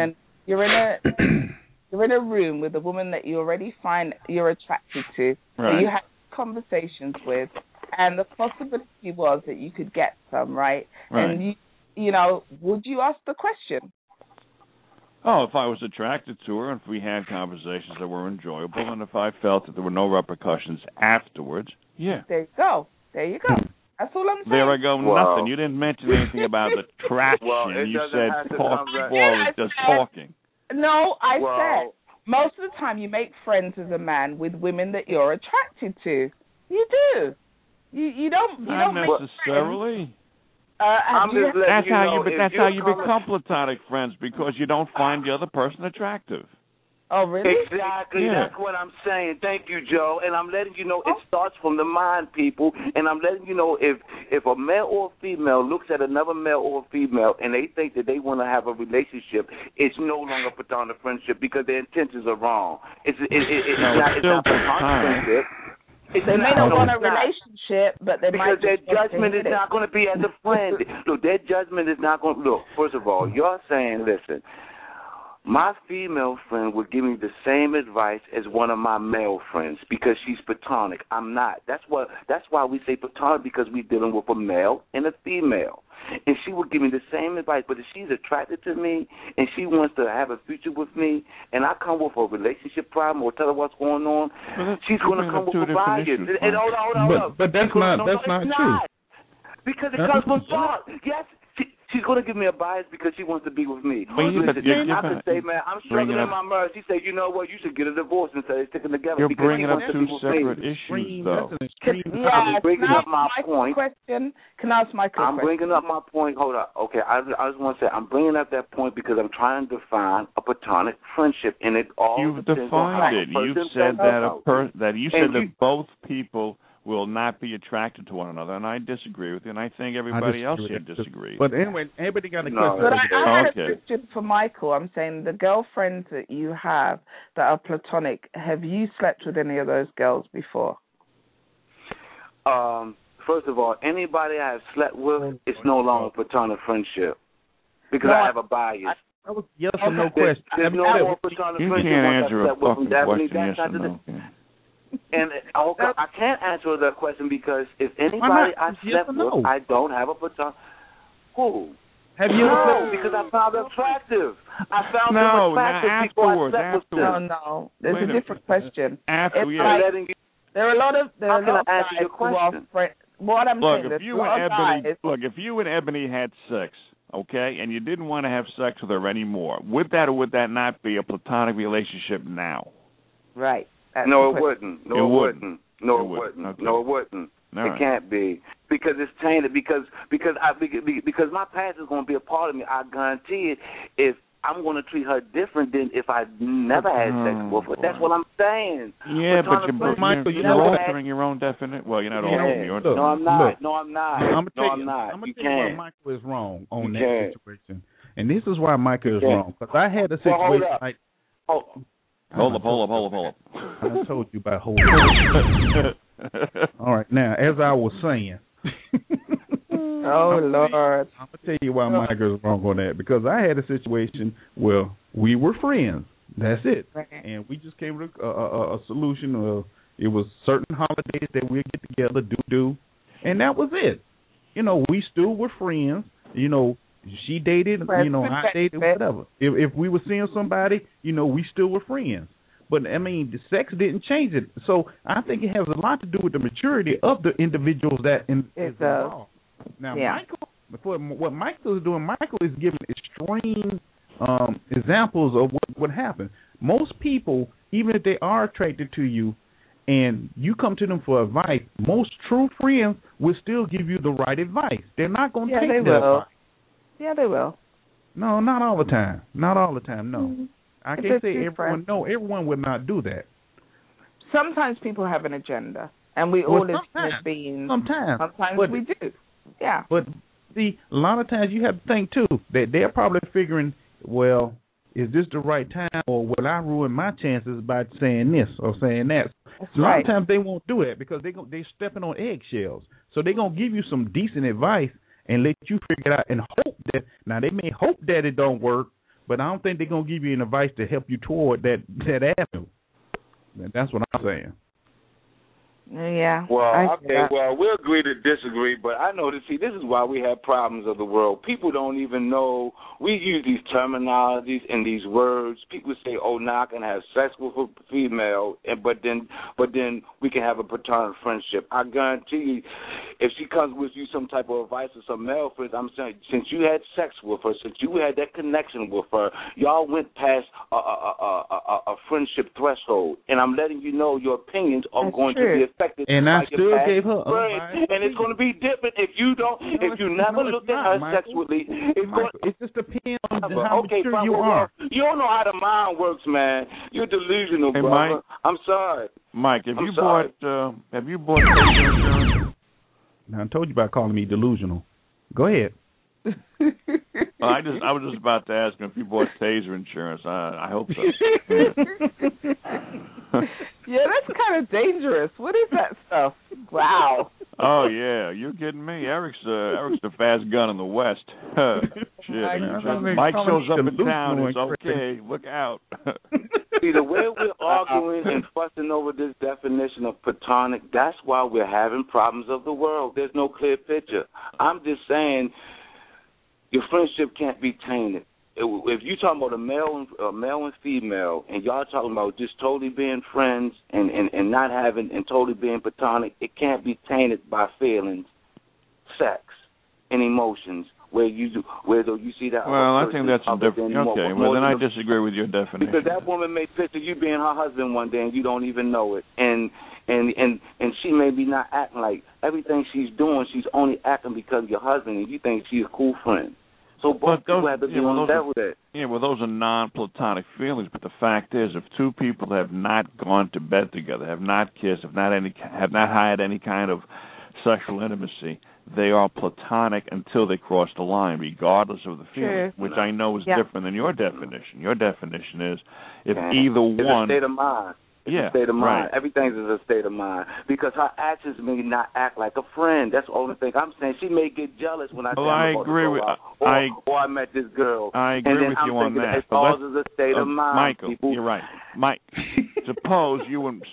a room with a woman that you already find you're attracted to, that you have conversations with, and the possibility was that you could get some, right? And you know, would you ask the question? Oh, if I was attracted to her, and if we had conversations that were enjoyable, and if I felt that there were no repercussions afterwards, yeah. There you go. That's all I'm saying. There I go. Nothing. You didn't mention anything about attraction. You said talk before it's just talking. No, I said most of the time you make friends as a man with women that you're attracted to. You do. You don't. Not necessarily. That's how you become platonic friends, because you don't find the other person attractive. Oh, really? Exactly. Yeah. That's what I'm saying. Thank you, Joe. And I'm letting you know it starts from the mind, people. And I'm letting you know if a male or a female looks at another male or a female and they think that they want to have a relationship, it's no longer platonic friendship because their intentions are wrong. It's not platonic friendship. They may not want a relationship, but they might. Because their judgment is not going to be as a friend. Look, their judgment is not going to. Look, first of all, you're saying, listen, my female friend would give me the same advice as one of my male friends because she's platonic. I'm not. That's why we say platonic, because we're dealing with a male and a female. And she would give me the same advice, but if she's attracted to me and she wants to have a future with me, and I come with a relationship problem or tell her what's going on, she's going to come with a bias. And hold on. But that's not true. Because it comes from thought. Yes. She's going to give me a bias because she wants to be with me. I can say, man, I'm struggling in my marriage. She said, you know what, you should get a divorce instead of sticking together. You're bringing up two separate issues, though. I'm bringing up my point. Can I ask my question? I'm bringing up my point. Hold up. Okay, I just want to say, I'm bringing up that point because I'm trying to define a platonic friendship, and it all You've defined it. You said that both people will not be attracted to one another, and I disagree with you, and I think everybody else here disagrees. But anyway, everybody got a question. But I had a question for Michael. I'm saying the girlfriends that you have that are platonic, have you slept with any of those girls before? First of all, anybody I have slept with, it's no longer platonic friendship because I have a bias. That was yes or no question. There's no more platonic friendship. You can't answer a fucking question, yes or no. And I can't answer that question because if anybody I slept with, I don't have a platonic. Who? Have you ever because I found them attractive. I found them attractive before I slept with them. No. There's a different question. After, there are a lot of How can I answer your question? What I'm saying is, if you and Ebony had sex, okay, and you didn't want to have sex with her anymore, would that or would that not be a platonic relationship now? Right. No, it wouldn't. No, it wouldn't. Okay. No, it wouldn't. It can't be because it's tainted. Because my past is going to be a part of me. I guarantee it. If I'm going to treat her different than if I never had sex with her. That's what I'm saying. Yeah, but Michael, you're altering your own definition. Well, you're not altering your own. No, I'm not. No, I'm not. I'm going to tell you why Michael is wrong on that situation, and this is why Michael is wrong. Because I had a situation like. Hold up. I told you about hold up. All right, now, as I was saying. Oh, Lord. I'm going to tell you why Michael is wrong on that. Because I had a situation where we were friends. That's it. Right. And we just came to a solution of it was certain holidays that we'd get together, do. And that was it. You know, we still were friends. You know, she dated, I dated, whatever. If we were seeing somebody, we still were friends. But, I mean, the sex didn't change it. So I think it has a lot to do with the maturity of the individuals that is involved. Now, Michael, what Michael is doing, Michael is giving extreme examples of what happened. Most people, even if they are attracted to you and you come to them for advice, most true friends will still give you the right advice. They're not going to take that advice. Yeah, they will. No, not all the time. Not all the time. No, I can't say everyone. Friends. No, everyone would not do that. Sometimes people have an agenda, and we all as human beings. Sometimes we do. Yeah. But see, a lot of times you have to think too that they're probably figuring, well, is this the right time, or will I ruin my chances by saying this or saying that? That's a lot right. of times they won't do that because they're stepping on eggshells. So they're gonna give you some decent advice and let you figure it out and hope that. Now they may hope that it don't work, but I don't think they're gonna give you an advice to help you toward that avenue. That's what I'm saying. Yeah. Well, okay. Well, we'll agree to disagree, but I know this is why we have problems of the world. People don't even know. We use these terminologies and these words. People say, "Oh, now I can have sex with a female," but then we can have a platonic friendship. I guarantee you, if she comes with you some type of advice or some male friends, I'm saying, since you had sex with her, since you had that connection with her, y'all went past a friendship threshold, and I'm letting you know your opinions are going to be affected. And I still gave her advice, and it's going to be different if you don't. If you never looked at her sexually, it just depends on how mature you are. You don't know how the mind works, man. You're delusional, brother. Mike, I'm sorry. Mike, have you bought insurance? I told you about calling me delusional. Go ahead. I was just about to ask him if you bought taser insurance. I hope so. Yeah, that's kind of dangerous. What is that stuff? Wow. Oh yeah, you're kidding me. Eric's the fast gun in the West. Shit. Mike shows up in town. It's okay. Look out. See, the way we're arguing and fussing over this definition of platonic, that's why we're having problems of the world. There's no clear picture. I'm just saying your friendship can't be tainted. If you're talking about a male and female, and y'all talking about just totally being friends and not having and totally being platonic, it can't be tainted by feelings, sex, and emotions. Where you see that. Well, I think that's a different. Okay, well then I disagree with your definition. Because that woman may picture you being her husband one day and you don't even know it, and she may be not acting like everything she's doing. She's only acting because of your husband, and you think she's a cool friend. So both people have to be on that with it. Yeah, well, those are non-platonic feelings. But the fact is, if two people have not gone to bed together, have not kissed, have not had any kind of sexual intimacy, they are platonic until they cross the line, regardless of the feeling, which I know is different than your definition. Your definition is if either one. It's a state of mind. It's a state of mind. Right. Everything is a state of mind. Because her actions may not act like a friend. That's the only thing I'm saying. She may get jealous when I say I'm about to go out. Or I met this girl. I agree with you on that. It causes a state of mind. Michael, people. You're right. Mike, suppose. And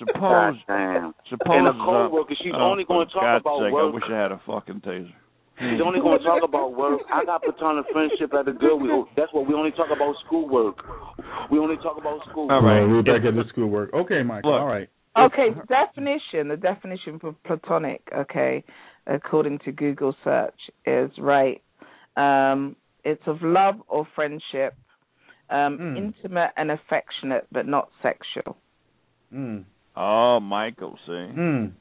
a co-worker, she's only going to talk about work. I wish I had a fucking taser. She's only going to talk about work. I got platonic friendship as a girl. That's what we only talk about schoolwork. We only talk about schoolwork. All right, we're back at the schoolwork. Okay, Michael. All right. Okay, the definition for platonic, okay, according to Google search, is right. It's of love or friendship, intimate and affectionate, but not sexual. Oh, Michael, see.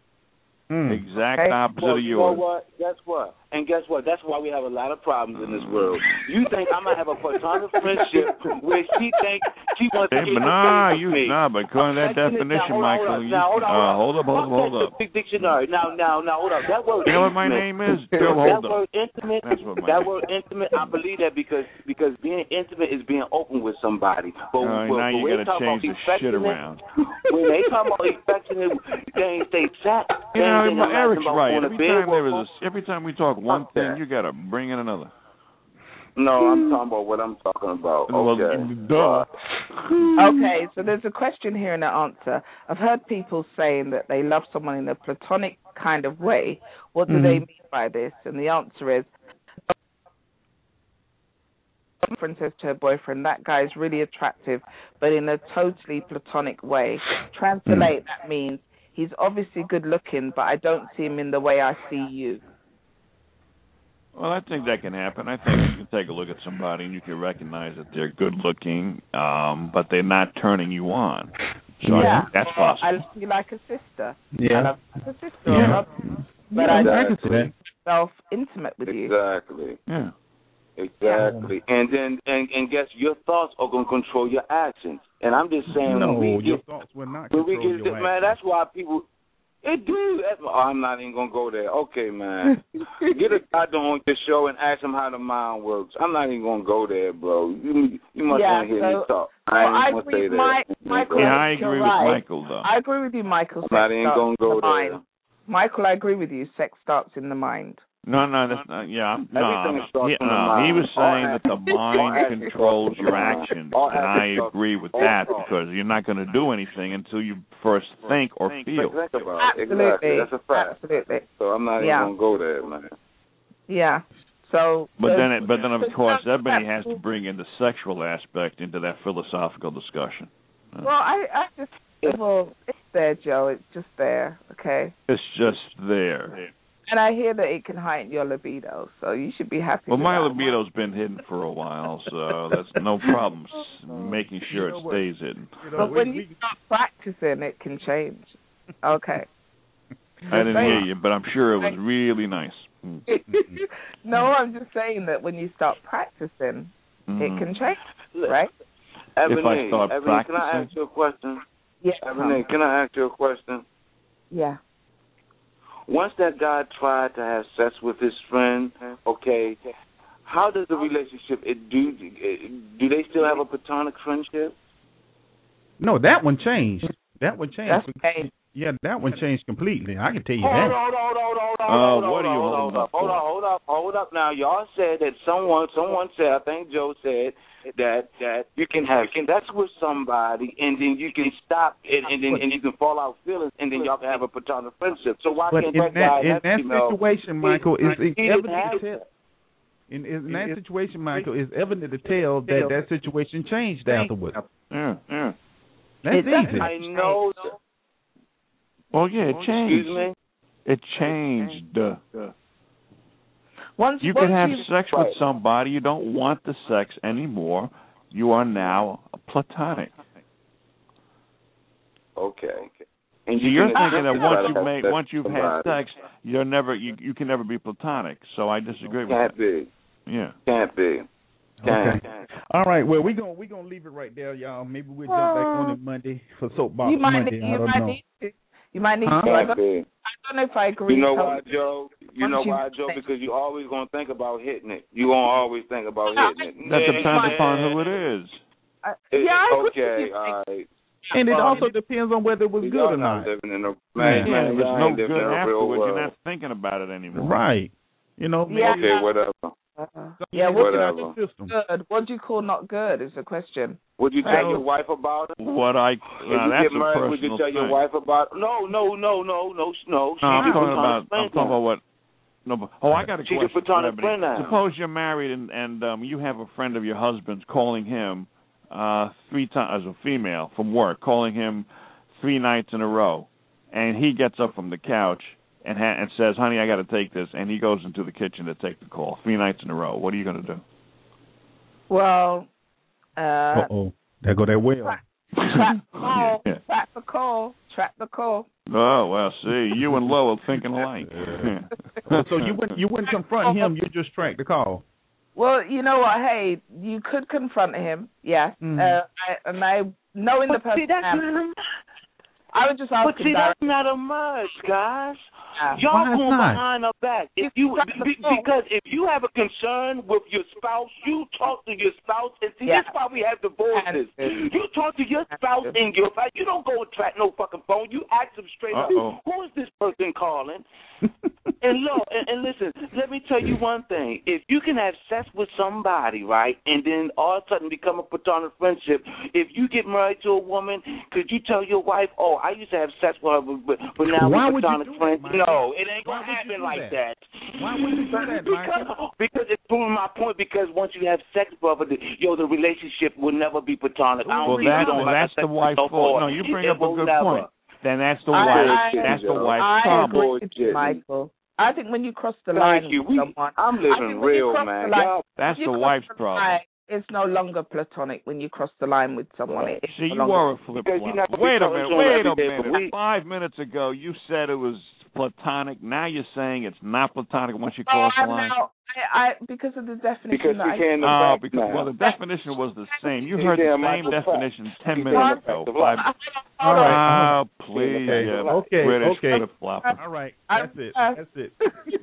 Exact opposite of yours. You know what? Guess what? And guess what? That's why we have a lot of problems in this world. You think I'm going to have a platonic friendship where she thinks she wants to get but according to that definition, Michael, hold up. Big dictionary. Now, hold up. That word you know what my name is? Hold up. That word intimate, I believe that because being intimate is being open with somebody. But now you got to change the shit around. When they talk about affectionate, they ain't say sex. Eric's right. Every time we talk one thing, you got to bring in another. No, I'm talking about what I'm talking about. Okay, so there's a question here and an answer. I've heard people saying that they love someone in a platonic kind of way. What do they mean by this? And the answer is, a friend says to her boyfriend, that guy's really attractive, but in a totally platonic way. Translate, that means, he's obviously good looking, but I don't see him in the way I see you. Well, I think that can happen. I think you can take a look at somebody and you can recognize that they're good looking, but they're not turning you on. So I think that's possible. I love you like a sister. Yeah. I love you like a sister. But I can see that. Self-intimate with you. Exactly. Yeah. Exactly. And then and guess your thoughts are gonna control your actions. And I'm just saying, your thoughts will not control your actions. Man, that's why people. It do. I'm not even gonna go there. Okay, man. Get a doctor on the show and ask him how the mind works. I'm not even gonna go there, bro. You must want to hear me talk. I agree with Michael. I agree with Michael, though. I agree with you, Michael. I'm not even gonna go there. Michael, I agree with you. Sex starts in the mind. No, that's not. Yeah, he was saying that the mind controls your actions, and I agree with that because you're not going to do anything until you first think or feel. Think about it. Exactly, that's a fact. Absolutely. So I'm not even going to go there, man. Yeah. So. But then of course, Ebony has to bring in the sexual aspect into that philosophical discussion. Well, I just it's there, Joe. It's just there. Okay. It's just there. And I hear that it can heighten your libido, so you should be happy. Well, my libido's been hidden for a while, so that's no problem making sure it stays hidden. But when you start practicing, it can change. Okay. I didn't hear you, but I'm sure it was really nice. No, I'm just saying that when you start practicing, it can change, right? Ebony, if I start practicing, can I ask you a question? Yes. Ebony, can I ask you a question? Yeah. Once that guy tried to have sex with his friend, okay, how does the relationship do they still have a platonic friendship? No, that one changed. That one changed. Yeah, that one changed completely. I can tell you that. Hold up. Now, y'all said that someone said, I think Joe said, that you can have sex with somebody and then you can stop and you can fall out feelings and then y'all can have a platonic friendship. So why can't that guy in that situation, Michael, is evident to tell. In that situation, Michael, is evident to tell that situation changed afterwards. Yeah. That's easy. I know. Well, yeah, it changed. Excuse me? It changed. You can have sex with somebody. You don't want the sex anymore. You are now platonic. Okay. And you're thinking that once you've had sex, you can never be platonic. So I disagree with that. Can't be. Yeah. Can't be. Okay. All right. Well, we're gonna leave it right there, y'all. Maybe we'll jump back on it Monday for Soapbox Monday. You might need to. I don't know if I agree. You know why, Joe? Because you're always going to think about hitting it. You're going to always think about hitting it. That depends upon who it is. Okay, all right. And it also depends on whether it was good or not. If it's no good afterwards, you're not thinking about it anymore. Right. You know. Okay, whatever. Whatever. Good. What do you call not good is the question. Would you tell your wife about it? That's a personal would you tell your wife about it? No. I'm talking about what. No, but, I got a question. Suppose you're married and you have a friend of your husband's calling him 3 times as a female from work, calling him 3 nights in a row, and he gets up from the couch and says, "Honey, I got to take this," and he goes into the kitchen to take the call 3 nights in a row. What are you going to do? Well. There go that well. Track the call. Oh, well, see, you and Lo are thinking alike. So you wouldn't confront him, you just track the call. Well, you know what? Hey, you could confront him, yes. Mm-hmm. Knowing the person. I would just ask him. But see, that's not a much, guys. Y'all going behind her back. Because if you have a concern with your spouse, you talk to your spouse. And see, that's why we have divorces. You talk to your spouse in your life. You don't go and track no fucking phone. You ask them straight up, who is this person calling? And look, and listen, let me tell you one thing. If you can have sex with somebody, right, and then all of a sudden become a platonic friendship, if you get married to a woman, could you tell your wife, I used to have sex with her, but now we're platonic friends? No, it ain't going to happen like that. Why would you do that, Michael? Because it's proving my point, because once you have sex, brother, the relationship will never be platonic. That's the wife's fault. No, you bring up a good point. Then that's the wife. That's the wife's problem. I agree with you, Michael. I think when you cross the line with someone, I'm living real, man. That's the wife's problem. It's no longer platonic when you cross the line with someone. See, you are a flip-flop. Wait a minute. 5 minutes ago, you said it was platonic. Now you're saying it's not platonic once you cross the line. Because of the definition. Because that you can't. The definition was the same. You heard the same definition 10 minutes ago. All right. Please. Okay. British All right. That's it. That's it.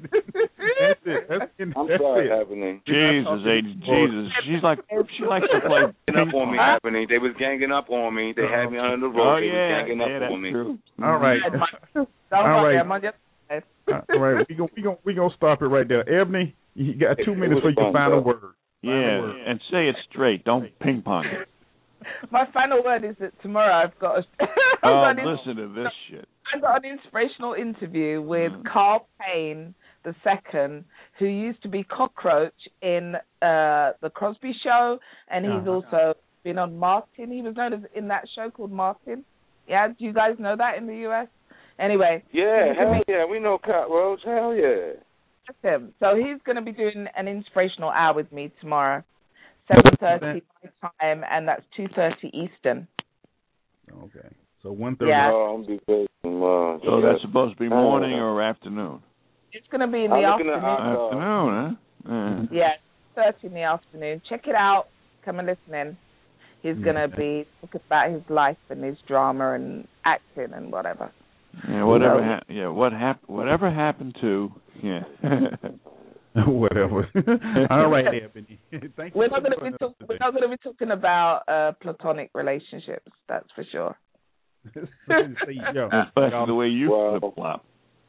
I'm sorry, Happening. Jesus. She likes to play. Up on me, Happening. They was ganging up on me. They had me under the rope. They was ganging up on me. True. All right. All right. All right. We gonna stop it right there. Ebony, you got 2 minutes for your final word. And say it straight. Don't ping pong it. My final word is that tomorrow I've got. Listen to this shit. I got an inspirational interview with Carl Payne II, who used to be Cockroach in the Cosby Show, and he's also been on Martin. He was known as in that show called Martin. Yeah, do you guys know that in the U.S.? Anyway. Yeah, hell yeah, we know Cockroach. Hell yeah. That's him. So he's going to be doing an inspirational hour with me tomorrow, 7:30 my time, and that's 2:30 Eastern. Okay. So 1:30. Yeah. So that's supposed to be morning or afternoon? It's going to be in the afternoon. Afternoon, huh? Yeah, 2:30 in the afternoon. Check it out. Come and listen in. He's going to be talking about his life and his drama and acting and whatever. Yeah, whatever happened to whatever. All right, Ebony. Thank you. We're not going to be talking about platonic relationships. That's for sure. Especially the way you flip flop.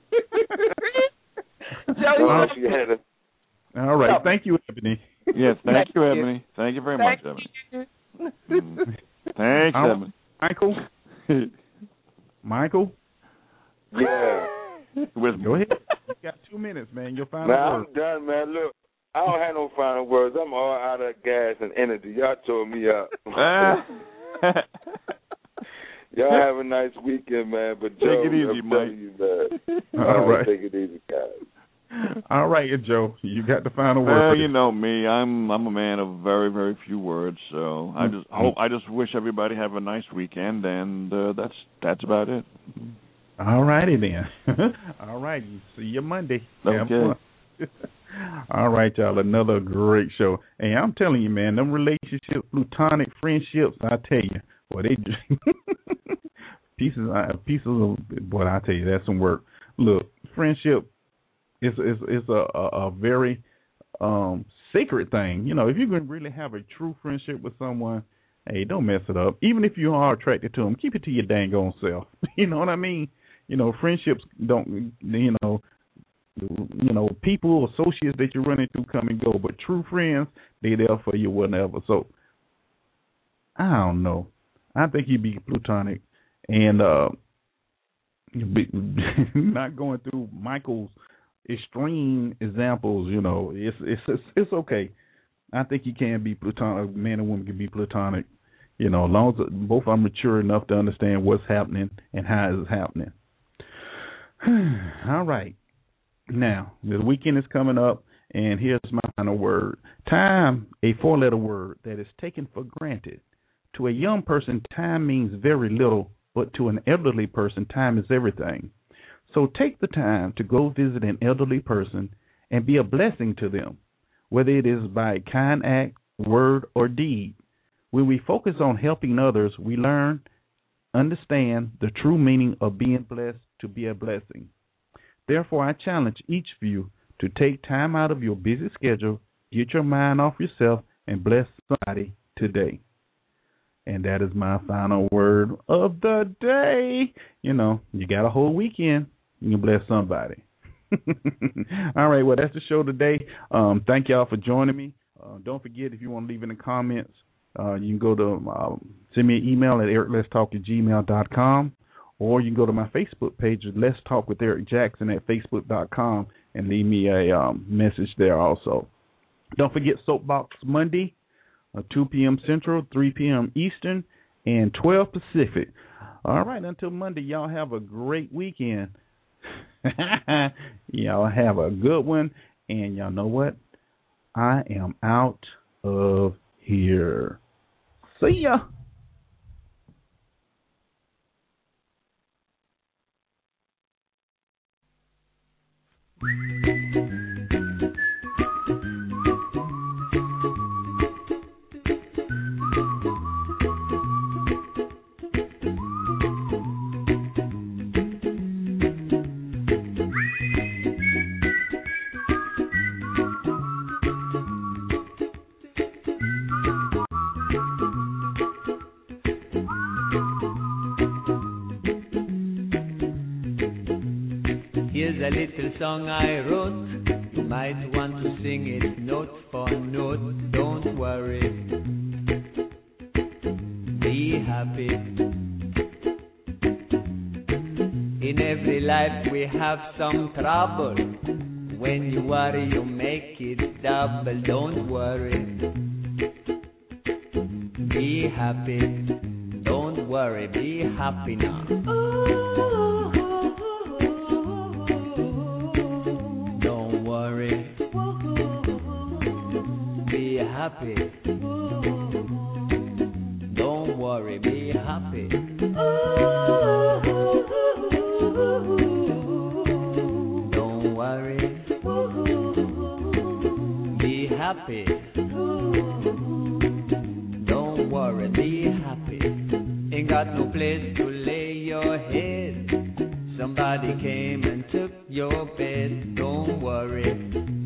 All right. Thank you, Ebony. Yes, thank you, Ebony. Thank you very much, Ebony. Thanks, Ebony. Michael? Yeah. Go ahead. You got 2 minutes, man. Your final word. I'm done, man. Look, I don't have no final words. I'm all out of gas and energy. Y'all tore me up. Y'all have a nice weekend, man. But Joe, take it easy, Mike. You, man. All right. Take it easy, guys. All right, Joe. You got the final word. Well, you know me. I'm a man of very, very few words. So I just wish everybody have a nice weekend, and that's about it. All righty then. All right. See you Monday. Okay. All right, y'all. Another great show. Hey, I'm telling you, man, them relationships, platonic friendships, I tell you, boy, they pieces of, boy, I tell you, that's some work. Look, friendship is a very sacred thing. You know, if you can really have a true friendship with someone, hey, don't mess it up. Even if you are attracted to them, keep it to your dang own self. You know what I mean? You know, friendships don't, you know, people, associates that you run into come and go, but true friends, they there for you whenever. So, I don't know. I think you'd be platonic and not going through Michael's extreme examples. You know, it's okay. I think you can be platonic. Man and woman can be platonic. You know, as long as both are mature enough to understand what's happening and how it's happening. All right. Now, the weekend is coming up, and here's my final word. Time, a 4-letter word that is taken for granted. To a young person, time means very little, but to an elderly person, time is everything. So take the time to go visit an elderly person and be a blessing to them, whether it is by a kind act, word, or deed. When we focus on helping others, we learn, understand the true meaning of being blessed to be a blessing. Therefore, I challenge each of you to take time out of your busy schedule, get your mind off yourself, and bless somebody today. And that is my final word of the day. You know, you got a whole weekend. You can bless somebody. All right, well, that's the show today. Thank y'all for joining me. Don't forget, if you want to leave in the comments, you can go to send me an email at ericletstalk@gmail.com, or you can go to my Facebook page, Let's Talk with Eric Jackson at facebook.com, and leave me a message there also. Don't forget Soapbox Monday, 2 p.m. Central, 3 p.m. Eastern, and 12 Pacific. All right, until Monday, y'all have a great weekend. Y'all have a good one, and y'all know what? I am out of here. See ya. Here's a little song I wrote. You might want to sing it note for note. Don't worry. Be happy. In every life we have some trouble. When you worry, you make it double. Don't worry. Be happy. Don't worry. Be happy now. Happy. Don't worry, be happy. Don't worry. Be happy. Don't worry, be happy. Ain't got no place to lay your head. Somebody came and took your bed. Don't worry.